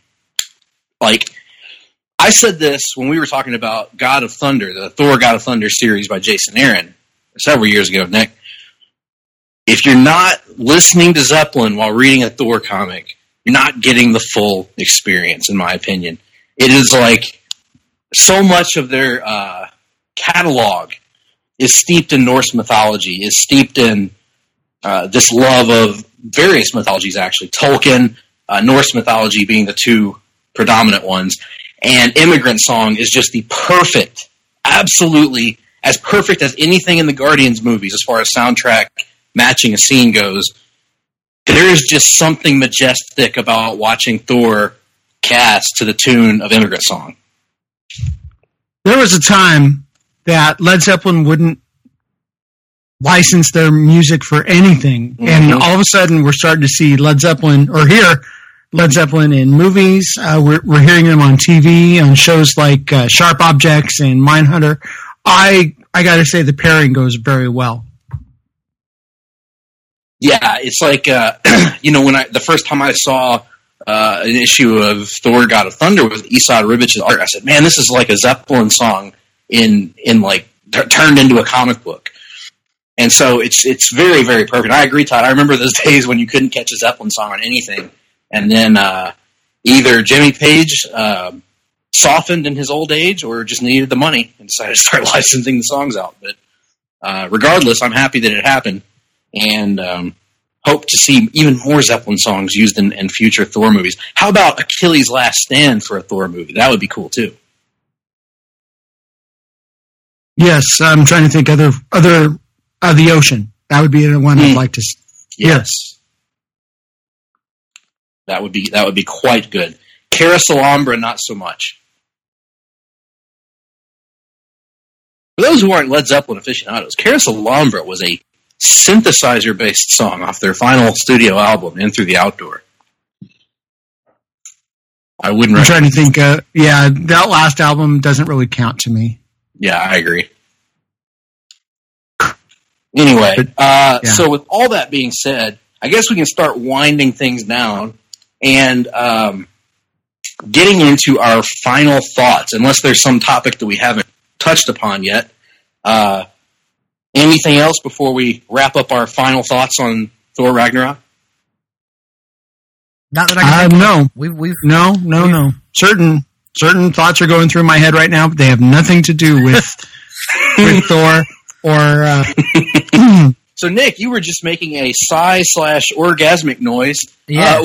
I said this when we were talking about God of Thunder, the Thor God of Thunder series by Jason Aaron, several years ago, Nick. If you're not listening to Zeppelin while reading a Thor comic, you're not getting the full experience, in my opinion. It is like so much of their catalog is steeped in Norse mythology, is steeped in this love of various mythologies, actually. Tolkien, Norse mythology being the two predominant ones. And Immigrant Song is just the perfect, absolutely as perfect as anything in the Guardians movies as far as soundtrack matching a scene goes. There is just something majestic about watching Thor cast to the tune of Immigrant Song. There was a time that Led Zeppelin wouldn't license their music for anything. Mm-hmm. And all of a sudden we're starting to see Led Zeppelin, or hear Led Zeppelin in movies. We're hearing them on TV, on shows like Sharp Objects and Mindhunter. I got to say the pairing goes very well. Yeah, it's like, when the first time I saw an issue of Thor God of Thunder with Esad Ribich's art, I said, man, this is like a Zeppelin song turned into a comic book. And so it's very, very perfect. I agree, Todd. I remember those days when you couldn't catch a Zeppelin song on anything. And then either Jimmy Page softened in his old age or just needed the money and decided to start licensing the songs out. But regardless, I'm happy that it happened, and hope to see even more Zeppelin songs used in future Thor movies. How about Achilles' Last Stand for a Thor movie? That would be cool, too. Yes, I'm trying to think other the ocean. That would be the one I'd like to see. Yes. That would be quite good. Carousel Alhambra, not so much. For those who aren't Led Zeppelin aficionados, Carousel Alhambra was a synthesizer-based song off their final studio album, In Through the Outdoor. I wouldn't. I'm trying to think. That last album doesn't really count to me. Yeah, I agree. Anyway, So with all that being said, I guess we can start winding things down and getting into our final thoughts, unless there's some topic that we haven't touched upon yet. Anything else before we wrap up our final thoughts on Thor Ragnarok? Not that I can no. We've No. Certain thoughts are going through my head right now, but they have nothing to do with Thor or. So, Nick, you were just making a sigh/orgasmic noise. Yeah.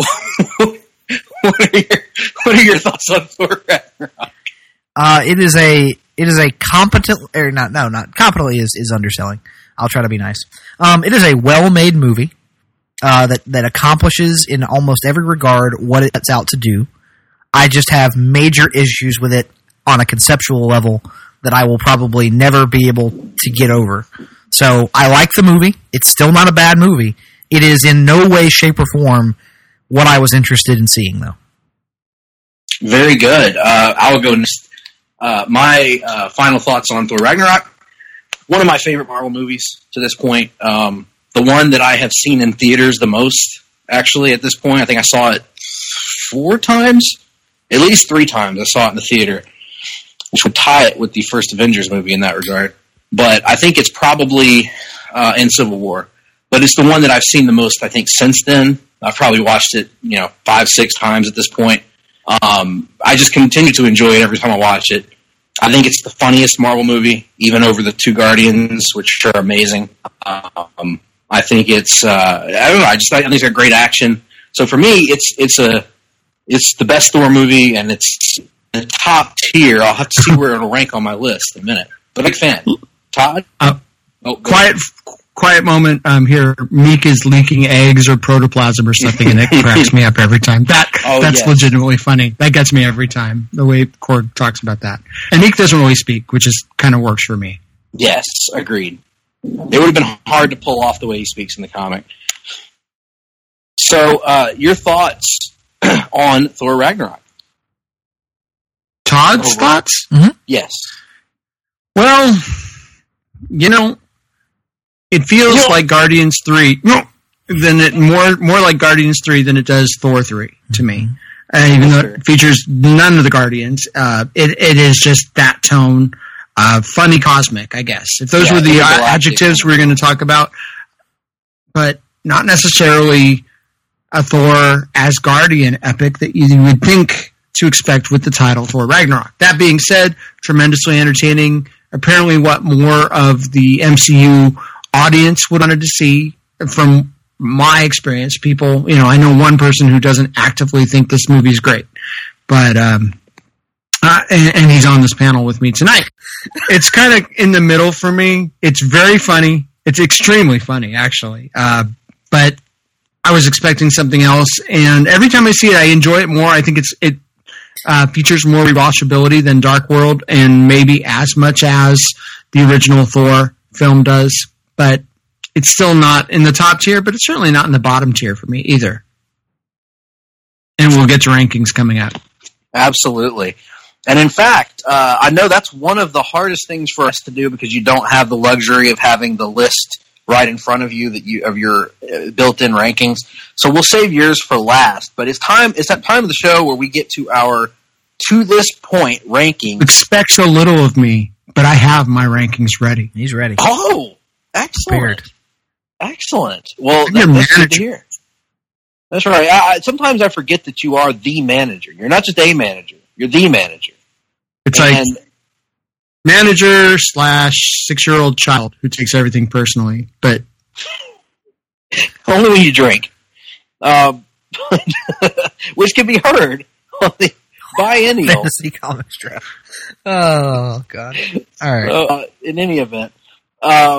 What are your thoughts on Thor Ragnarok? It is a competent, or not competently is underselling. I'll try to be nice. It is a well-made movie that accomplishes in almost every regard what it sets out to do. I just have major issues with it on a conceptual level that I will probably never be able to get over. So I like the movie. It's still not a bad movie. It is in no way, shape, or form what I was interested in seeing, though. Very good. I'll go next. My final thoughts on Thor Ragnarok. One of my favorite Marvel movies to this point. The one that I have seen in theaters the most, actually, at this point. I think I saw it 4 times. At least 3 times I saw it in the theater, which would tie it with the first Avengers movie in that regard. But I think it's probably in Civil War. But it's the one that I've seen the most, I think, since then. I've probably watched it, 5-6 times at this point. I just continue to enjoy it every time I watch it. I think it's the funniest Marvel movie, even over the 2 Guardians, which are amazing. I think it's I don't know. I think it's got great action. So for me, it's the best Thor movie, and it's the top tier. I'll have to see where it'll rank on my list in a minute. But big fan. Todd? Quiet moment here. Meek is leaking eggs or protoplasm or something, and it cracks me up every time. That's legitimately funny. That gets me every time, the way Korg talks about that. And Meek doesn't really speak, which is kind of works for me. Yes, agreed. It would have been hard to pull off the way he speaks in the comic. So, your thoughts on Thor Ragnarok? Todd's thoughts? Mm-hmm. Yes. Well, it feels like Guardians 3. More like Guardians 3 than it does Thor 3 to me. Even though it features none of the Guardians, it is just that tone. Funny cosmic, I guess. If those were the adjectives we were going to talk about. But not necessarily a Thor Asgardian epic that you would think to expect with the title Thor Ragnarok. That being said, tremendously entertaining. Apparently what more of the MCU audience would wanted to see. From my experience, people, I know one person who doesn't actively think this movie is great, but and he's on this panel with me tonight. It's kind of in the middle for me. It's very funny. It's extremely funny, actually. But I was expecting something else, and every time I see it, I enjoy it more. I think it features more rewatchability than Dark World, and maybe as much as the original Thor film does. But it's still not in the top tier, but it's certainly not in the bottom tier for me either. And we'll get to rankings coming up. Absolutely. And in fact, I know that's one of the hardest things for us to do because you don't have the luxury of having the list right in front of you of your built-in rankings. So we'll save yours for last. But it's that time of the show where we get to our to this point rankings. Expect so little of me, but I have my rankings ready. He's ready. Oh, excellent. Prepared. Excellent. Well, that's good to hear. That's right. Sometimes I forget that you are the manager. You're not just a manager. You're the manager. It's like manager / 6-year-old child who takes everything personally, but only when you drink, which can be heard on the biennial Fantasy Comics Draft. Oh God! All right. In any event,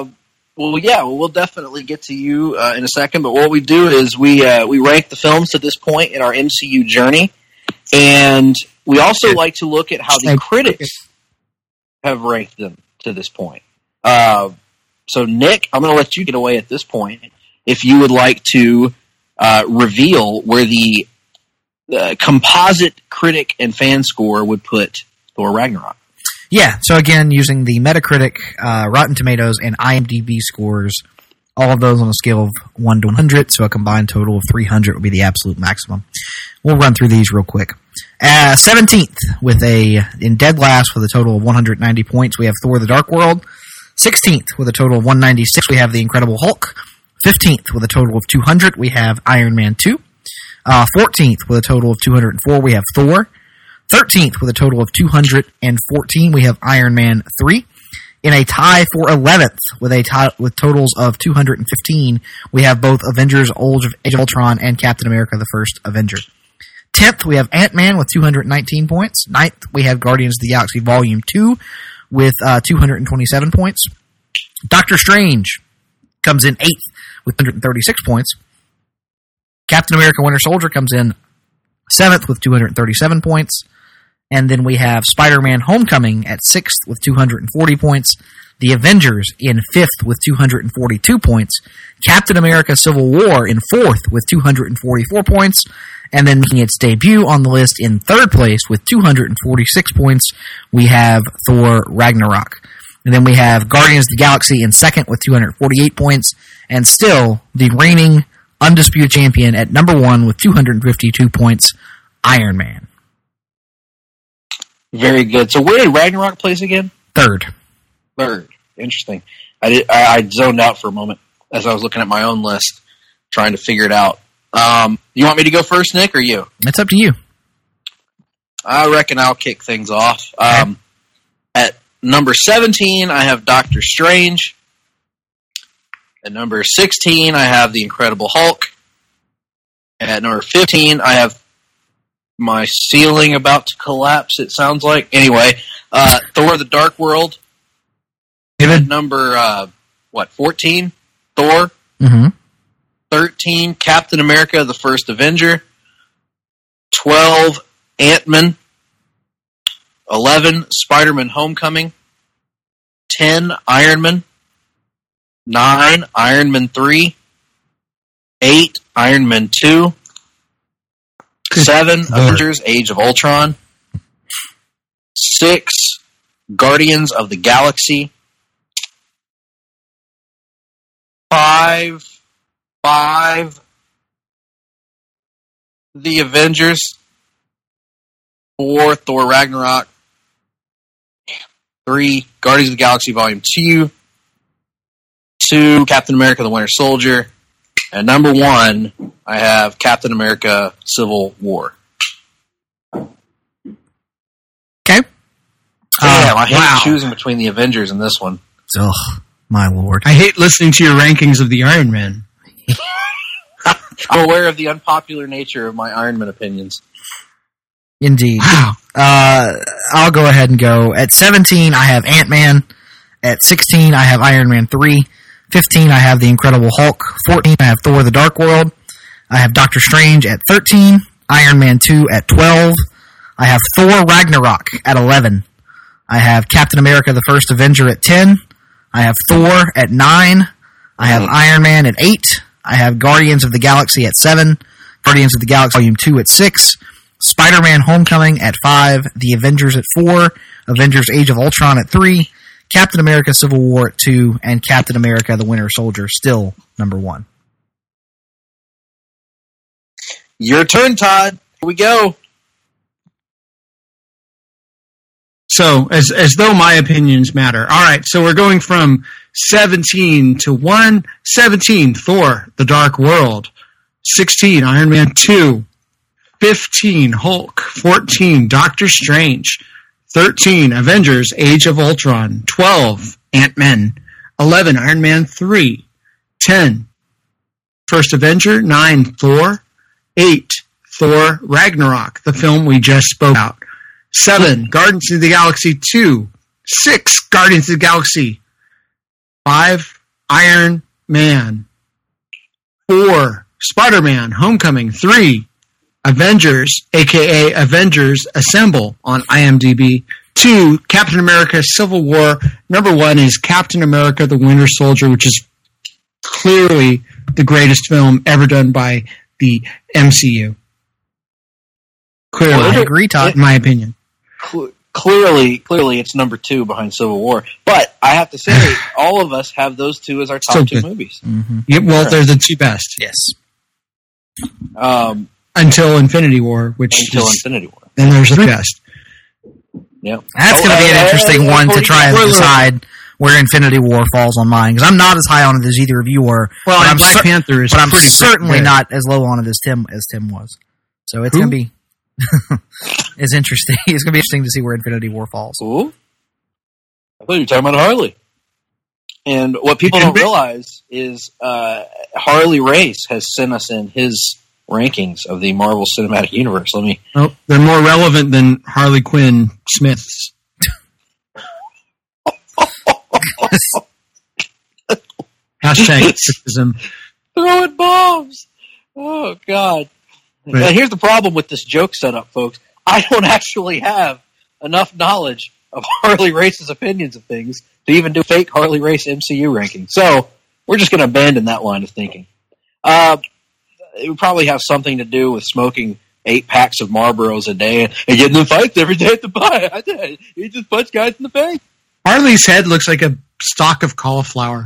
We'll definitely get to you in a second. But what we do is we rank the films to this point in our MCU journey, and we also like to look at how the critics have ranked them to this point. So, Nick, I'm going to let you get away at this point. If you would like to reveal where the composite critic and fan score would put Thor Ragnarok. Yeah, so again, using the Metacritic, Rotten Tomatoes, and IMDb scores, all of those on a scale of 1 to 100, so a combined total of 300 would be the absolute maximum. We'll run through these real quick. 17th, in dead last with a total of 190 points, we have Thor the Dark World. 16th, with a total of 196, we have The Incredible Hulk. 15th, with a total of 200, we have Iron Man 2. 14th, with a total of 204, we have Thor. 13th, with a total of 214, we have Iron Man 3. In a tie for 11th, with totals of 215, we have both Avengers Age of Ultron and Captain America the First Avenger. 10th, we have Ant-Man with 219 points. 9th, we have Guardians of the Galaxy Volume 2 with 227 points. Doctor Strange comes in 8th with 136 points. Captain America Winter Soldier comes in 7th with 237 points. And then we have Spider-Man Homecoming at 6th with 240 points. The Avengers in 5th with 242 points. Captain America Civil War in 4th with 244 points. And then making its debut on the list in 3rd place with 246 points, we have Thor Ragnarok. And then we have Guardians of the Galaxy in 2nd with 248 points. And still, the reigning undisputed champion at number 1 with 252 points, Iron Man. Very good. So where did Ragnarok place again? 3rd. Interesting. I zoned out for a moment as I was looking at my own list, trying to figure it out. You want me to go first, Nick, or you? It's up to you. I reckon I'll kick things off. Okay. At number 17, I have Doctor Strange. At number 16, I have The Incredible Hulk. At number 15, I have my ceiling about to collapse, it sounds like. Anyway, Thor the Dark World. At number, 14? Thor. Mm-hmm. 13, Captain America, the First Avenger. 12, Ant-Man. 11, Spider-Man Homecoming. 10, Iron Man. 9, Iron Man 3. 8, Iron Man 2. 7, Avengers Age of Ultron. 6, Guardians of the Galaxy. 5, The Avengers. 4, Thor Ragnarok. 3, Guardians of the Galaxy Volume 2. 2, Captain America the Winter Soldier. And number 1, I have Captain America Civil War. Okay. Damn, I hate choosing between the Avengers and this one. Oh, my lord. I hate listening to your rankings of the Iron Man. I'm aware of the unpopular nature of my Iron Man opinions. Indeed. Wow. I'll go ahead and go. At 17, I have Ant-Man. At 16, I have Iron Man 3. 15, I have The Incredible Hulk. 14, I have Thor the Dark World. I have Doctor Strange at 13. Iron Man 2 at 12. I have Thor Ragnarok at 11. I have Captain America the First Avenger at 10. I have Thor at 9. I have Iron Man at 8. I have Guardians of the Galaxy at 7. Guardians of the Galaxy Volume 2 at 6. Spider-Man Homecoming at 5. The Avengers at 4. Avengers Age of Ultron at 3. Captain America Civil War at 2, and Captain America the Winter Soldier still number 1. Your turn, Todd. Here we go. So, as though my opinions matter. All right, so we're going from 17 to 1. 17, Thor, The Dark World. 16, Iron Man 2. 15, Hulk. 14, Doctor Strange. 13, Avengers, Age of Ultron. 12, Ant-Man. 11, Iron Man 3. 10, First Avenger. 9, Thor. 8, Thor Ragnarok, the film we just spoke about. 7, Guardians of the Galaxy 2. 6, Guardians of the Galaxy. 5, Iron Man. 4, Spider-Man, Homecoming. 3, Avengers, aka Avengers Assemble on IMDb. 2, Captain America Civil War. Number 1 is Captain America the Winter Soldier, which is clearly the greatest film ever done by the MCU. Clearly. I agree, Todd. In my opinion. Clearly, it's number 2 behind Civil War. But I have to say, all of us have those 2 as our top 2 movies. Mm-hmm. Yeah, well, they're the 2 best. Yes. Until Infinity War, Infinity War. Then there's the best. Yep. That's going to be an interesting one to try and decide where Infinity War falls on mine, because I'm not as high on it as either of you were. Well, and Black Panther is, but I'm certainly not as low on it as Tim was. So it's going to be it's interesting. It's going to be interesting to see where Infinity War falls. Ooh. I thought you were talking about Harley. And what people don't realize is Harley Race has sent us in his rankings of the Marvel Cinematic Universe. Oh, they're more relevant than Harley Quinn Smith's. Hashtag sexism. Throwing bombs. Oh, God. Right. Now, here's the problem with this joke setup, folks. I don't actually have enough knowledge of Harley Race's opinions of things to even do fake Harley Race MCU rankings. So we're just going to abandon that line of thinking. It would probably have something to do with smoking 8 packs of Marlboros a day and getting in fights every day at the bar. He just punched guys in the face. Harley's head looks like a stalk of cauliflower.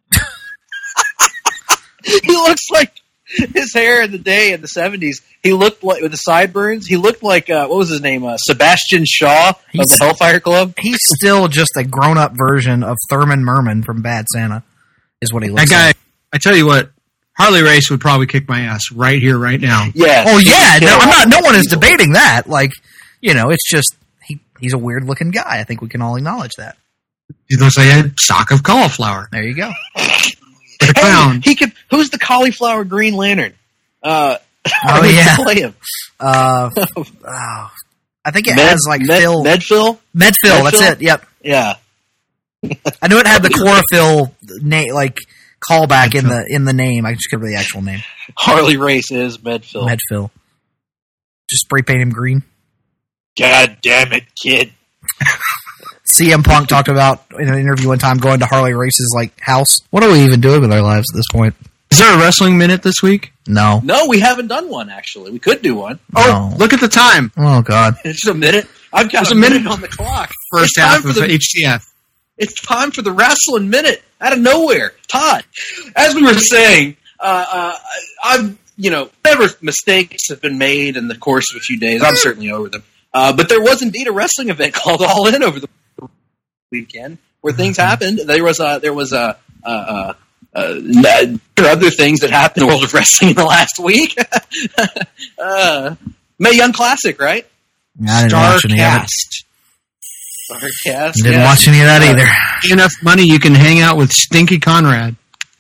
He looks like his hair in the 70s. He looked like, with the sideburns, he looked like, what was his name? Sebastian Shaw of the Hellfire Club. He's still just a grown-up version of Thurman Merman from Bad Santa, is what he looks like. That guy, I tell you what, Harley Race would probably kick my ass right here, right now. Yeah. Oh, yeah. No one is debating that. Like, it's just, he's a weird-looking guy. I think we can all acknowledge that. He looks like a stalk of cauliflower. There you go. The clown. Who's the cauliflower Green Lantern? Yeah. Play him. I think it has like Phil. Medfill? Medfill, that's it. Yep. Yeah. I knew it had the chlorophyll callback in the name. I just couldn't remember the actual name. Harley Race is Medfill. Medfill. Just spray paint him green. God damn it, kid. CM Punk talked about in an interview one time going to Harley Race's house. What are we even doing with our lives at this point? Is there a wrestling minute this week? No. No, we haven't done one, actually. We could do one. Oh, look at the time. Oh, God. It's a minute. I've got a minute on the clock. First half of HTF. It's time for the wrestling minute out of nowhere. Todd, as we were saying, whatever mistakes have been made in the course of a few days, I'm certainly over them. But there was indeed a wrestling event called All In over the weekend where things happened. There was other things that happened in the world of wrestling in the last week. Mae Young Classic, right? I didn't watch any of it. Starcast. Didn't watch any of that either. Enough money, you can hang out with Stinky Conrad.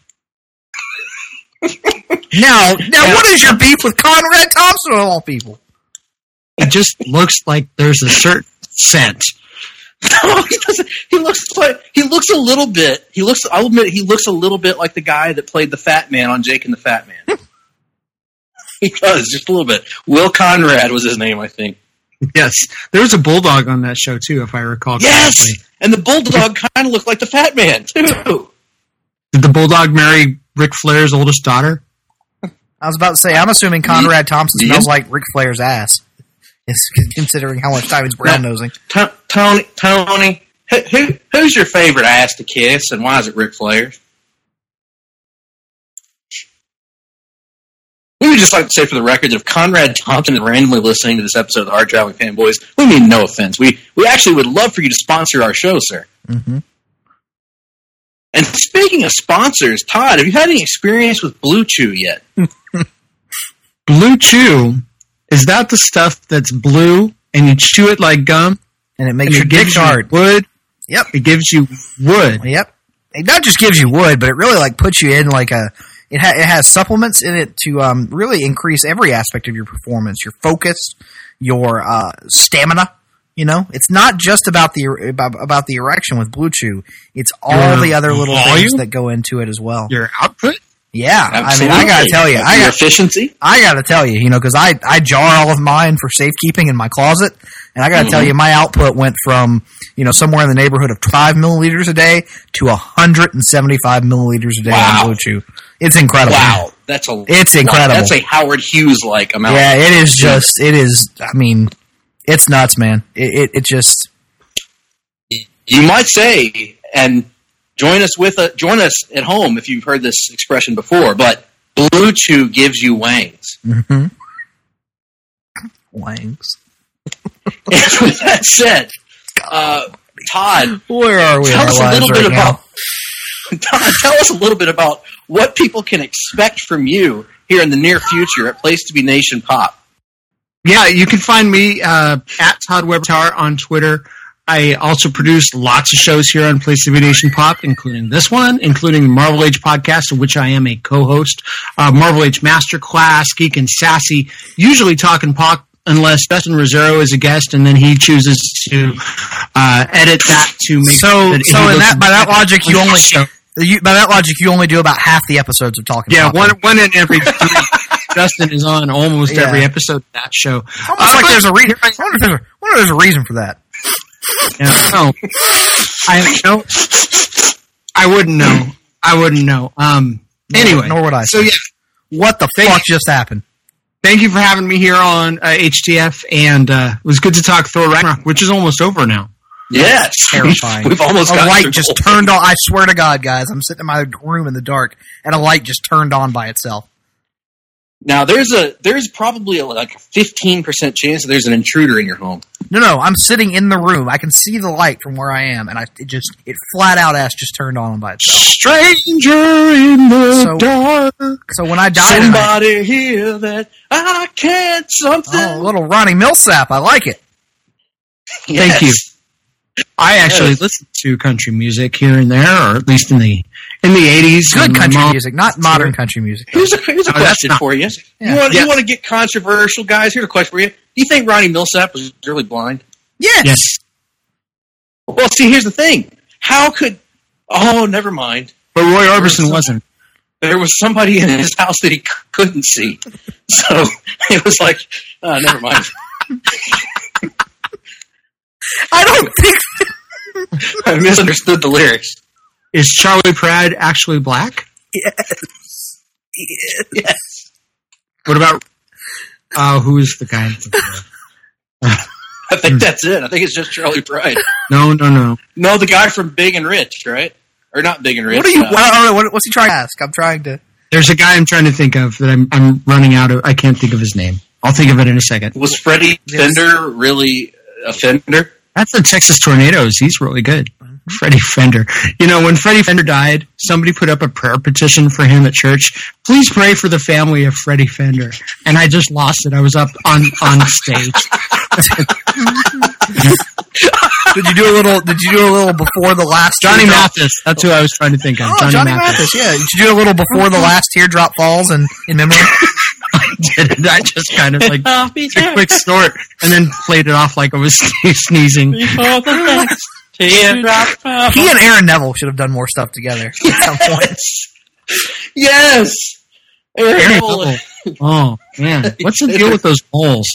Now, what is your beef with Conrad Thompson of all people? It just looks like there's a certain scent. No, he doesn't. I'll admit, he looks a little bit like the guy that played the Fat Man on Jake and the Fat Man. He does, just a little bit. Will Conrad was his name, I think. Yes. There was a bulldog on that show, too, if I recall correctly. Yes! And the bulldog kind of looked like the Fat Man, too. Did the bulldog marry Ric Flair's oldest daughter? I was about to say, I'm assuming Conrad Thompson smells like Ric Flair's ass. Considering how much time he's brown nosing. Tony, who's your favorite ass to kiss, and why is it Ric Flair's? We would just like to say for the record that if Conrad Thompson is randomly listening to this episode of the Hard Traveling Fanboys, we mean no offense. We actually would love for you to sponsor our show, sir. Mm-hmm. And speaking of sponsors, Todd, have you had any experience with Blue Chew yet? Blue Chew? Is that the stuff that's blue and you chew it like gum? And it makes your dick hard. Wood? Yep. It gives you wood. Yep. It not just gives you wood, but it really puts you in it has supplements in it to really increase every aspect of your performance, your focus, your stamina, You know, it's not just about the erection with Blue Chew. It's all the other little things that go into it as well. Your output? Yeah. Absolutely. I mean, I gotta tell you. Your efficiency? I gotta tell you, because I jar all of mine for safekeeping in my closet. And I gotta tell you, my output went from, somewhere in the neighborhood of 5 milliliters a day to 175 milliliters a day on Blue Chew. It's incredible. Wow. It's incredible. That's a Howard Hughes-like amount. Yeah, it's nuts, man. It just... You might say, and join us at home if you've heard this expression before, but Blue Chew gives you wangs. Mm-hmm. Wangs. And with that said, Todd, where are we? Todd, tell us a little bit about what people can expect from you here in the near future at Place to Be Nation Pop. Yeah, you can find me at Todd Weber Guitar on Twitter. I also produce lots of shows here on Place to Be Nation Pop, including this one, including the Marvel Age podcast, of which I am a co-host. Marvel Age Masterclass, Geek and Sassy, usually talking pop, unless Justin Rosero is a guest, and then he chooses to edit that to make by that logic, you only do about half the episodes of Talking Pop. Yeah, one in every three. Justin is on almost every episode of that show. Almost like there's a reason. I wonder if there's a reason for that. Yeah, I wouldn't know. Anyway, nor would I. So yeah, what the fuck just happened? Thank you for having me here on HTF, and it was good to talk Thor Ragnarok, which is almost over now. Yes, terrifying. We've almost got a light just turned on. I swear to God, guys, I'm sitting in my room in the dark, and a light just turned on by itself. Now there's probably like a 15% chance that there's an intruder in your home. No, I'm sitting in the room. I can see the light from where I am, and it flat out ass just turned on by itself. Stranger in the dark. So when I die, somebody hear that I can't something. Oh, a little Ronnie Millsap. I like it. Yes. Thank you. I actually listen to country music here and there, or at least in the 80s. Good country music, not modern country music. Here's a question for you. Yeah. You want to get controversial, guys? Here's a question for you. Do you think Ronnie Millsap was really blind? Yes. Well, see, here's the thing. How could... Oh, never mind. But Roy Orbison wasn't. There was somebody in his house that he couldn't see. So it was like, never mind. I don't think... I misunderstood the lyrics. Is Charlie Pride actually black? Yes. What about... who is the guy? I think that's it. I think it's just Charlie Pride. No. No, the guy from Big and Rich, right? Or not Big and Rich. What's he trying to ask? I'm trying to... There's a guy I'm trying to think of that I'm running out of... I can't think of his name. I'll think of it in a second. Was Freddie Fender really a Fender? That's the Texas Tornadoes. He's really good. Freddie Fender. When Freddie Fender died, somebody put up a prayer petition for him at church. Please pray for the family of Freddie Fender. And I just lost it. I was up on stage. Did you do a little before the last Johnny Mathis? That's who I was trying to think of. Oh, Johnny Mathis. Yeah. Did you do a little before the last teardrop falls in memory? I didn't. I just kind of like a quick snort and then played it off like I was sneezing. Before the last teardrop falls. He and Aaron Neville should have done more stuff together at some point. Yes. Aaron Neville. Oh man, what's the deal with those bowls?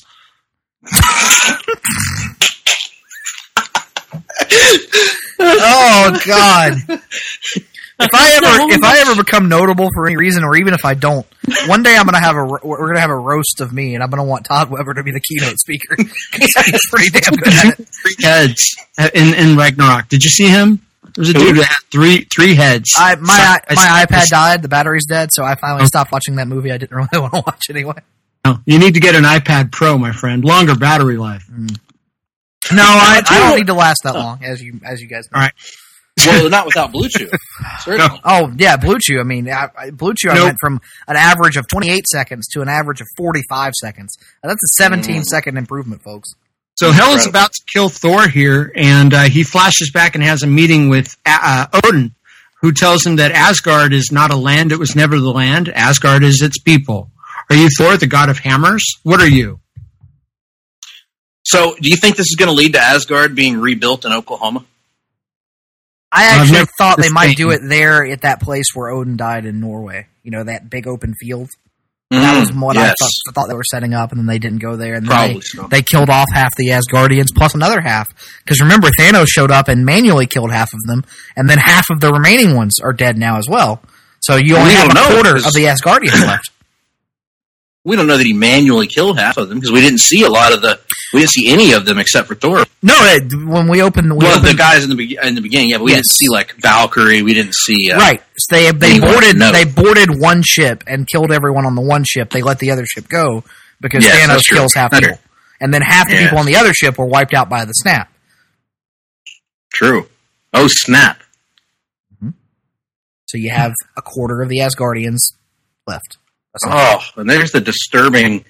Oh God! If I ever become notable for any reason, or even if I don't, one day we're gonna have a roast of me, and I'm gonna want Todd Weber to be the keynote speaker. He's pretty damn good at it. 3 heads in Ragnarok. Did you see him? There was a dude that had three heads. My iPad died. The battery's dead, so I finally stopped watching that movie. I didn't really want to watch anyway. No, you need to get an iPad Pro, my friend. Longer battery life. No, I don't need to last that long, as you guys know. All right. Well, not without Blue Chew. Certainly. Oh, yeah, Blue Chew. I mean, Blue Chew, I went from an average of 28 seconds to an average of 45 seconds. That's a 17-second improvement, folks. So Hel is about to kill Thor here, and he flashes back and has a meeting with Odin, who tells him that Asgard is not a land, it was never the land. Asgard is its people. Are you Thor, the god of hammers? What are you? So, do you think this is going to lead to Asgard being rebuilt in Oklahoma? I actually thought they might do it there at that place where Odin died in Norway. You know, that big open field. That was what I thought they were setting up, and then they didn't go there. And then they killed off half the Asgardians, plus another half. Because remember, Thanos showed up and manually killed half of them, and then half of the remaining ones are dead now as well. So you only have a quarter of the Asgardians left. We don't know that he manually killed half of them, because we didn't see we didn't see any of them except for Thor. No, when we opened... the guys in the beginning, yeah, but we didn't see, like, Valkyrie, we didn't see... right, so they boarded one ship and killed everyone on the one ship. They let the other ship go, because Thanos kills half people. And then half the people on the other ship were wiped out by the snap. True. Oh, snap. Mm-hmm. So you have a quarter of the Asgardians left. And there's the disturbing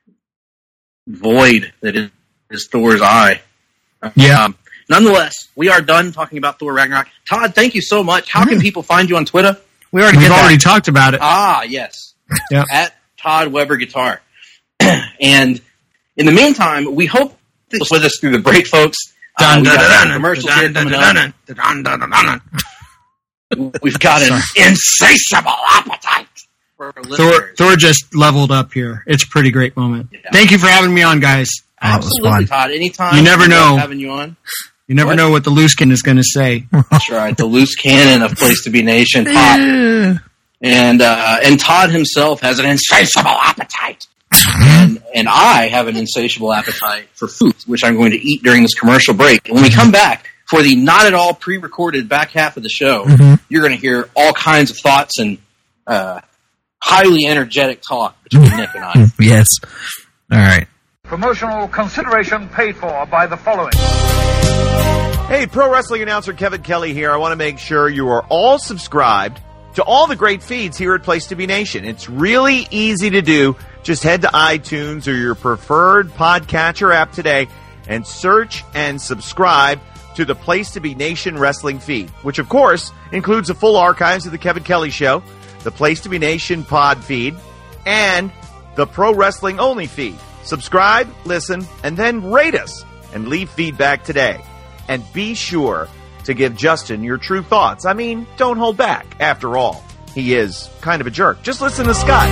void that is Thor's eye. Yeah. Nonetheless, we are done talking about Thor Ragnarok. Todd, thank you so much. How can people find you on Twitter? We've already talked about it. Ah, yes. Yeah. At Todd Weber Guitar. And in the meantime, we hope that you'll with us through the break, folks. Commercials here coming up. We've got an insatiable appetite. Thor just leveled up here. It's a pretty great moment. Yeah. Thank you for having me on, guys. Absolutely, Todd. Anytime. You never know. Having you on. You never know what the loose cannon is going to say. That's right. The loose cannon of Place to Be Nation pop. And Todd himself has an insatiable appetite. and I have an insatiable appetite for food, which I'm going to eat during this commercial break. And when we come back for the not at all pre-recorded back half of the show, you're going to hear all kinds of thoughts and highly energetic talk between Nick and I. Yes. All right. Promotional consideration paid for by the following. Hey, pro wrestling announcer Kevin Kelly here. I want to make sure you are all subscribed to all the great feeds here at Place to Be Nation. It's really easy to do. Just head to iTunes or your preferred podcatcher app today and search and subscribe to the Place to Be Nation wrestling feed, which of course includes the full archives of the Kevin Kelly Show, the Place to Be Nation pod feed, and the Pro Wrestling Only feed. Subscribe, listen, and then rate us and leave feedback today. And be sure to give Justin your true thoughts. I mean, don't hold back. After all, he is kind of a jerk. Just listen to Scott.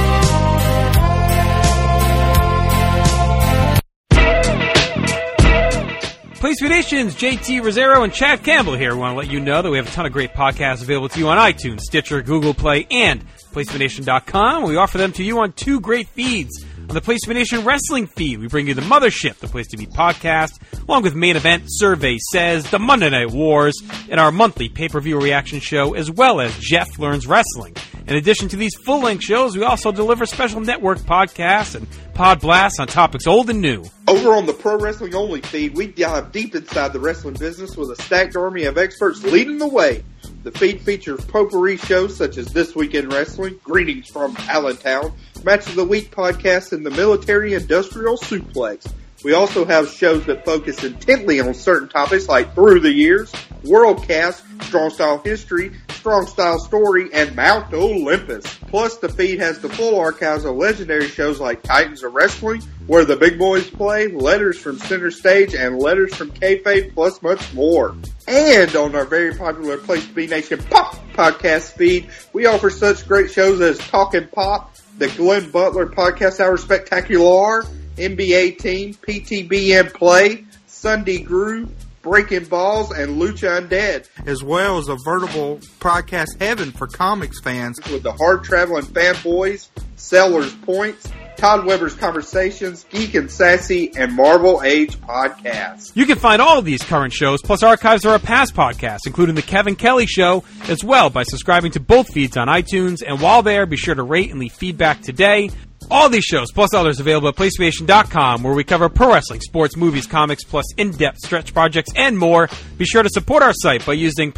Place to Be Nation's JT Rosero and Chad Campbell here. We want to let you know that we have a ton of great podcasts available to you on iTunes, Stitcher, Google Play, and PlaceToBeNation.com. We offer them to you on two great feeds. On the Place to Be Nation Wrestling feed, we bring you the Mothership, the Place to Be podcast, along with Main Event, Survey Says, the Monday Night Wars, and our monthly pay-per-view reaction show, as well as Jeff Learns Wrestling. In addition to these full-length shows, we also deliver special network podcasts and pod blasts on topics old and new. Over on the Pro Wrestling Only feed, we dive deep inside the wrestling business with a stacked army of experts leading the way. The feed features potpourri shows such as This Week in Wrestling, Greetings from Allentown, Match of the Week podcast, and the Military Industrial Suplex. We also have shows that focus intently on certain topics like Through the Years, Worldcast, Strong Style History, Strong Style Story, and Mount Olympus. Plus, the feed has the full archives of legendary shows like Titans of Wrestling, Where the Big Boys Play, Letters from Center Stage, and Letters from Kayfabe, plus much more. And on our very popular Place to Be Nation Pop podcast feed, we offer such great shows as Talkin' Pop, the Glenn Butler Podcast Hour Spectacular, NBA Team, PTBN Play, Sunday Groove, Breaking Balls, and Lucha Undead. As well as a veritable podcast heaven for comics fans. With the hard-traveling fanboys, Sellers Points, Todd Weber's Conversations, Geek and Sassy, and Marvel Age Podcasts. You can find all of these current shows, plus archives of our past podcasts, including The Kevin Kelly Show, as well by subscribing to both feeds on iTunes. And while there, be sure to rate and leave feedback today. All these shows, plus others, available at PlayStation.com, where we cover pro wrestling, sports, movies, comics, plus in-depth stretch projects, and more. Be sure to support our site by using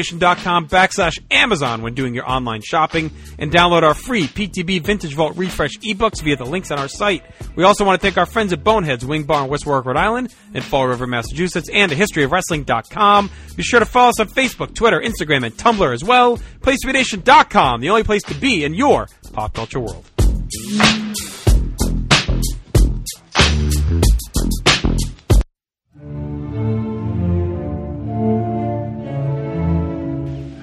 PlayStation.com/Amazon when doing your online shopping, and download our free PTB Vintage Vault Refresh ebooks via the links on our site. We also want to thank our friends at Boneheads Wing Bar in West Warwick, Rhode Island, and Fall River, Massachusetts, and historyofwrestling.com. Be sure to follow us on Facebook, Twitter, Instagram, and Tumblr as well. PlayStationNation.com, the only place to be in your pop culture world.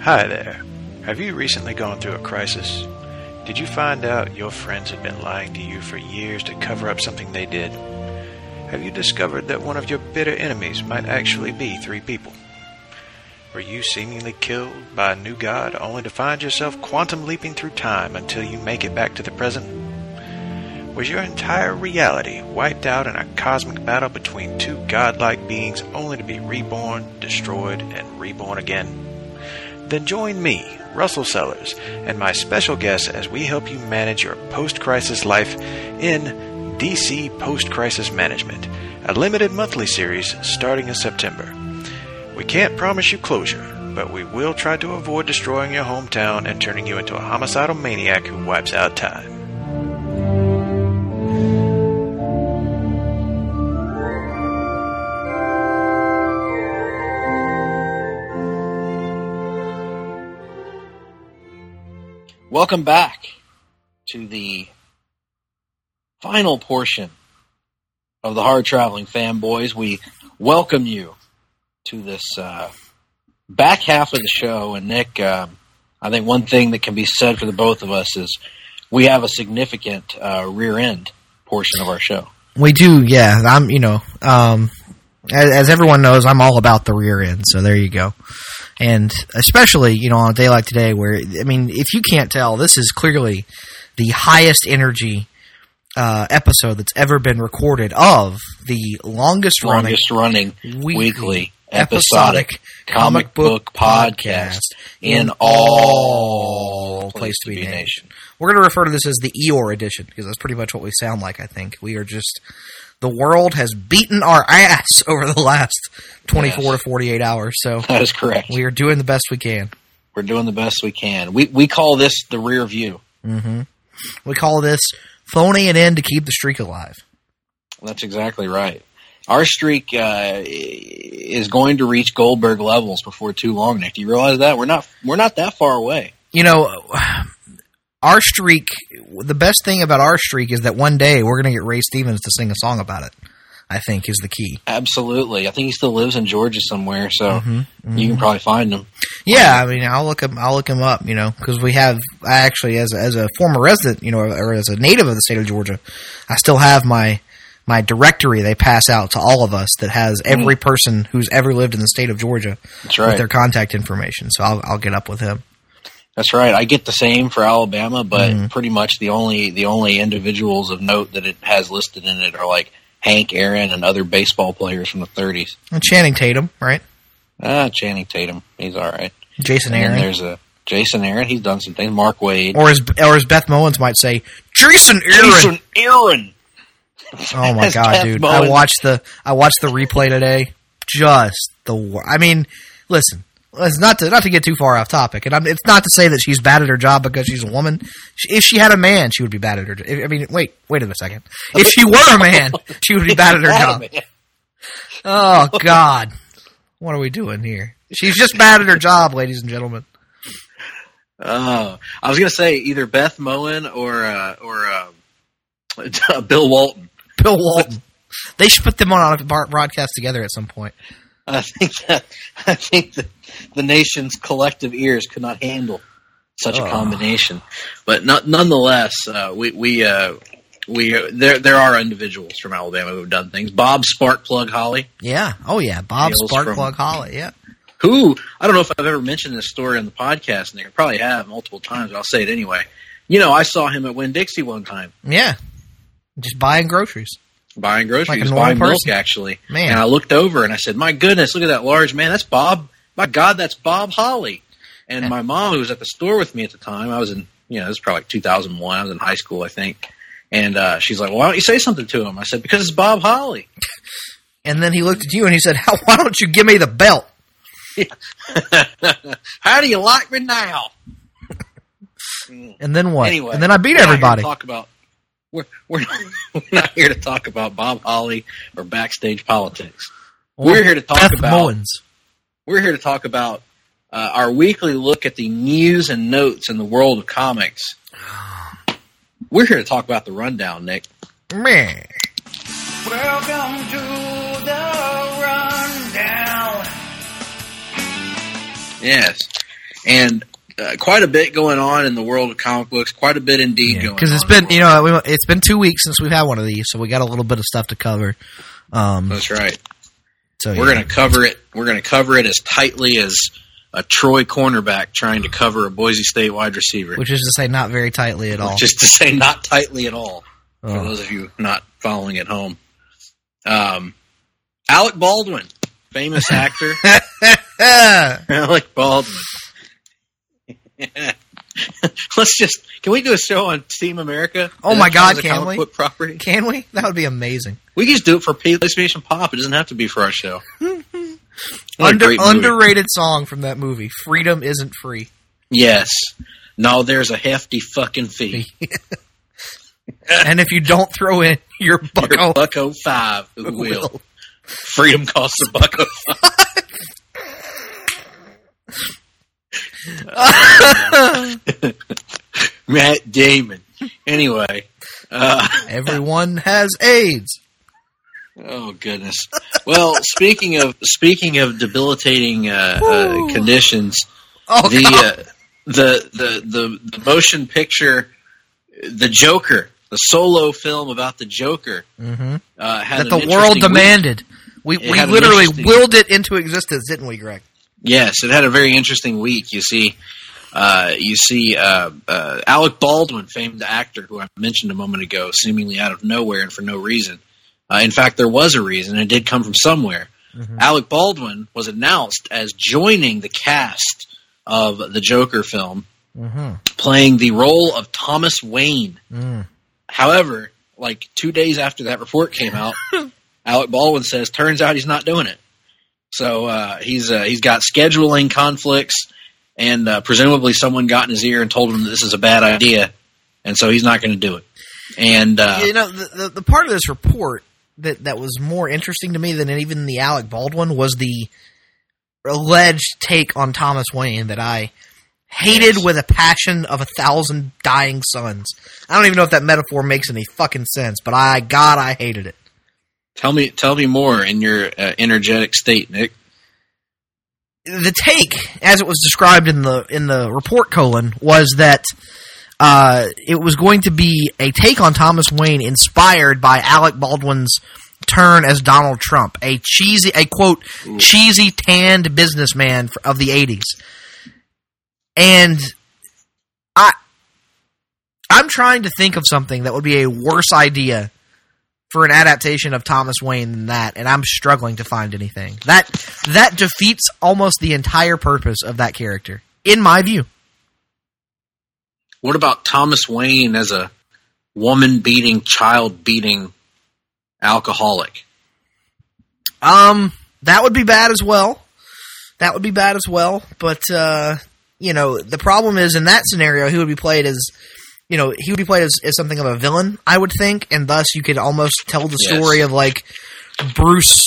Hi there. Have you recently gone through a crisis? Did you find out your friends had been lying to you for years to cover up something they did? Have you discovered that one of your bitter enemies might actually be 3 people? Were you seemingly killed by a new god only to find yourself quantum leaping through time until you make it back to the present? Was your entire reality wiped out in a cosmic battle between 2 godlike beings only to be reborn, destroyed, and reborn again? Then join me, Russell Sellers, and my special guests as we help you manage your post-crisis life in DC Post-Crisis Management, a limited monthly series starting in September. We can't promise you closure, but we will try to avoid destroying your hometown and turning you into a homicidal maniac who wipes out time. Welcome back to the final portion of the Hard Traveling Fanboys. We welcome you to this back half of the show. And Nick, I think one thing that can be said for the both of us is we have a significant rear end portion of our show. We do, yeah. As everyone knows, I'm all about the rear end, so there you go. And especially, on a day like today where, if you can't tell, this is clearly the highest energy episode that's ever been recorded of the longest running weekly episodic comic book podcast in all Place to Be Nation. We're going to refer to this as the Eeyore edition because that's pretty much what we sound like, I think. We are just... The world has beaten our ass over the last 24 to 48 hours. So that is correct. We are doing the best we can. We're doing the best we can. We call this the rear view. Mm-hmm. We call this phoning it in to keep the streak alive. That's exactly right. Our streak is going to reach Goldberg levels before too long, Nick. Do you realize that? We're not that far away. Our streak, the best thing about our streak is that one day we're going to get Ray Stevens to sing a song about it, I think, is the key. Absolutely. I think he still lives in Georgia somewhere, so you can probably find him. Yeah, I'll look him up, because we have, I actually, as a former resident, or as a native of the state of Georgia, I still have my directory they pass out to all of us that has every person who's ever lived in the state of Georgia with their contact information, so I'll get up with him. That's right. I get the same for Alabama, but pretty much the only individuals of note that it has listed in it are like Hank Aaron and other baseball players from the 30s. And Channing Tatum, right? Channing Tatum. He's all right. Jason Aaron. There's a Jason Aaron. He's done some things. Mark Wade. Or as Beth Mowins might say, Jason Aaron. Jason Aaron. Oh my God, dude! Mowins. I watched the replay today. Just listen. It's not to get too far off topic, and it's not to say that she's bad at her job because she's a woman. If she had a man, she would be bad at her job. Wait a second. If she were a man, she would be bad at her job. Oh, God. What are we doing here? She's just bad at her job, ladies and gentlemen. I was going to say either Beth Moen or Bill Walton. Bill Walton. They should put them on a broadcast together at some point. I think that the nation's collective ears could not handle such a combination. But nonetheless, there are individuals from Alabama who have done things. Bob Sparkplug Holly. Yeah. Oh yeah, Bob Sparkplug Holly. Yeah. Who I don't know if I've ever mentioned this story on the podcast, Nick. I probably have multiple times, but I'll say it anyway. I saw him at Winn-Dixie one time. Yeah. Just buying groceries. Buying groceries, like buying milk, actually. Man. And I looked over and I said, my goodness, look at that large man. That's Bob. My God, that's Bob Holly. And my mom, who was at the store with me at the time, I was in, this was probably like 2001. I was in high school, I think. And she's like, well, why don't you say something to him? I said, because it's Bob Holly. And then he looked at you and he said, why don't you give me the belt? How do you like me now? And then what? Anyway, and then I beat everybody. We're not here to talk about Bob Holly or backstage politics. We're here to talk about We're here to talk about our weekly look at the news and notes in the world of comics. We're here to talk about the rundown, Nick. Man. Welcome to the rundown. Yes. and quite a bit going on in the world of comic books. Quite a bit indeed going on. Because it's been, it's been 2 weeks since we've had one of these, so we got a little bit of stuff to cover. That's right. So we're going to cover it. We're going to cover it as tightly as a Troy cornerback trying to cover a Boise State wide receiver. Which is to say, not very tightly at all. Which is to say, not tightly at all. For those of you not following at home. Alec Baldwin, famous actor. Alec Baldwin. Can we do a show on Team America? Oh my God, can we? Property? Can we? That would be amazing. We can just do it for PlayStation Pop. It doesn't have to be for our show. Underrated song from that movie. Freedom isn't free. Yes. No, there's a hefty fucking fee. And if you don't throw in your bucko 5, who will? Freedom costs a bucko 5. Matt Damon. Anyway. Everyone has AIDS. Oh goodness! Well, speaking of debilitating conditions, the motion picture, The Joker, the solo film about the Joker, had that the world demanded. We literally willed it into existence, didn't we, Greg? Yes, it had a very interesting week. You see Alec Baldwin, famed actor who I mentioned a moment ago, seemingly out of nowhere and for no reason. In fact, there was a reason. It did come from somewhere. Alec Baldwin was announced as joining the cast of the Joker film, playing the role of Thomas Wayne. However, like 2 days after that report came out, Alec Baldwin says, turns out he's not doing it. So he's got scheduling conflicts, and presumably someone got in his ear and told him that this is a bad idea, and so he's not going to do it. And the part of this report that was more interesting to me than even the Alec Baldwin was the alleged take on Thomas Wayne that I hated with a passion of 1,000 dying suns. I don't even know if that metaphor makes any fucking sense, but I hated it. Tell me more in your energetic state, Nick. The take, as it was described in the report colon, was that it was going to be a take on Thomas Wayne inspired by Alec Baldwin's turn as Donald Trump, a quote cheesy tanned businessman of the 80s. And I'm trying to think of something that would be a worse idea for an adaptation of Thomas Wayne than that, and I'm struggling to find anything. That defeats almost the entire purpose of that character, in my view. What about Thomas Wayne as a woman-beating, child-beating alcoholic? That would be bad as well. But, the problem is in that scenario, he would be played as something of a villain, I would think, and thus you could almost tell the story of, like, Bruce,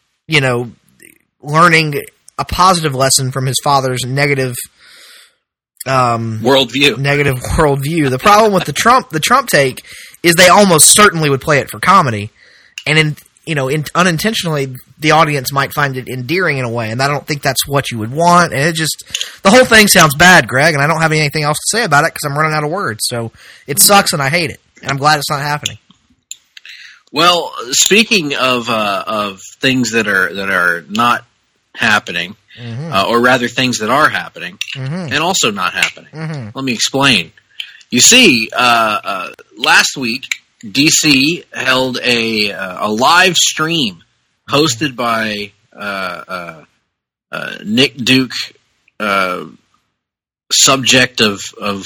learning a positive lesson from his father's negative worldview. The problem with the Trump take is they almost certainly would play it for comedy, and unintentionally the audience might find it endearing in a way, and I don't think that's what you would want. And the whole thing sounds bad, Greg, and I don't have anything else to say about it because I'm running out of words. So it sucks, and I hate it, and I'm glad it's not happening. Well, speaking of things that are not happening. Or rather things that are happening and also not happening. Let me explain. You see, last week, DC held a live stream hosted by Nick Duke, subject of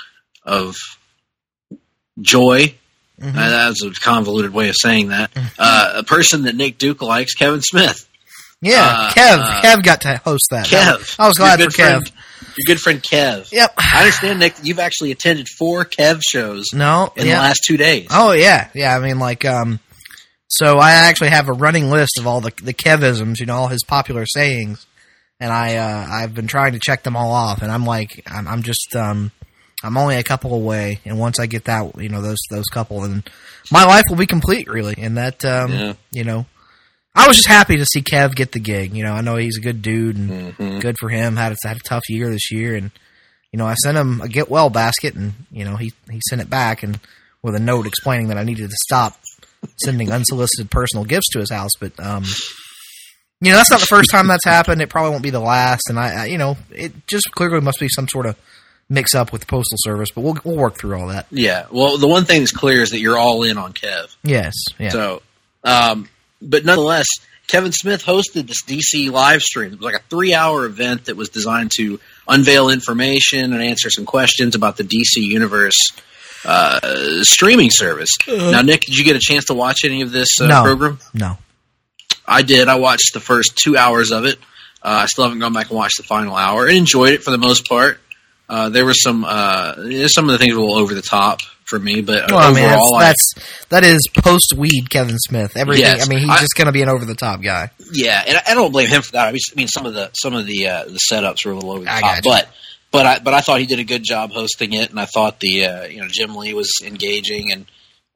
joy. That's a convoluted way of saying that. A person that Nick Duke likes, Kevin Smith. Yeah, Kev got to host that. Kev. I was glad for Kev. Your good friend Kev. Yep. I understand, Nick, you've actually attended 4 Kev shows in the last 2 days. Oh, yeah. Yeah, I mean, so I actually have a running list of all the Kevisms, all his popular sayings, and I've been trying to check them all off, and I'm only a couple away, and once I get that, those couple, then my life will be complete, really, and that, I was just happy to see Kev get the gig. You know, I know he's a good dude and good for him. Had a tough year this year, and you know, I sent him a get well basket, and you know, he sent it back and with a note explaining that I needed to stop sending unsolicited personal gifts to his house. But you know, that's not the first time that's happened. It probably won't be the last, and I you know, it just clearly must be some sort of mix up with the Postal Service, but we'll work through all that. Yeah. Well, the one thing that's clear is that you're all in on Kev. Yes. Yeah. So, but nonetheless, Kevin Smith hosted this DC live stream. It was like a 3-hour event that was designed to unveil information and answer some questions about the DC Universe streaming service. Now, Nick, did you get a chance to watch any of this program? No. I did. I watched the first 2 hours of it. I still haven't gone back and watched the final hour. I enjoyed it for the most part. There was some of the things were a little over the top for me, but overall, that is post weed Kevin Smith. Everything. Yes, I mean, he's just going to be an over the top guy. Yeah, and I don't blame him for that. I mean, some of the setups were a little over the top, but I thought he did a good job hosting it, and I thought the Jim Lee was engaging and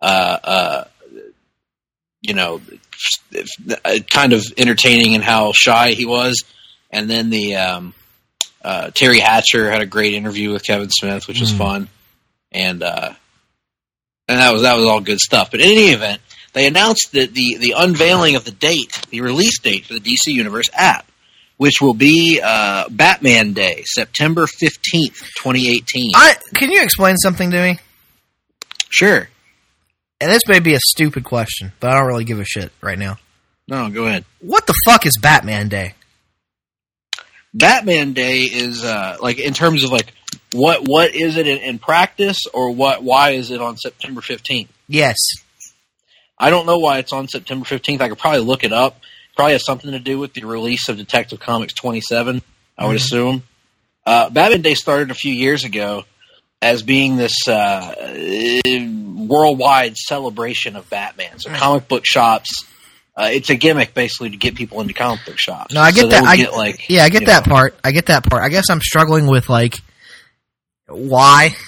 kind of entertaining in how shy he was, and then the Terry Hatcher had a great interview with Kevin Smith, which was fun, and that was all good stuff. But in any event, they announced that the unveiling of the release date for the DC Universe app, which will be Batman Day, September 15th, 2018. Can you explain something to me? Sure. And this may be a stupid question, but I don't really give a shit right now. No, go ahead. What the fuck is Batman Day? Batman Day is in terms of what is it in practice, or why is it on September 15th? Yes. I don't know why it's on September 15th. I could probably look it up. Probably has something to do with the release of Detective Comics 27, I would assume. Batman Day started a few years ago as being this worldwide celebration of Batman. So comic book shops, it's a gimmick basically to get people into comic book shops. No, I get that. I get that part. I get that part. I guess I'm struggling with why.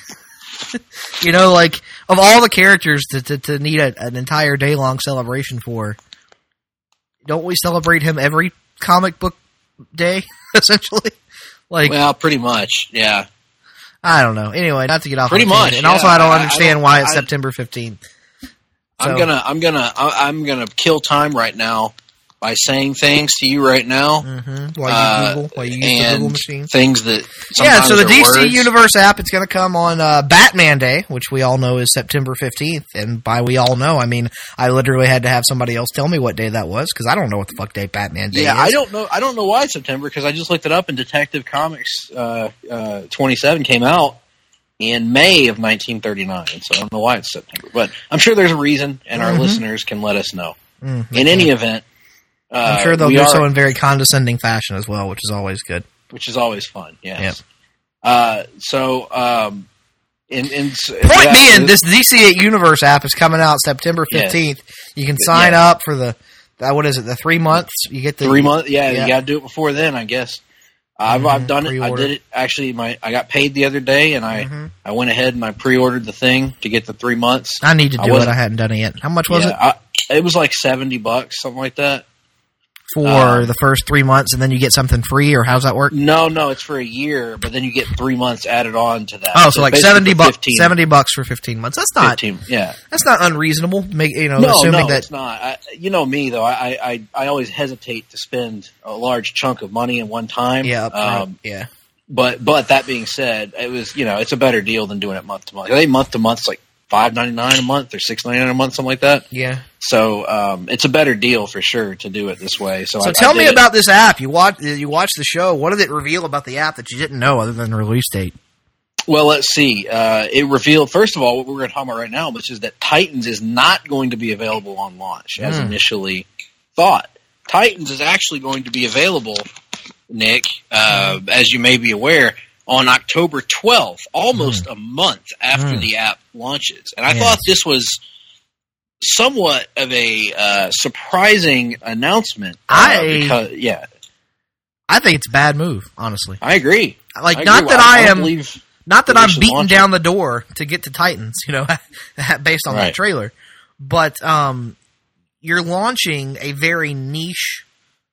Of all the characters to need an entire day long celebration for, don't we celebrate him every comic book day essentially? Well, pretty much, yeah. I don't know. Anyway, not to get off. Pretty much, and also I don't understand why it's September 15th. So. I'm gonna kill time right now by saying things to you right now. While you use the Google machine. Things that so the DC Universe app, it's going to come on Batman Day, which we all know is September 15th. And by we all know, I mean I literally had to have somebody else tell me what day that was, because I don't know what the fuck day Batman Day is. I don't know why it's September, because I just looked it up, and Detective Comics 27 came out in May of 1939, so I don't know why it's September. But I'm sure there's a reason, and our listeners can let us know. In any event, I'm sure they'll do so in very condescending fashion as well, which is always good. Which is always fun, yes. Yep. Point being, this DC Universe app is coming out September 15th. Yes. You can sign up for the 3 months? You get the 3 months? Yeah, you got to do it before then, I guess. I've done it. Pre-order. I did it. Actually, I got paid the other day, and I went ahead and I pre-ordered the thing to get the 3 months. I need to do it. I hadn't done it yet. How much was it? It was like $70, something like that. For the first 3 months, and then you get something free, or how's that work? No, it's for a year, but then you get 3 months added on to that. Oh, so like $70 for 15 months. That's not 15, yeah. That's not unreasonable. Assuming that it's not. Me though. I always hesitate to spend a large chunk of money in one time. Yeah, yeah. But that being said, it was it's a better deal than doing it month to month. I think month to month is like $5.99 a month or $6.99 a month, something like that. Yeah. So it's a better deal for sure to do it this way. So tell me about this app. You watched the show. What did it reveal about the app that you didn't know other than the release date? Well, let's see. It revealed, first of all, what we're going to talk about right now, which is that Titans is not going to be available on launch as initially thought. Titans is actually going to be available, Nick, as you may be aware, on October 12th, almost a month after the app launches. And I thought this was somewhat of a surprising announcement. I think it's a bad move, honestly. I agree. Not that I'm beating down the door to get to Titans, based on that trailer. But you're launching a very niche,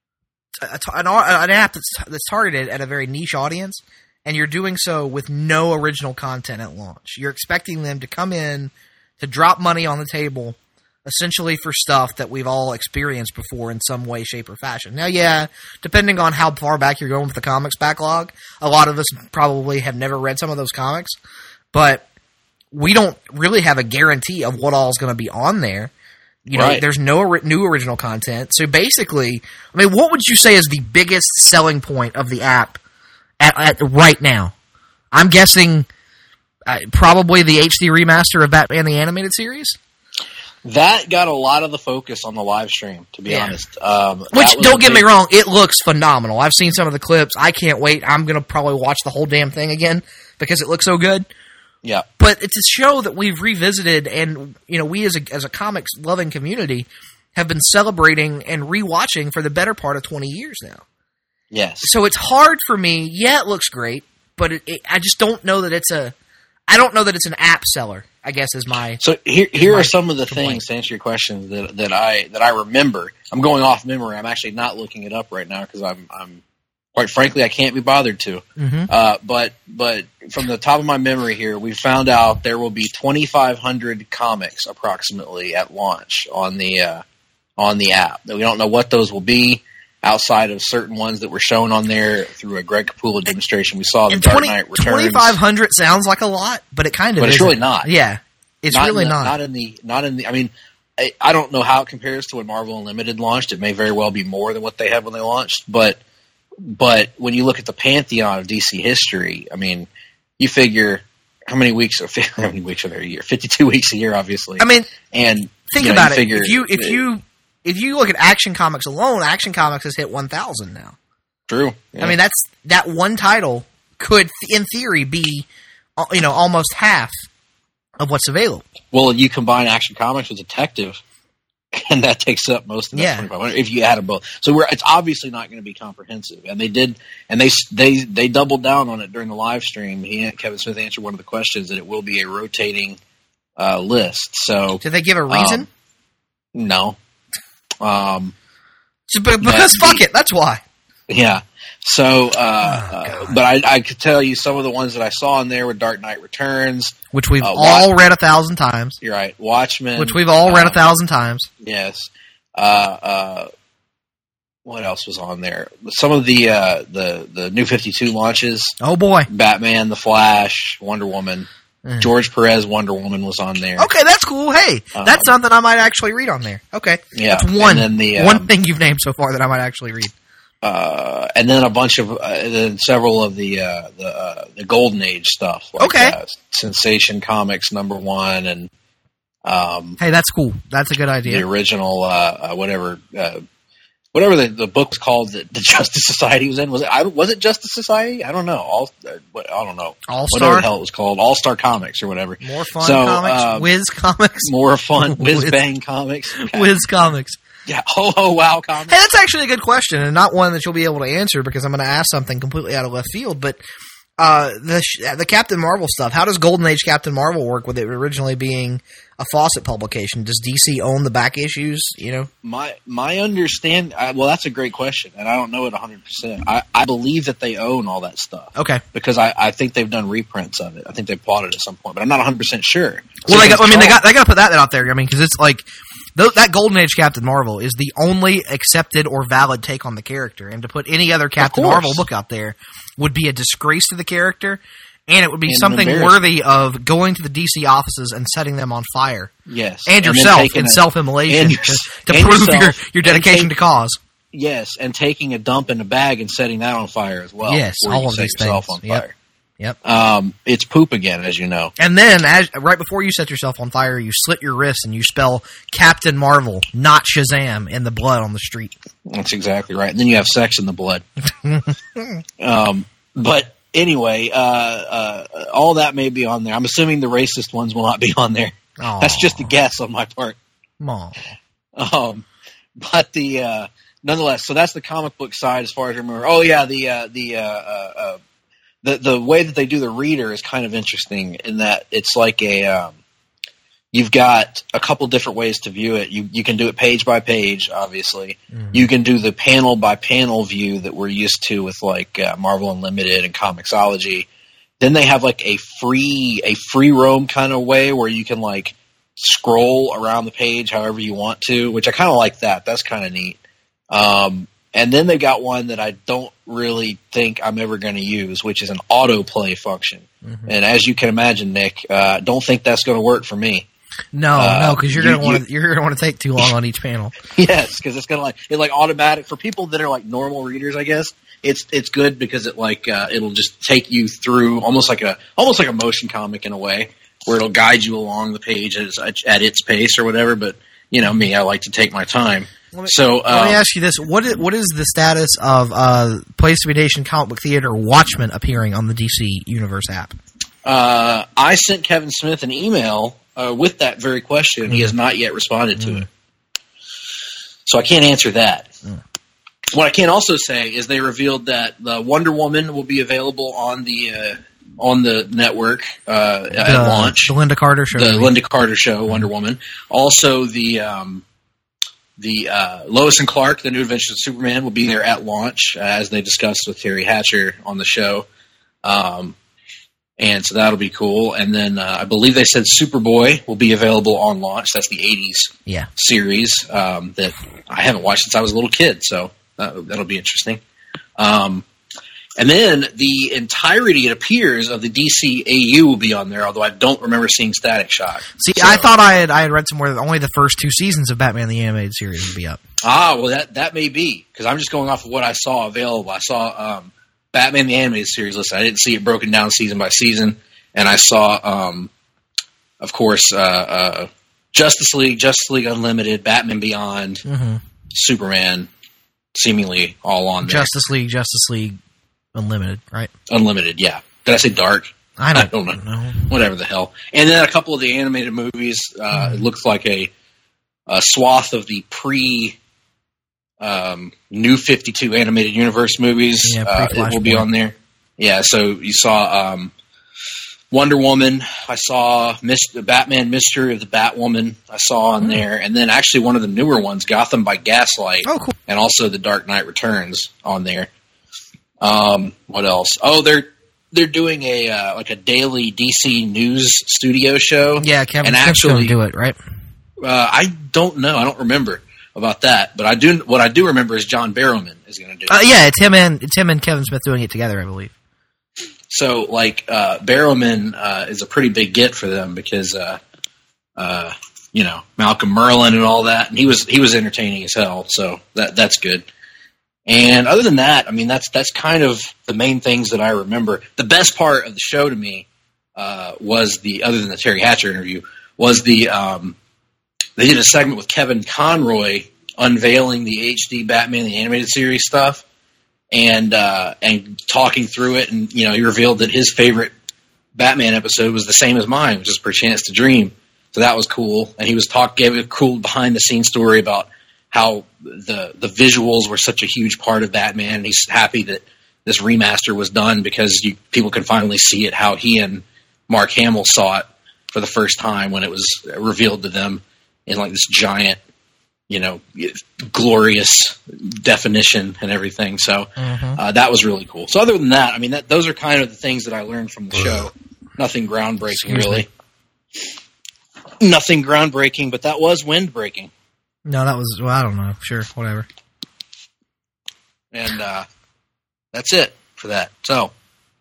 an app that's targeted at a very niche audience, and you're doing so with no original content at launch. You're expecting them to come in to drop money on the table, essentially for stuff that we've all experienced before in some way, shape, or fashion. Now, yeah, depending on how far back you're going with the comics backlog, a lot of us probably have never read some of those comics, but we don't really have a guarantee of what all is going to be on there. You know, Right. There's no new original content. So basically, I mean, what would you say is the biggest selling point of the app at right now? I'm guessing probably the HD remaster of Batman the Animated Series. That got a lot of the focus on the live stream, to be honest. Which, don't get me wrong, it looks phenomenal. I've seen some of the clips. I can't wait. I'm going to probably watch the whole damn thing again because it looks so good. Yeah. But it's a show that we've revisited, and you know, we as a comics loving community have been celebrating and rewatching for the better part of 20 years now. Yes. So it's hard for me. Yeah, it looks great, but I just don't know that it's I don't know that it's an app seller, I guess is my. So here are some of the things to answer your question that I remember. I'm going off memory. I'm actually not looking it up right now because I'm quite frankly I can't be bothered to. Mm-hmm. But from the top of my memory here, we found out there will be 2,500 comics approximately at launch on the app. We don't know what those will be outside of certain ones that were shown on there through a Greg Capullo demonstration. We saw the Dark Knight Returns. 2,500 sounds like a lot, but it kind of but it's isn't. really not. Yeah, it's really not. Not in the. I mean, I don't know how it compares to when Marvel Unlimited launched. It may very well be more than what they had when they launched. But when you look at the pantheon of DC history, I mean, you figure how many weeks are there a year? 52 weeks a year, obviously. I mean, and think about it. If you look at Action Comics alone, Action Comics has hit 1,000 now. True. Yeah. I mean, that one title could, in theory, be almost half of what's available. Well, you combine Action Comics with Detective, and that takes up most of that 2,500 if you add them both. So it's obviously not going to be comprehensive, and they did, and they doubled down on it during the live stream. Kevin Smith answered one of the questions that it will be a rotating list. So did they give a reason? No. Because fuck it, that's why. Yeah. So, but I could tell you some of the ones that I saw in there were Dark Knight Returns, which we've all read 1,000 times. You're right. Watchmen, which we've all read 1,000 times. Yes. What else was on there? Some of the New 52 launches. Oh boy. Batman, The Flash, Wonder Woman. George Perez Wonder Woman was on there. Okay, that's cool. Hey, that's something I might actually read on there. Okay. Yeah. That's one thing you've named so far that I might actually read. And then a bunch of then several of the Golden Age stuff. Like, Sensation Comics #1 and hey, that's cool. That's a good idea. The original whatever the book was called that the Justice Society was in. Was it Justice Society? I don't know. I don't know. All-Star? Whatever the hell it was called. All-Star Comics or whatever. More fun comics. Whiz Comics. More fun. Whiz Bang Comics. Okay. Whiz Comics. Yeah. Ho Wow Comics. Hey, that's actually a good question, and not one that you'll be able to answer because I'm going to ask something completely out of left field. But the Captain Marvel stuff, how does Golden Age Captain Marvel work with it originally being a Fawcett publication? Does DC own the back issues? You know, my understand. Well, that's a great question, and I don't know it 100%. I believe that they own all that stuff. Okay, because I think they've done reprints of it. I think they bought it at some point, but I'm not 100% sure. Well, they got to put that out there. I mean, because it's like that Golden Age Captain Marvel is the only accepted or valid take on the character, and to put any other Captain Marvel book out there would be a disgrace to the character. And it would be something worthy of going to the DC offices and setting them on fire. Yes. And yourself in self-immolation to prove your dedication to cause. Yes, and taking a dump in a bag and setting that on fire as well. Yes, all of these things. On fire. Yep. It's poop again, as you know. And then, right before you set yourself on fire, you slit your wrist and you spell Captain Marvel, not Shazam, in the blood on the street. That's exactly right. And then you have sex in the blood. But... Anyway, all that may be on there. I'm assuming the racist ones will not be on there. Aww. That's just a guess on my part. Aww. But nonetheless, so that's the comic book side as far as I remember. Oh yeah, the way that they do the reader is kind of interesting in that it's like You've got a couple different ways to view it. You can do it page by page, obviously. Mm-hmm. You can do the panel by panel view that we're used to with like Marvel Unlimited and Comixology. Then they have like a free roam kind of way where you can like scroll around the page however you want to, which I kind of like that. That's kind of neat. And then they got one that I don't really think I'm ever going to use, which is an autoplay function. Mm-hmm. And as you can imagine, Nick, don't think that's going to work for me. No, because you're going to want to take too long on each panel. Yes, because it's going to it's automatic for people that are like normal readers. I guess it's good because it'll just take you through almost like a motion comic in a way, where it'll guide you along the page at its pace or whatever. But me, I like to take my time. Let me ask you this: what is the status of Place to Be Nation Comic Book Theater Watchmen appearing on the DC Universe app? I sent Kevin Smith an email with that very question. Mm-hmm. He has not yet responded to it, so I can't answer that. Mm. What I can also say is they revealed that the Wonder Woman will be available on the network at launch. The Linda Carter show. Linda Carter show, Wonder Woman. Also, the Lois and Clark, The New Adventures of Superman, will be there at launch, as they discussed with Terry Hatcher on the show. And so that'll be cool. And then I believe they said Superboy will be available on launch. That's the 80s series that I haven't watched since I was a little kid, so that'll be interesting. And then the entirety, it appears, of the DCAU will be on there, although I don't remember seeing Static Shock. See, I thought I had read somewhere that only the first 2 seasons of Batman the Animated Series would be up. Well, that may be, because I'm just going off of what I saw available. I saw Batman the Animated Series listed. I didn't see it broken down season by season. And I saw, of course, Justice League Unlimited, Batman Beyond, Superman, seemingly all on there. Justice League Unlimited, right? Unlimited, yeah. Did I say Dark? I don't know. Whatever the hell. And then a couple of the animated movies. It looks like a swath of the New 52 animated universe movies. It will be on there. Yeah, so you saw Wonder Woman. I saw the Batman Mystery of the Batwoman. I saw on there. And then actually one of the newer ones, Gotham by Gaslight. Oh, cool. And also The Dark Knight Returns on there. What else? Oh, they're doing a daily DC news studio show. Yeah, Kevin Smith's going to do it, right? I don't know. I don't remember about that, but what I do remember is John Barrowman is going to do it. Yeah, it's him and Kevin Smith doing it together, I believe. So, Barrowman is a pretty big get for them because, Malcolm Merlin and all that, and he was entertaining as hell. So that's good. And other than that, I mean, that's kind of the main things that I remember. The best part of the show to me was other than the Terry Hatcher interview, was they did a segment with Kevin Conroy unveiling the HD Batman the Animated Series stuff and talking through it. And, he revealed that his favorite Batman episode was the same as mine, which is Perchance to Dream. So that was cool. And he gave a cool behind the scenes story about how the visuals were such a huge part of Batman. And he's happy that this remaster was done because people can finally see it how he and Mark Hamill saw it for the first time when it was revealed to them in like this giant, glorious definition and everything. So that was really cool. So other than that, I mean, those are kind of the things that I learned from the show. Nothing groundbreaking, really. Nothing groundbreaking, but that was wind-breaking. No, that was, I don't know. Sure, whatever. And that's it for that. So,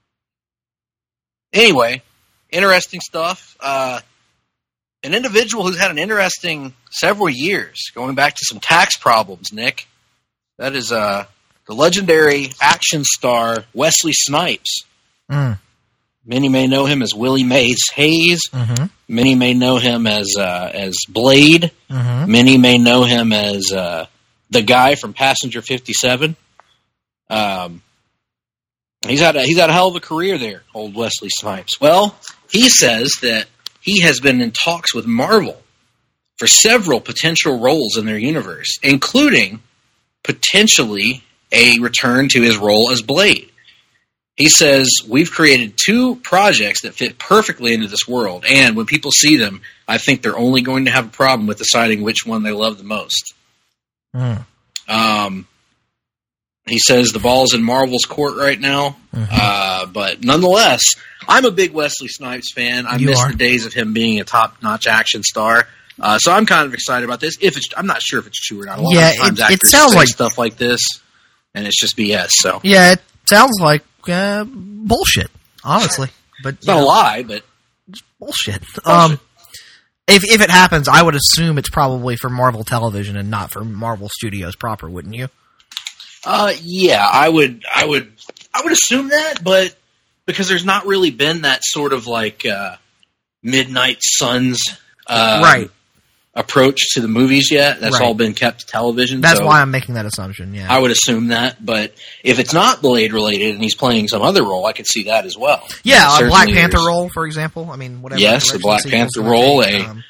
anyway, interesting stuff. An individual who's had an interesting several years, going back to some tax problems, Nick. That is the legendary action star Wesley Snipes. Many may know him as Willie Mays Hayes. Many may know him as Blade. Many may know him as the guy from Passenger 57. He's had a hell of a career there, old Wesley Snipes. Well, he says that he has been in talks with Marvel for several potential roles in their universe, including potentially a return to his role as Blade. He says, we've created 2 projects that fit perfectly into this world, and when people see them, I think they're only going to have a problem with deciding which one they love the most. He says the ball's in Marvel's court right now, but nonetheless, I'm a big Wesley Snipes fan. I miss the days of him being a top-notch action star. So I'm kind of excited about this. I'm not sure if it's true or not. A lot of times it sounds like stuff like this, and it's just BS. So yeah, it sounds like bullshit, honestly. But it's not a lie, but it's bullshit. If it happens, I would assume it's probably for Marvel Television and not for Marvel Studios proper, wouldn't you? Yeah, I would assume that, but because there's not really been that sort of like Midnight Suns approach to the movies yet. That's all been kept to television. That's why I'm making that assumption, yeah. I would assume that, but if it's not Blade related and he's playing some other role, I could see that as well. Yeah, a Black Panther role, for example. I mean, whatever. Yes, a Black Panther role,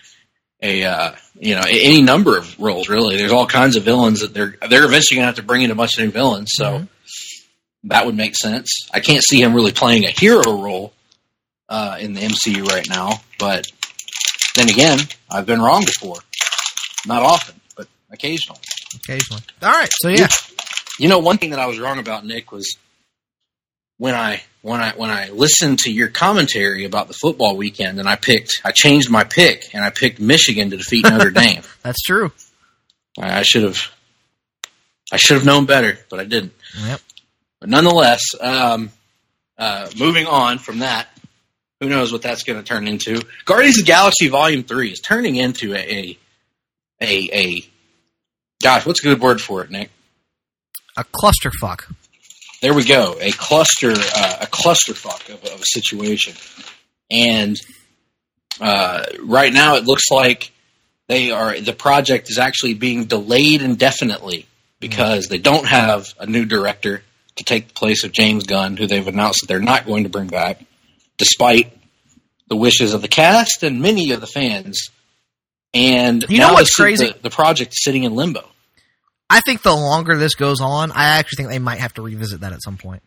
any number of roles, really. There's all kinds of villains that they're eventually going to have to bring in a bunch of new villains, so that would make sense. I can't see him really playing a hero role in the MCU right now, but then again, I've been wrong before. Not often, but occasionally. All right, so yeah. One thing that I was wrong about, Nick, was when I listened to your commentary about the football weekend, and I changed my pick, and I picked Michigan to defeat Notre Dame. That's true. I should have known better, but I didn't. Yep. But nonetheless, moving on from that, who knows what that's going to turn into? Guardians of the Galaxy Volume 3 is turning into a gosh, what's a good word for it, Nick? A clusterfuck. There we go. A clusterfuck of a situation. And right now it looks like the project is actually being delayed indefinitely because they don't have a new director to take the place of James Gunn, who they've announced that they're not going to bring back, despite the wishes of the cast and many of the fans. And now what's crazy? The project is sitting in limbo. I think the longer this goes on, I actually think they might have to revisit that at some point.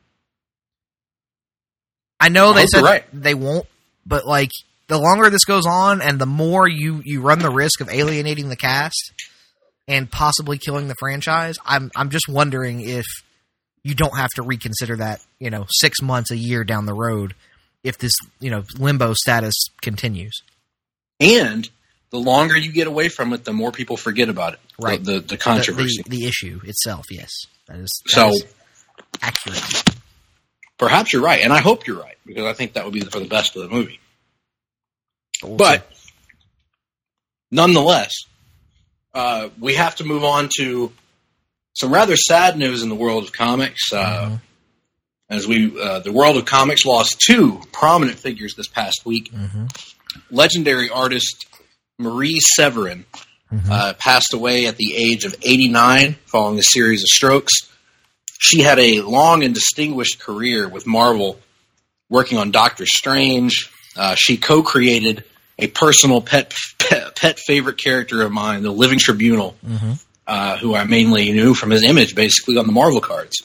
I know they said they won't, but like the longer this goes on and the more you run the risk of alienating the cast and possibly killing the franchise, I'm just wondering if you don't have to reconsider that, 6 months, a year down the road if this, limbo status continues. And the longer you get away from it, the more people forget about it. Right. The controversy. The issue itself, yes. That is accurate. Perhaps you're right, and I hope you're right, because I think that would be for the best of the movie. But, nonetheless, we have to move on to some rather sad news in the world of comics. As the world of comics lost 2 prominent figures this past week. Legendary artist Marie Severin passed away at the age of 89 following a series of strokes. She had a long and distinguished career with Marvel, working on Doctor Strange. She co-created a personal pet favorite character of mine, the Living Tribunal, who I mainly knew from his image, basically, on the Marvel cards.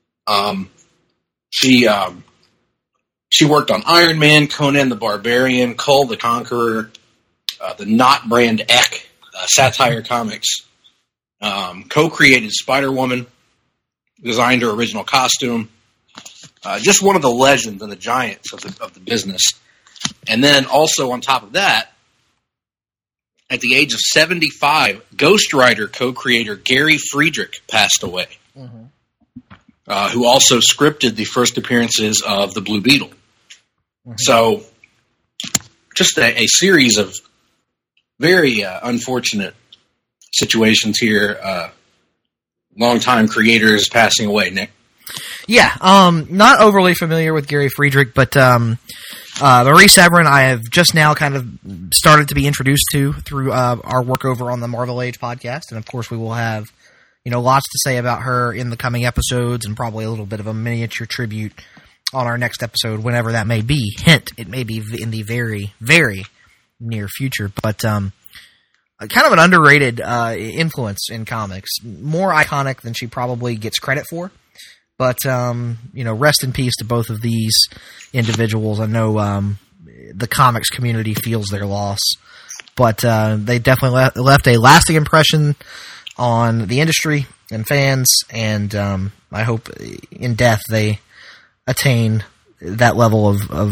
She worked on Iron Man, Conan the Barbarian, Kull the Conqueror, the Not Brand Ek, Satire Comics, co-created Spider-Woman, designed her original costume. Just one of the legends and the giants of the business. And then also on top of that, at the age of 75, Ghost Rider co-creator Gary Friedrich passed away, who also scripted the first appearances of the Blue Beetle. So, just a series of very unfortunate situations here. Longtime creators passing away, Nick. Yeah, not overly familiar with Gary Friedrich, but Marie Severin I have just now kind of started to be introduced to through our work over on the Marvel Age podcast, and of course we will have lots to say about her in the coming episodes, and probably a little bit of a miniature tribute on our next episode, whenever that may be. Hint, it may be in the very, very near future, but kind of an underrated influence in comics. More iconic than she probably gets credit for. But, rest in peace to both of these individuals. I know the comics community feels their loss. But they definitely left a lasting impression on the industry and fans, and I hope in death they attain that level of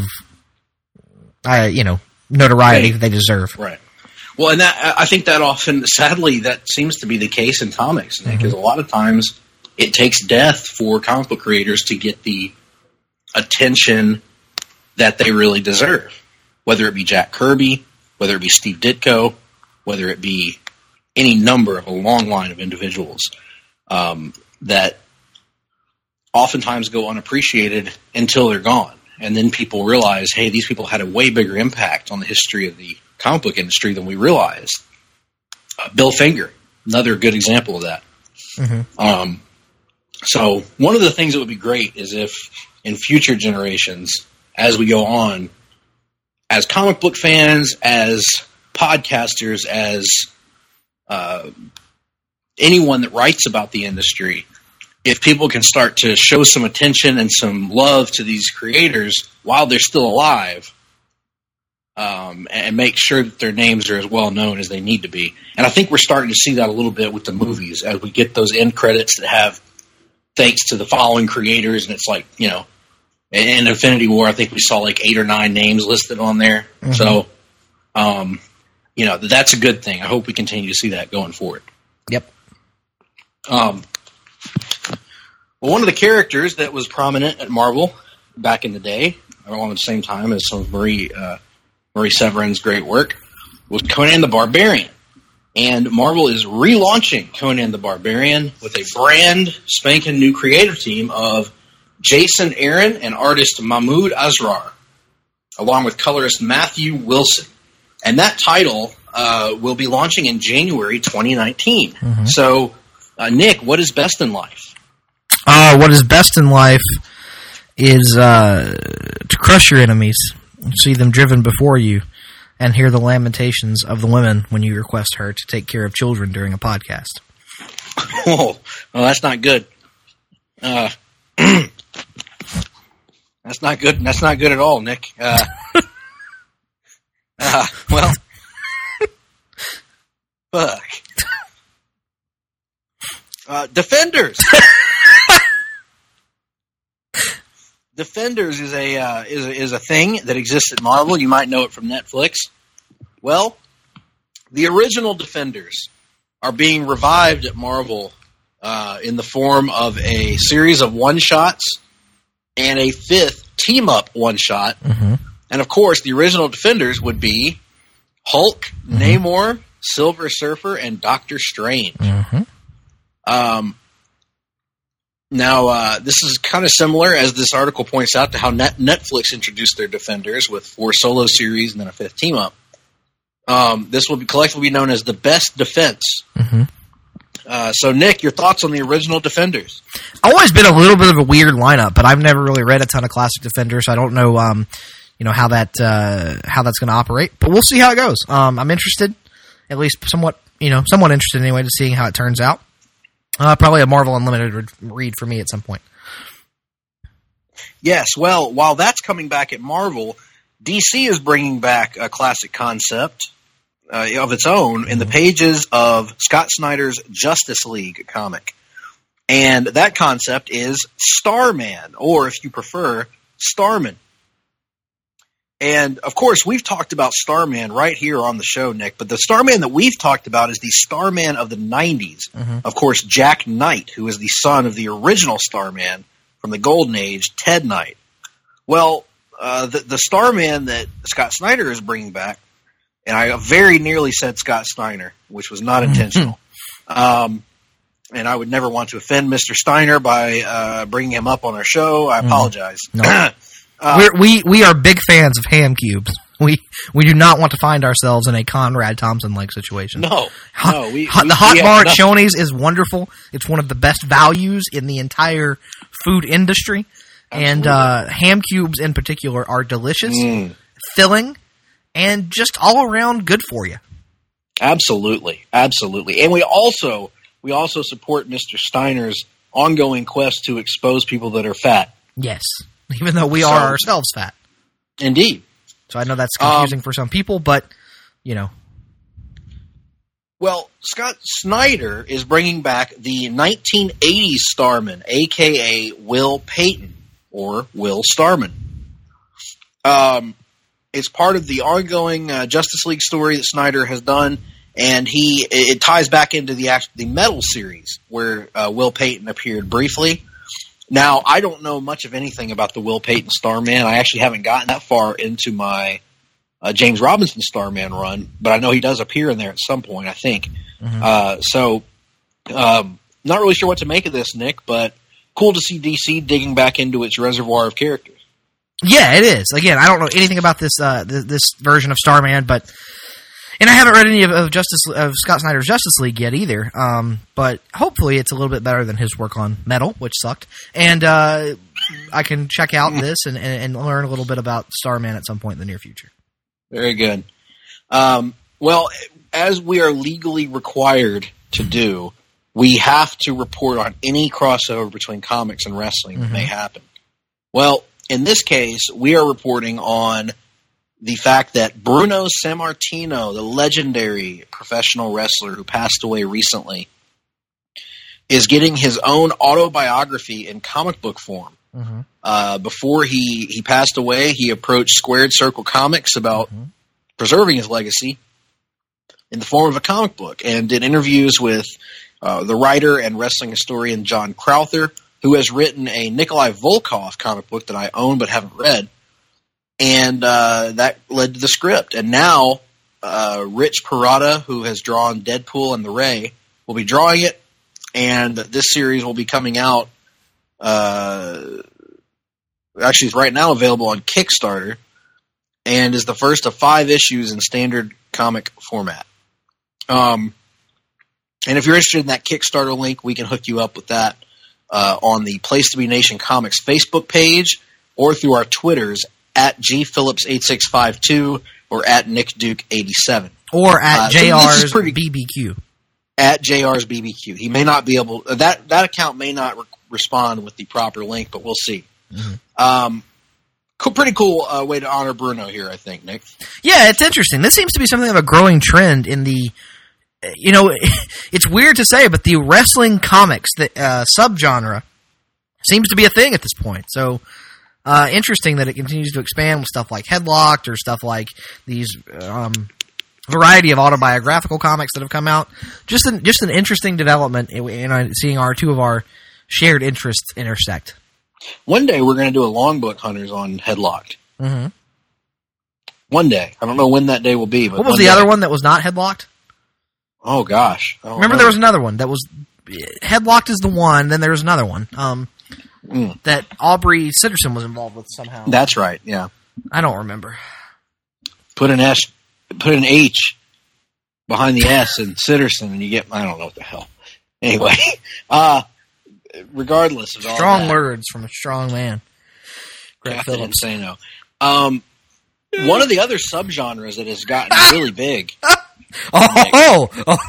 notoriety that they deserve. Right. Well, and I think that often, sadly, that seems to be the case in comics, Nick, because a lot of times it takes death for comic book creators to get the attention that they really deserve, whether it be Jack Kirby, whether it be Steve Ditko, whether it be any number of a long line of individuals that oftentimes go unappreciated until they're gone. And then people realize, hey, these people had a way bigger impact on the history of the comic book industry than we realized. Bill Finger, another good example of that. Mm-hmm. So one of the things that would be great is if in future generations, as we go on, as comic book fans, as podcasters, as anyone that writes about the industry, if people can start to show some attention and some love to these creators while they're still alive, and make sure that their names are as well known as they need to be. And I think we're starting to see that a little bit with the movies as we get those end credits that have thanks to the following creators, and it's like, in Infinity War, I think we saw like 8 or 9 names listed on there. Mm-hmm. So, that's a good thing. I hope we continue to see that going forward. Yep. Well, one of the characters that was prominent at Marvel back in the day, around the same time as some of Marie Severin's great work, was Conan the Barbarian. And Marvel is relaunching Conan the Barbarian with a brand spanking new creative team of Jason Aaron and artist Mahmoud Asrar, along with colorist Matthew Wilson. And that title will be launching in January 2019. Mm-hmm. So, Nick, what is best in life? What is best in life is to crush your enemies, see them driven before you, and hear the lamentations of the women when you request her to take care of children during a podcast. Oh, well, that's not good. That's not good. That's not good at all, Nick. Well, fuck. Defenders. Defenders is a thing that exists at Marvel. You might know it from Netflix. Well, the original Defenders are being revived at Marvel in the form of a series of one-shots and a 5th team-up one-shot. Mm-hmm. And, of course, the original Defenders would be Hulk, mm-hmm. Namor, Silver Surfer, and Doctor Strange. Mm-hmm. Now, this is kind of similar, as this article points out, to how Netflix introduced their Defenders with 4 solo series and then a 5th team-up. This will be collectively known as the Best Defense. Mm-hmm. So, Nick, your thoughts on the original Defenders? Always been a little bit of a weird lineup, but I've never really read a ton of classic Defenders, so I don't know, how that's going to operate. But we'll see how it goes. I'm interested, at least somewhat interested anyway, to seeing how it turns out. Probably a Marvel Unlimited read for me at some point. Yes, well, while that's coming back at Marvel, DC is bringing back a classic concept of its own in the pages of Scott Snyder's Justice League comic. And that concept is Starman, or if you prefer, Starman. And, of course, we've talked about Starman right here on the show, Nick, but the Starman that we've talked about is the Starman of the 90s. Mm-hmm. Of course, Jack Knight, who is the son of the original Starman from the Golden Age, Ted Knight. Well, the Starman that Scott Snyder is bringing back, and I very nearly said Scott Steiner, which was not intentional. And I would never want to offend Mr. Steiner by bringing him up on our show. I apologize. No. We are big fans of ham cubes. We do not want to find ourselves in a Conrad Thompson-like situation. No. The hot bar at Shoney's is wonderful. It's one of the best values in the entire food industry. Absolutely. And ham cubes in particular are delicious, filling, and just all around good for you. Absolutely. And we also support Mr. Steiner's ongoing quest to expose people that are fat. Yes, even though we are ourselves fat. Indeed. So I know that's confusing for some people, but, you know. Well, Scott Snyder is bringing back the 1980s Starman, a.k.a. Will Payton, or Will Starman. It's part of the ongoing Justice League story that Snyder has done, and it ties back into the Metal series, where Will Payton appeared briefly. Now, I don't know much of anything about the Will Payton Starman. I actually haven't gotten that far into my James Robinson Starman run, but I know he does appear in there at some point, I think. Mm-hmm. Not really sure what to make of this, Nick, but cool to see DC digging back into its reservoir of characters. Yeah, it is. Again, I don't know anything about this this version of Starman, and I haven't read any of Scott Snyder's Justice League yet either. But hopefully, it's a little bit better than his work on Metal, which sucked. And I can check out this and learn a little bit about Starman at some point in the near future. Very good. Well, as we are legally required to do, we have to report on any crossover between comics and wrestling that may happen. Well, in this case, we are reporting on the fact that Bruno Sammartino, the legendary professional wrestler who passed away recently, is getting his own autobiography in comic book form. Mm-hmm. Before he passed away, he approached Squared Circle Comics about preserving his legacy in the form of a comic book, and did interviews with the writer and wrestling historian John Crowther, who has written a Nikolai Volkov comic book that I own but haven't read. And that led to the script. And now Rich Parada, who has drawn Deadpool and The Ray, will be drawing it. And this series will be coming out. Actually, it's right now available on Kickstarter. And is the first of 5 issues in standard comic format. And if you're interested in that Kickstarter link, we can hook you up with that on the Place to Be Nation Comics Facebook page, or through our Twitters at gphillips8652 or at nickduke87. Or at JR's BBQ. At JR's BBQ. He may not be able... That account may not respond with the proper link, but we'll see. Mm-hmm. Pretty cool way to honor Bruno here, I think, Nick. Yeah, it's interesting. This seems to be something of a growing trend in the... You know, it's weird to say, but the wrestling comics, the subgenre, seems to be a thing at this point. So, interesting that it continues to expand with stuff like Headlocked or stuff like these variety of autobiographical comics that have come out. Just an interesting development in seeing two of our shared interests intersect. One day we're going to do a Longbook Hunters on Headlocked. Mm-hmm. One day. I don't know when that day will be. But what was the other one that was not Headlocked? Oh, gosh. Remember there was another one that was... Headlocked is the one, then there was another one that Aubrey Sitterson was involved with somehow. That's right, yeah. I don't remember. Put an H behind the S in Sitterson and you get... I don't know what the hell. Anyway, regardless of all strong that, words from a strong man. Greg Phillips. Insano. One of the other subgenres that has gotten really big... the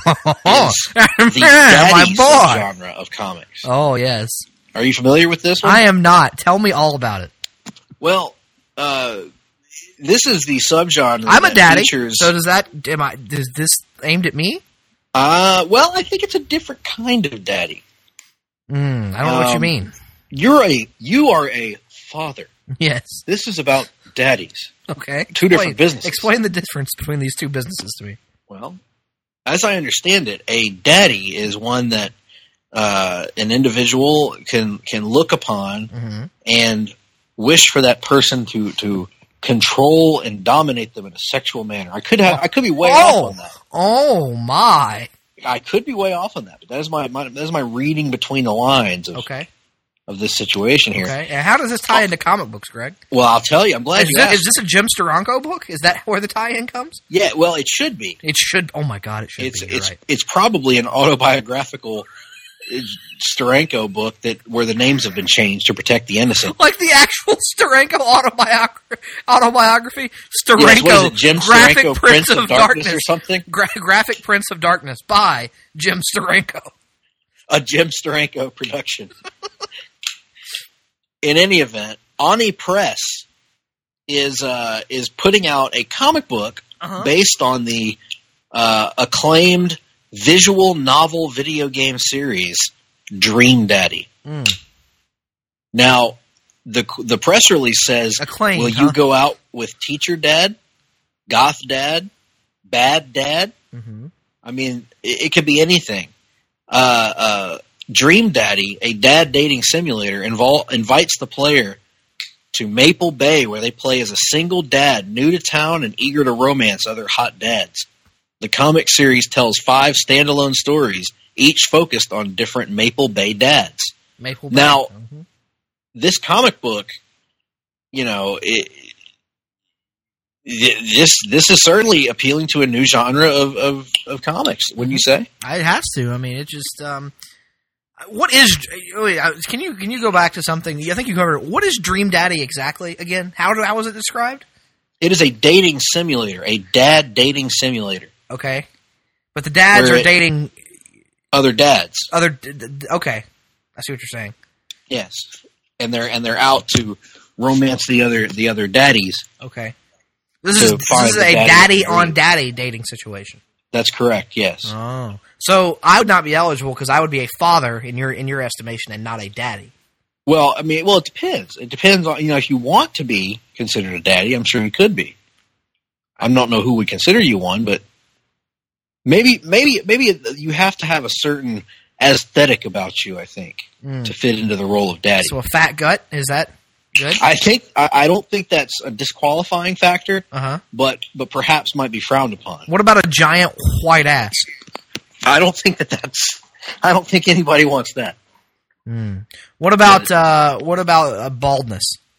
daddy subgenre of comics. Oh, yes. Are you familiar with this one? I am not. Tell me all about it. Well, this is the subgenre. I'm a daddy. Features... So is this aimed at me? Well, I think it's a different kind of daddy. I don't know what you mean. You are a father. Yes. This is about daddies. Okay. Two different businesses. Explain the difference between these two businesses to me. Well, as I understand it, a daddy is one that an individual can look upon and wish for that person to control and dominate them in a sexual manner. I could be way off on that. Oh my! I could be way off on that, but that is my reading between the lines of this situation here. Okay, and how does this tie into comic books, Greg? Well, I'll tell you. I'm glad you asked. Is this a Jim Steranko book? Is that where the tie-in comes? Yeah, well, it should be. It should. Oh my God, it should be. It's probably an autobiographical Steranko book where the names have been changed to protect the innocent. Like the actual Steranko autobiography? Steranko, what is it, Jim Steranko, Prince of Darkness or something? Graphic Prince of Darkness by Jim Steranko. a Jim Steranko production. In any event, Ani Press is putting out a comic book based on the acclaimed visual novel video game series Dream Daddy. Now, the press release says, acclaimed, will you go out with Teacher Dad, Goth Dad, Bad Dad? I mean, it could be anything. Dream Daddy, a dad dating simulator, invites the player to Maple Bay, where they play as a single dad, new to town and eager to romance other hot dads. The comic series tells 5 standalone stories, each focused on different Maple Bay dads. Maple Bay. Now, this comic book, this is certainly appealing to a new genre of comics, wouldn't you say? It has to. I mean, it just. What is? Can you go back to something? I think you covered it. What is Dream Daddy exactly again? How was it described? It is a dating simulator, a dad dating simulator. Okay, but the dads are dating other dads. Okay, I see what you're saying. Yes, and they're out to romance the other daddies. Okay, this is a daddy on daddy dating situation. That's correct. Yes. Oh, so I would not be eligible because I would be a father in your estimation and not a daddy. Well, I mean, it depends. It depends on if you want to be considered a daddy. I'm sure you could be. I don't know who would consider you one, but maybe you have to have a certain aesthetic about you. I think to fit into the role of daddy. So a fat gut, is that good? I don't think that's a disqualifying factor. But perhaps might be frowned upon. What about a giant white ass? I don't think I don't think anybody wants that. What about baldness?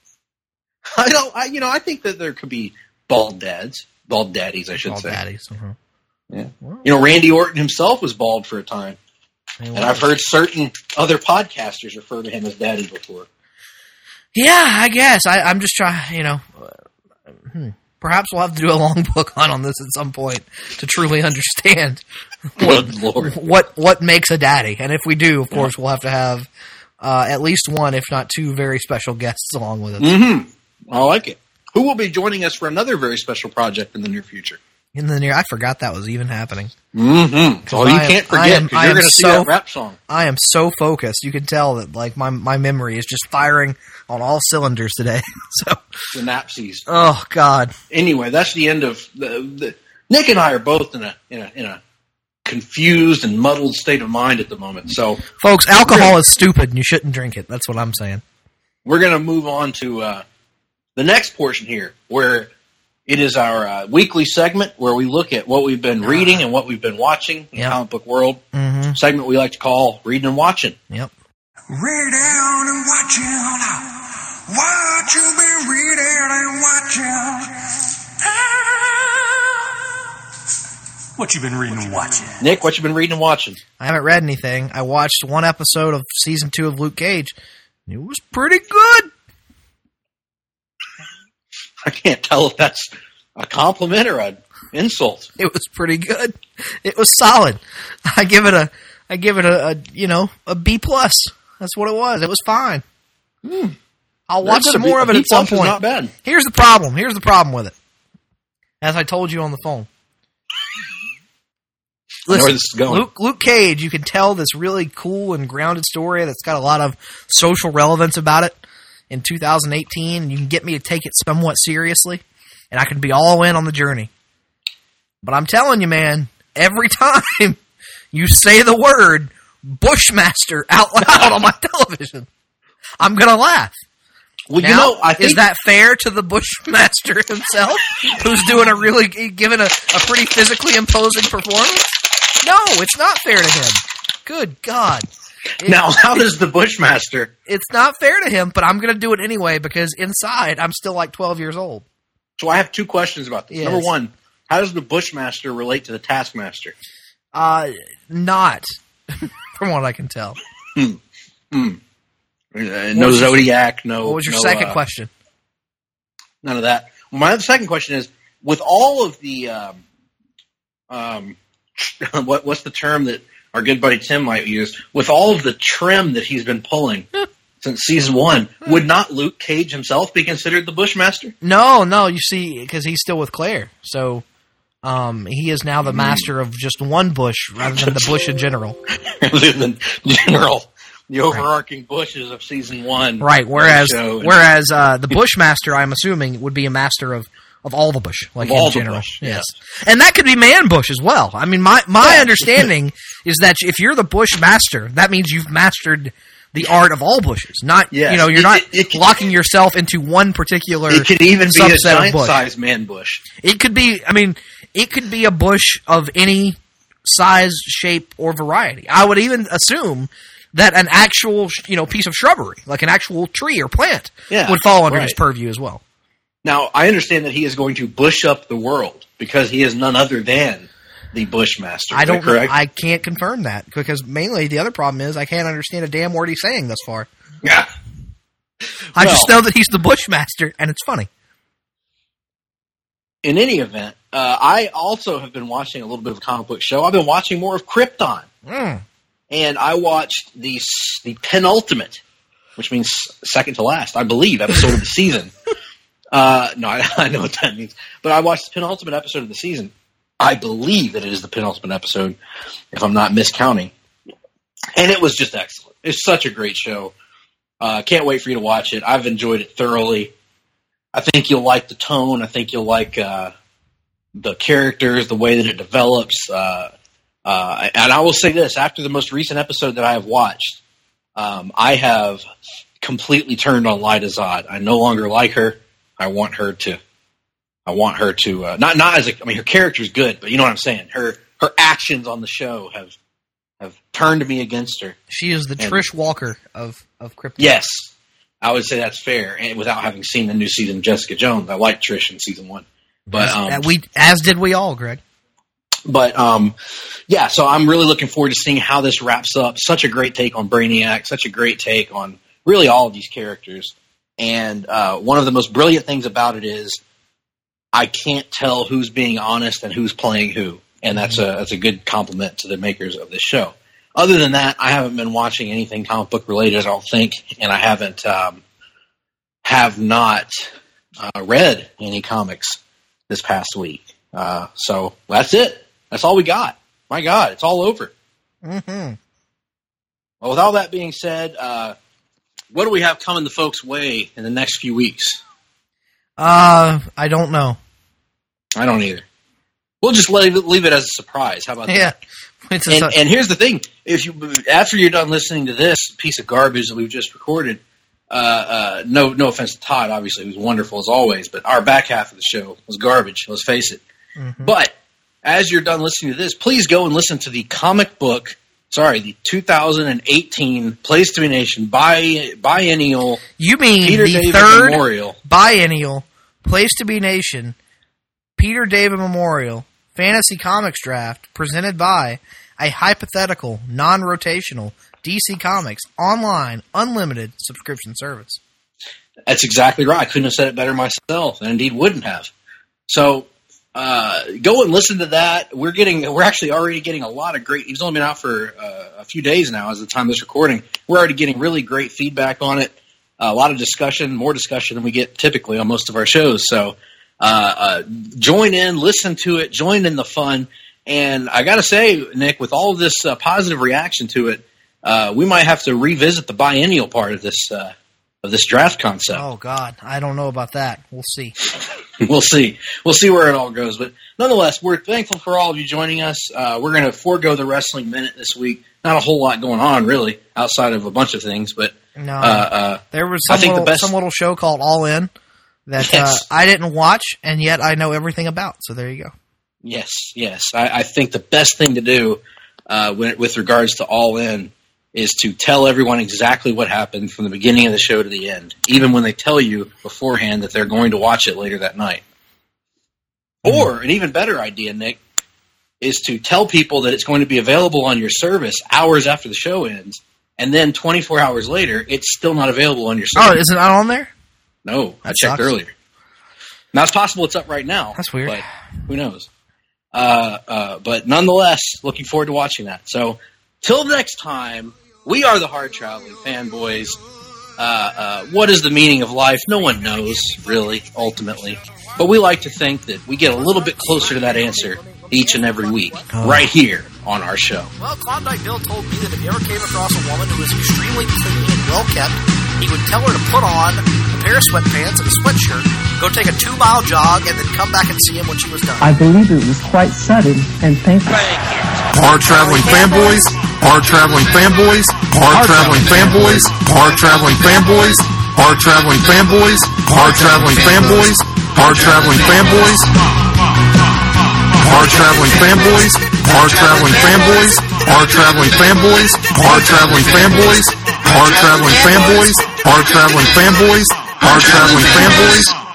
I think that there could be bald daddies, I should say. Bald daddies. Yeah. Randy Orton himself was bald for a time. And I've heard certain other podcasters refer to him as daddy before. Yeah, I guess. I'm just trying, Perhaps we'll have to do a long book on this at some point to truly understand what makes a daddy. And if we do, of course, we'll have to have at least one, if not 2, very special guests along with us. I like it. Who will be joining us for another very special project in the near future? I forgot that was even happening. Oh, you can't forget, because you're going to see that rap song. I am so focused. You can tell that my memory is just firing on all cylinders today. So synapses. Oh God. Anyway, that's the end of the Nick and I are both in a confused and muddled state of mind at the moment. So, folks, alcohol is stupid, and you shouldn't drink it. That's what I'm saying. We're going to move on to the next portion here, where it is our weekly segment where we look at what we've been reading and what we've been watching in the comic book world. Segment we like to call Reading and Watching. Yep. Reading and watching. What you been reading and watching? What you been reading and watching? Nick, what you been reading and watching? I haven't read anything. I watched one episode of season 2 of Luke Cage. It was pretty good. I can't tell if that's a compliment or an insult. It was pretty good. It was solid. I give it a B+. That's what it was. It was fine. I'll watch some more of it at some point. Not bad. Here's the problem with it. As I told you on the phone. Listen, where this is going. Luke Cage, you can tell this really cool and grounded story that's got a lot of social relevance about it in 2018, and you can get me to take it somewhat seriously, and I can be all in on the journey. But I'm telling you, man, every time you say the word Bushmaster out loud on my television, I'm going to laugh. Well, now, I think, is that fair to the Bushmaster himself, who's giving a pretty physically imposing performance? No, it's not fair to him. Good God. Now, how does the Bushmaster? It's not fair to him, but I'm going to do it anyway because inside I'm still like 12 years old. So I have 2 questions about this. Yes. Number 1, how does the Bushmaster relate to the Taskmaster? Not, from what I can tell. No Zodiac, no... What was your second question? None of that. My second question is, with all of the... what's the term that our good buddy Tim might use, with all of the trim that he's been pulling since season 1, would not Luke Cage himself be considered the Bushmaster? No, you see, because he's still with Claire. So he is now the master of just one bush rather than the bush in general. Rather than general, the overarching bushes of season 1. Right, whereas the Bushmaster, I'm assuming, would be a master of all the bush, like in general. Yes. And that could be man bush as well. I mean, my understanding is that if you're the Bushmaster, that means you've mastered the art of all bushes. Not, you're not locking yourself into one particular It could even be a giant sized man bush. It could be, it could be a bush of any size, shape, or variety. I would even assume that an actual, piece of shrubbery, like an actual tree or plant, would fall under his purview as well. Now, I understand that he is going to bush up the world because he is none other than the Bushmaster. Is that correct? I can't confirm that because mainly the other problem is I can't understand a damn word he's saying thus far. Yeah. I just know that he's the Bushmaster, and it's funny. In any event, I also have been watching a little bit of a comic book show. I've been watching more of Krypton. And I watched the penultimate, which means second to last, I believe, episode of the season. No, I know what that means. But I watched the penultimate episode of the season. I believe that it is the penultimate episode, if I'm not miscounting. And it was just excellent. It's such a great show. Can't wait for you to watch it. I've enjoyed it thoroughly. I think you'll like the tone. I think you'll like the characters, the way that it develops. And I will say this, after the most recent episode that I have watched, I have completely turned on Lyta Zod. I no longer like her. I want her to not as her character's good, but you know what I'm saying. Her actions on the show have turned me against her. She is the Trish Walker of Krypton. Yes, I would say that's fair. And without having seen the new season of Jessica Jones, I liked Trish in season 1. But as did we all, Greg. But so I'm really looking forward to seeing how this wraps up. Such a great take on Brainiac, such a great take on really all of these characters. And one of the most brilliant things about it is I can't tell who's being honest and who's playing who. And that's a good compliment to the makers of this show. Other than that, I haven't been watching anything comic book related, I don't think, and I have not read any comics this past week. So that's it. That's all we got. My God, it's all over. Mm-hmm. Well, with all that being said, what do we have coming the folks' way in the next few weeks? I don't know. I don't either. We'll just leave it as a surprise. How about that? Yeah. And here's the thing: after you're done listening to this piece of garbage that we've just recorded, no offense to Todd, obviously he was wonderful as always, but our back half of the show was garbage. Let's face it. Mm-hmm. But as you're done listening to this, please go and listen to the 2018 Place to Be Nation biennial. You mean Peter the David third Memorial biennial Place to Be Nation Peter David Memorial Fantasy Comics Draft presented by a hypothetical, non-rotational DC Comics online, unlimited subscription service. That's exactly right. I couldn't have said it better myself, and indeed wouldn't have. So go and listen to that. We're actually already getting a lot of great. It's only been out for a few days now, as the time of this recording. We're already getting really great feedback on it. A lot of discussion, more discussion than we get typically on most of our shows. So join in, listen to it, join in the fun. And I got to say, Nick, with all of this positive reaction to it, we might have to revisit the biennial part of this draft concept. Oh God, I don't know about that. We'll see. We'll see where it all goes. But nonetheless, we're thankful for all of you joining us. We're going to forego the Wrestling Minute this week. Not a whole lot going on, really, outside of a bunch of things. But no, there was some little show called All In that I didn't watch, and yet I know everything about. So there you go. Yes. I think the best thing to do with regards to All In is to tell everyone exactly what happened from the beginning of the show to the end, even when they tell you beforehand that they're going to watch it later that night. Or, an even better idea, Nick, is to tell people that it's going to be available on your service hours after the show ends, and then 24 hours later, it's still not available on your service. Oh, is it not on there? No, I checked earlier. Now, it's possible it's up right now. That's weird. But who knows? But nonetheless, looking forward to watching that. So, Till next time, we are the Hard Traveling Fanboys. What is the meaning of life? No one knows, really, ultimately. But we like to think that we get a little bit closer to that answer each and every week, right here on our show. Well, Klondike Bill told me that if he ever came across a woman who was extremely clean and well-kept, he would tell her to put on a pair of sweatpants and a sweatshirt, go take a 2-mile jog, and then come back and see him when she was done. I believe it was quite sudden and painful. Hard Traveling Fanboys, Hard Traveling Fanboys, Hard Traveling Fanboys, Hard Traveling Fanboys, Hard Traveling Fanboys, Hard Traveling Fanboys, Hard Traveling Fanboys, Hard Traveling Fanboys, Hard Traveling Fanboys, Hard Traveling Fanboys, Hard Traveling Fanboys, Hard Traveling Fanboys, Hard Traveling Fanboys, Hard Traveling Fanboys.